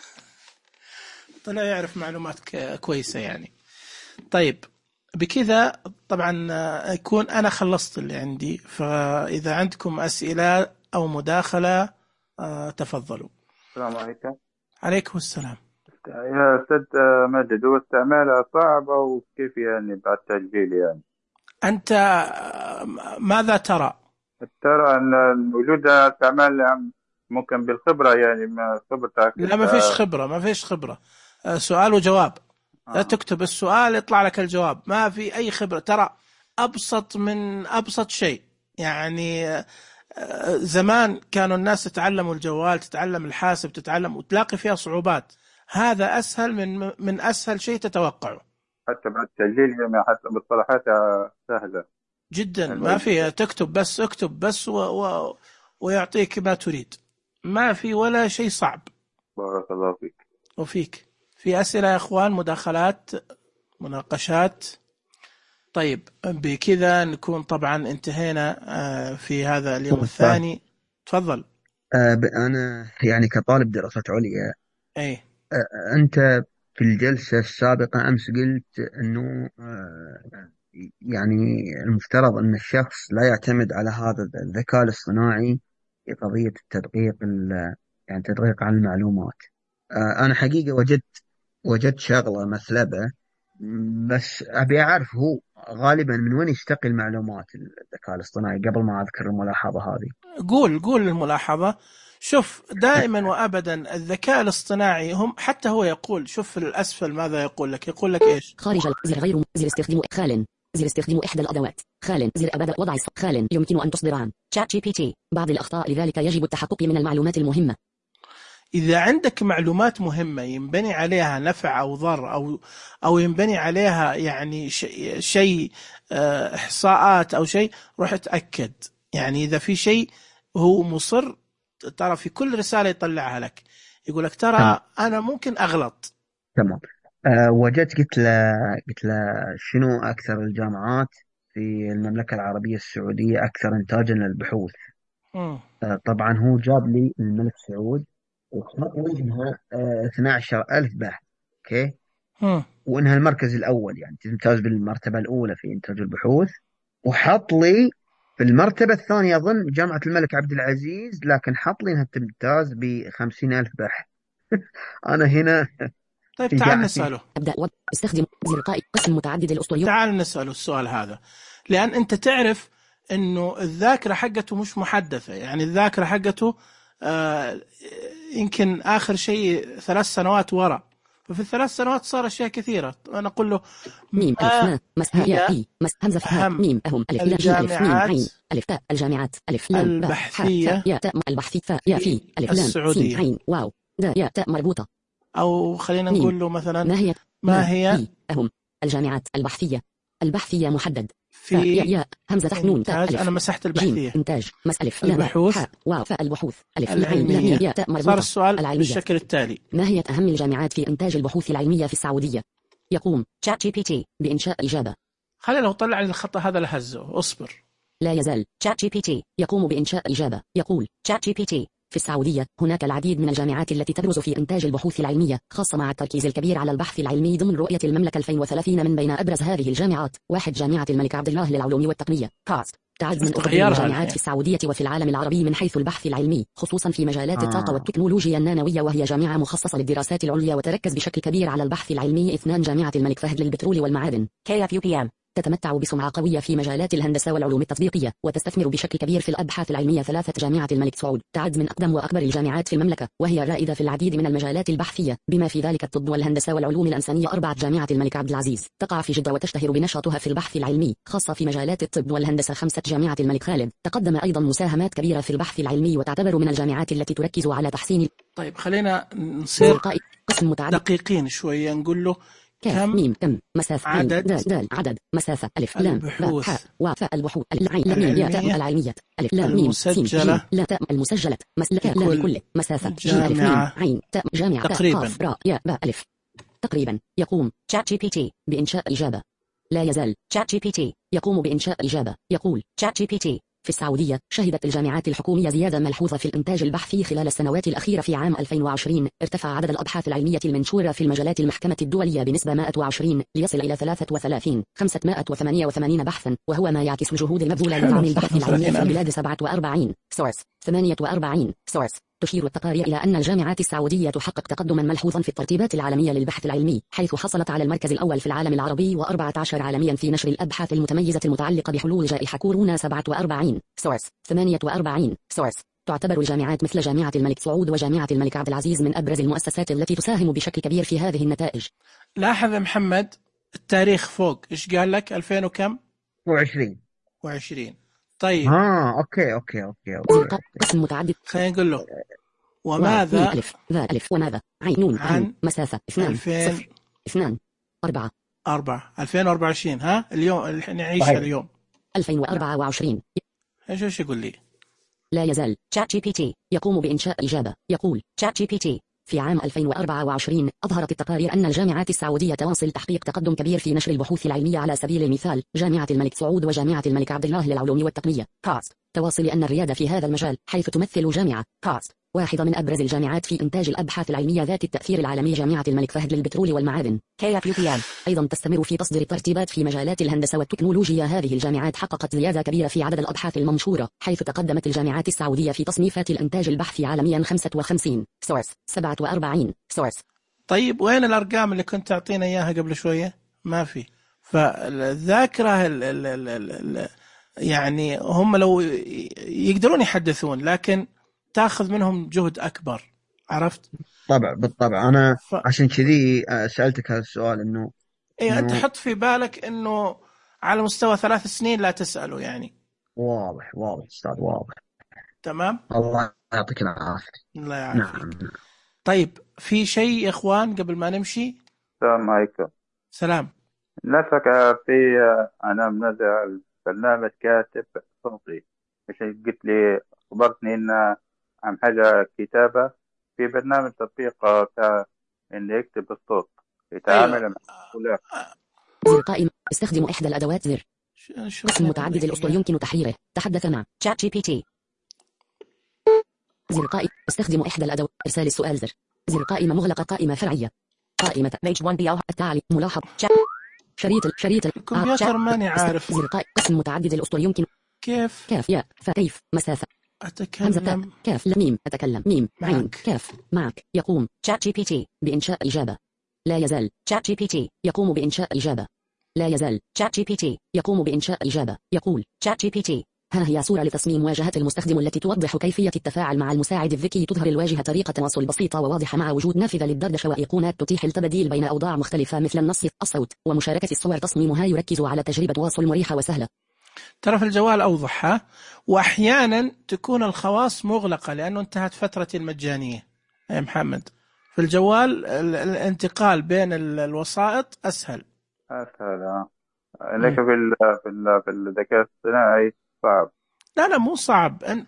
S1: طلع يعرف معلومات كويسة يعني. طيب بكذا طبعا يكون أنا خلصت اللي عندي، فإذا عندكم أسئلة أو مداخلة تفضلوا.
S15: السلام عليكم.
S1: عليكم السلام.
S15: يا أستاذ مجد، هو استعمالها صعب أو كيف يعني بعد تسجيل يعني؟
S1: أنت ماذا ترى؟
S15: ترى أن وجود استعمال ممكن بالخبرة يعني ما خبرتك.
S1: لا ما فيش خبرة، ما فيش خبرة. سؤال وجواب. آه. لا تكتب السؤال يطلع لك الجواب، ما في أي خبرة. ترى أبسط من أبسط شيء يعني. زمان كانوا الناس تتعلموا الجوال، تتعلم الحاسب، تتعلم وتلاقي فيها صعوبات. هذا أسهل من من أسهل شيء تتوقعه.
S15: حتى بعد التسجيل يعني حتى بالصلاحات سهلة
S1: جدا. ما في تكتب بس اكتب بس و... و... ويعطيك ما تريد. ما في ولا شيء صعب.
S15: بارك الله فيك.
S1: وفيك. في أسئلة يا أخوان، مداخلات، مناقشات؟ طيب بكذا نكون طبعا انتهينا في هذا اليوم الثاني. تفضل.
S3: أنا يعني كطالب دراسات عليا،
S1: أي
S3: أنت في الجلسة السابقة أمس قلت أنه يعني المفترض أن الشخص لا يعتمد على هذا الذكاء الاصطناعي في قضية التدقيق ال- يعني تدقيق عن المعلومات. آه، أنا حقيقة وجدت وجدت شغلة مثلبة، م، بس أبي أعرف هو غالبا من وين يستقي المعلومات الذكاء الاصطناعي قبل ما أذكر الملاحظة هذه.
S1: قول قول الملاحظة. شوف دائما وأبدا الذكاء الاصطناعي هم حتى هو يقول، شوف في الأسفل ماذا يقول لك، يقول لك إيش؟
S16: خارج ال- زر غير م- زر استخدام خال زر استخدام إحدى الأدوات خال زر أبدأ وضع الص- خال يمكن أن تصدر عن شات جي بي تي بعض الأخطاء، لذلك يجب التحقق من المعلومات المهمة.
S1: إذا عندك معلومات مهمة ينبني عليها نفع أو ضر أو أو ينبني عليها يعني شيء شيء آه، إحصاءات أو شيء، روح اتأكد. يعني إذا في شيء هو مصر، ترى في كل رسالة يطلعها لك يقول لك ترى
S3: تمام
S1: أنا ممكن أغلط.
S3: تمام. أه وجدت قلت له قلت له شنو أكثر الجامعات في المملكة العربية السعودية أكثر إنتاجا للبحوث.
S1: مم.
S3: أه طبعا هو جاب لي الملك سعود وحط لي إنها أه اثني عشر ألف بحث. أوكي.
S1: مم.
S3: وإنها المركز الأول، يعني تمتاز بالمرتبة الأولى في إنتاج البحوث. وحط لي في المرتبة الثانية أظن جامعة الملك عبد العزيز، لكن حط لي إنها تمتاز بخمسين ألف بحث. أنا هنا
S1: طيب تعال
S3: يعني
S1: نسأله.
S16: أبدأ وضع استخدم زر قائد قسم متعدد الأسطوريات.
S1: تعال نسأله السؤال هذا، لأن أنت تعرف إنه الذاكرة حقته مش محدثة. يعني الذاكرة حقته آه يمكن آخر شيء ثلاث سنوات ورا، ففي الثلاث سنوات صار أشياء كثيرة. أنا أقول له
S16: ميم ألف
S1: ما
S16: ما مس ها يا
S1: هي
S16: إي مس همزة ها
S1: أهم
S16: ميم أهم ألف لا جيم ألف ميم عين
S1: الجامعات
S16: ألف تاء الجامعات ألف لام باء حاء تاء
S1: البحثية
S16: يا تاء البحثي فاء يا في
S1: في
S16: ألف لام سين
S1: السعودية؟
S16: عين واو دا يا تاء مربوطة.
S1: أو خلينا
S16: ميم
S1: نقول له مثلا
S16: ما هي
S1: ما
S16: ما
S1: هي
S16: هي أهم الجامعات البحثية البحثية محدد فاء يا
S1: في
S16: يا همزة تحت نون تاء
S1: إنتاج.
S16: ألف
S1: أنا مسحت
S16: جيم
S1: البحثية
S16: إنتاج مس ألف لا باء
S1: البحوث
S16: حاء واو فاء البحوث ألف لا عين لا ميم
S1: العلمية.
S16: يا تاء
S1: صار
S16: مربوطة
S1: السؤال
S16: العلمية.
S1: بالشكل التالي:
S16: ما هي أهم الجامعات في إنتاج البحوث العلمية في السعودية؟ يقوم شات جي بي تي بإنشاء إجابة.
S1: خلينا لو طلع لي الخطأ هذا لهزه. اصبر.
S16: لا يزال شات جي بي تي يقوم بإنشاء إجابة. يقول شات جي بي تي: في السعودية هناك العديد من الجامعات التي تبرز في إنتاج البحوث العلمية، خاصة مع التركيز الكبير على البحث العلمي ضمن رؤية المملكة ألفين وثلاثين. من بين أبرز هذه الجامعات: واحد جامعة الملك عبد الله للعلوم والتقنية كاست، تعد من أفضل
S1: تغيرها
S16: الجامعات
S1: الحين.
S16: في السعودية وفي العالم العربي من حيث البحث العلمي، خصوصا في مجالات الطاقة
S3: آه.
S16: والتكنولوجيا النانوية، وهي جامعة مخصصة للدراسات العليا وتركز بشكل كبير على البحث العلمي. اثنان جامعة الملك فهد للبترول والمعادن كي إف يو بي إم، تتمتع بسمعة قوية في مجالات الهندسة والعلوم التطبيقية وتستثمر بشكل كبير في الأبحاث العلمية. ثلاثة جامعة الملك سعود، تعد من أقدم وأكبر الجامعات في المملكة، وهي رائدة في العديد من المجالات البحثية بما في ذلك الطب والهندسة والعلوم الإنسانية. أربعة جامعة الملك عبد العزيز، تقع في جدة وتشتهر بنشاطها في البحث العلمي خاصة في مجالات الطب والهندسة. خمسة جامعة الملك خالد، تقدم أيضا مساهمات كبيرة في البحث العلمي وتعتبر من الجامعات التي تركز على تحسين.
S1: طيب خلينا نصير
S16: قسم متعدد
S1: دقيقين شوية، نقول له
S16: كاف
S1: كم
S16: ميم كم مسافة
S1: عدد
S16: عدد دال دال عدد مسافة ألف لام باء
S1: البحوث
S16: حاء واو فاء البحوث العين لام ميم ياء تاء
S1: العلمية
S16: العلمية ألف لام ميم سين جيم
S1: المسجلة
S16: لا تاء المسجلة مسلكة
S1: في
S16: لا
S1: كل
S16: لكل مسافة جيم ألف ميم
S1: جامعة
S16: عين تاء جامعة تاء
S1: تقريبا.
S16: قاف راء ياء باء ألف. تقريبا يقوم شات جي بي تي بإنشاء إجابة. لا يزال شات جي بي تي يقوم بإنشاء إجابة. يقول شات جي بي تي: في السعودية شهدت الجامعات الحكومية زيادة ملحوظة في الإنتاج البحثي خلال السنوات الأخيرة. في عام ألفين وعشرين ارتفع عدد الأبحاث العلمية المنشورة في المجالات المحكمة الدولية بنسبة مئة وعشرين ليصل إلى ثلاثة وثلاثين ألف وخمسمائة وثمانية وثمانين بحثا، وهو ما يعكس الجهود المبذولة لدعم البحث العلمي في البلاد. سبعة وأربعين سورس ثمانية وأربعين سورس. تشير التقارير إلى أن الجامعات السعودية تحقق تقدما ملحوظا في الترتيبات العالمية للبحث العلمي، حيث حصلت على المركز الأول في العالم العربي وأربعة عشر عالميا في نشر الأبحاث المتميزة المتعلقة بحلول جائحة كورونا. سبعة وأربعين سورس ثمانية وأربعين سورس. تعتبر الجامعات مثل جامعة الملك سعود وجامعة الملك عبد العزيز من أبرز المؤسسات التي تساهم بشكل كبير في هذه النتائج.
S1: لاحظ يا محمد التاريخ فوق إيش قال لك؟ ألفين وكم؟
S3: وعشرين
S1: وعشرين. طيب
S3: ها أوكي أوكي أوكي أوكي
S16: قسم متعدد.
S1: خلينا نقول له وماذا
S16: ألف ذا ألف وماذا عين نون
S1: عن
S16: عين مسافة اثنان صفر اثنان أربعة
S1: أربعة ألفين وأربعة وعشرين. ها اليوم اللي نعيشها
S3: صحيح.
S1: اليوم
S16: ألفين وأربعة وعشرين.
S1: ايش ايش يقول لي؟
S16: لا يزال شات جي بي تي يقوم بإنشاء إجابة. يقول شات جي بي تي: في عام ألفين وأربعة وعشرين أظهرت التقارير أن الجامعات السعودية تواصل تحقيق تقدم كبير في نشر البحوث العلمية. على سبيل المثال جامعة الملك سعود وجامعة الملك عبد الله للعلوم والتقنية كاست تواصل أن الريادة في هذا المجال، حيث تمثل جامعة كاست واحدة من أبرز الجامعات في إنتاج الأبحاث العلمية ذات التأثير العالمي جامعة الملك فهد للبترول والمعادن كي إف يو بي إم. أيضا تستمر في تصدير الترتيبات في مجالات الهندسة والتكنولوجيا. هذه الجامعات حققت زيادة كبيرة في عدد الأبحاث المنشورة، حيث تقدمت الجامعات السعودية في تصنيفات الإنتاج البحثي عالميا خمسة وخمسين سورس، سبعة وأربعين سورس.
S1: طيب وين الأرقام اللي كنت تعطينا إياها قبل شوية؟ ما في. فالذاكرة ال ال ال ال ال يعني هم لو يقدرون يحدثون، لكن تاخذ منهم جهد أكبر. عرفت؟
S3: طبعا بالطبع. أنا ف... عشان كذي سألتك هذا السؤال إنه
S1: إيه أنت حط في بالك إنه على مستوى ثلاث سنين لا تسأله يعني.
S3: واضح واضح أستاذ، واضح.
S1: تمام.
S3: الله يعطيك العافية.
S1: الله يعافيك.
S3: نعم.
S1: طيب في شيء يا إخوان قبل ما نمشي؟
S15: السلام عليكم.
S1: سلام.
S15: نفك في أنا منزل برنامج كاتب صوتي، عشان قلت لي أخبرتني إن عن حاجة كتابة في برنامج تطبيق بتاع إنه يكتب الصوت يتعامل
S1: أيوة.
S15: مع الكلاب.
S16: زر قائمة. استخدم إحدى الأدوات. زر اسم متعدد الأسطر يمكن تحريره. تحدث مع شات جي بي تي. زر قائمة. استخدم إحدى الأدوات. إرسال السؤال. زر زر قائمة مغلقة. قائمة فرعية. قائمة بيج واحد بي أو التالي. ملاحظ شريط شريط
S1: الكمبيوتر ماني عارف.
S16: زر قائمة. اسم متعدد الأسطر يمكن
S1: كيف
S16: كاف يا فكيف مسافة
S1: أتكلم
S16: كاف لميم أتكلم ميم عين كاف معك. يقوم شات جي بي تي بإنشاء إجابة. لا يزال شات جي بي تي يقوم بإنشاء إجابة. لا يزال شات جي بي تي يقوم بإنشاء إجابة. يقول شات جي بي تي ها هي صورة لتصميم واجهة المستخدم التي توضح كيفية التفاعل مع المساعد الذكي. تظهر الواجهة طريقة تواصل بسيطة وواضحة مع وجود نافذة للدردشة وأيقونات تتيح التبديل بين أوضاع مختلفة مثل النص، الصوت ومشاركة الصور. تصميمها يركز على تجربة تواصل مريحة وسهلة.
S1: ترى في الجوال أوضح، ها؟ وأحيانا تكون الخواص مغلقة لأنه انتهت فترة المجانية يا محمد. في الجوال الانتقال بين الوسائط أسهل.
S15: أسهل. لكن في ال في ال في الذكاء الاصطناعي صعب.
S1: لا لا مو صعب. إن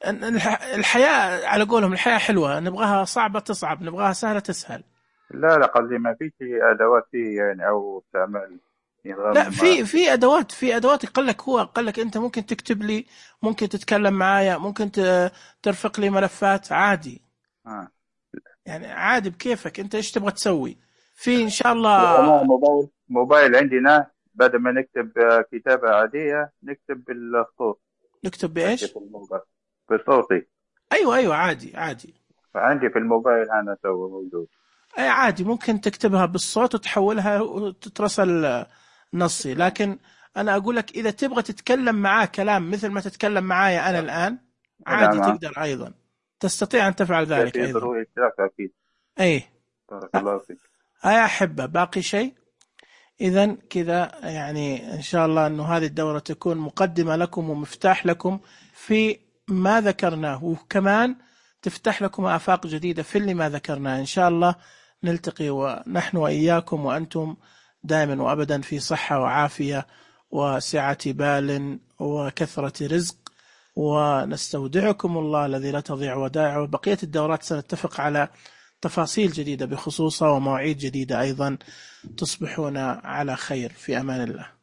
S1: الحياة على قولهم الحياة حلوة، نبغاها صعبة تصعب، نبغاها سهلة تسهل.
S15: لا لا قصدي ما فيش أدوات فيه يعني أو تعمل نظام.
S1: لا في في أدوات في أدوات يقول لك هو قال لك أنت ممكن تكتب لي، ممكن تتكلم معايا، ممكن ترفق لي ملفات عادي.
S15: آه.
S1: يعني عادي بكيفك أنت إيش تبغى تسوي. في إن شاء الله
S15: موبايل موبايل عندنا بدل ما نكتب كتابة عادية نكتب بالصوت.
S1: نكتب بإيش؟
S15: بصوتي.
S1: أيوة أيوة عادي عادي.
S15: فعندي في الموبايل أنا سوى موجود.
S1: أي عادي ممكن تكتبها بالصوت وتحولها وتترسل نصي. لكن أنا أقول لك إذا تبغى تتكلم معاه كلام مثل ما تتكلم معايا أنا الآن عادي نعم. تقدر أيضا تستطيع أن تفعل ذلك أيضا.
S15: أكيد.
S1: أي.
S15: بارك الله فيك.
S1: أي أحبه. باقي شيء؟ إذن كذا يعني إن شاء الله أنه هذه الدورة تكون مقدمة لكم ومفتاح لكم في ما ذكرناه، وكمان تفتح لكم آفاق جديدة في اللي ما ذكرناه. إن شاء الله نلتقي ونحن وإياكم وأنتم دائما وأبدا في صحة وعافية وسعة بال وكثرة رزق، ونستودعكم الله الذي لا تضيع ودائعه. وبقية الدورات سنتفق على تفاصيل جديدة بخصوصها ومواعيد جديدة أيضا. تصبحون على خير في أمان الله.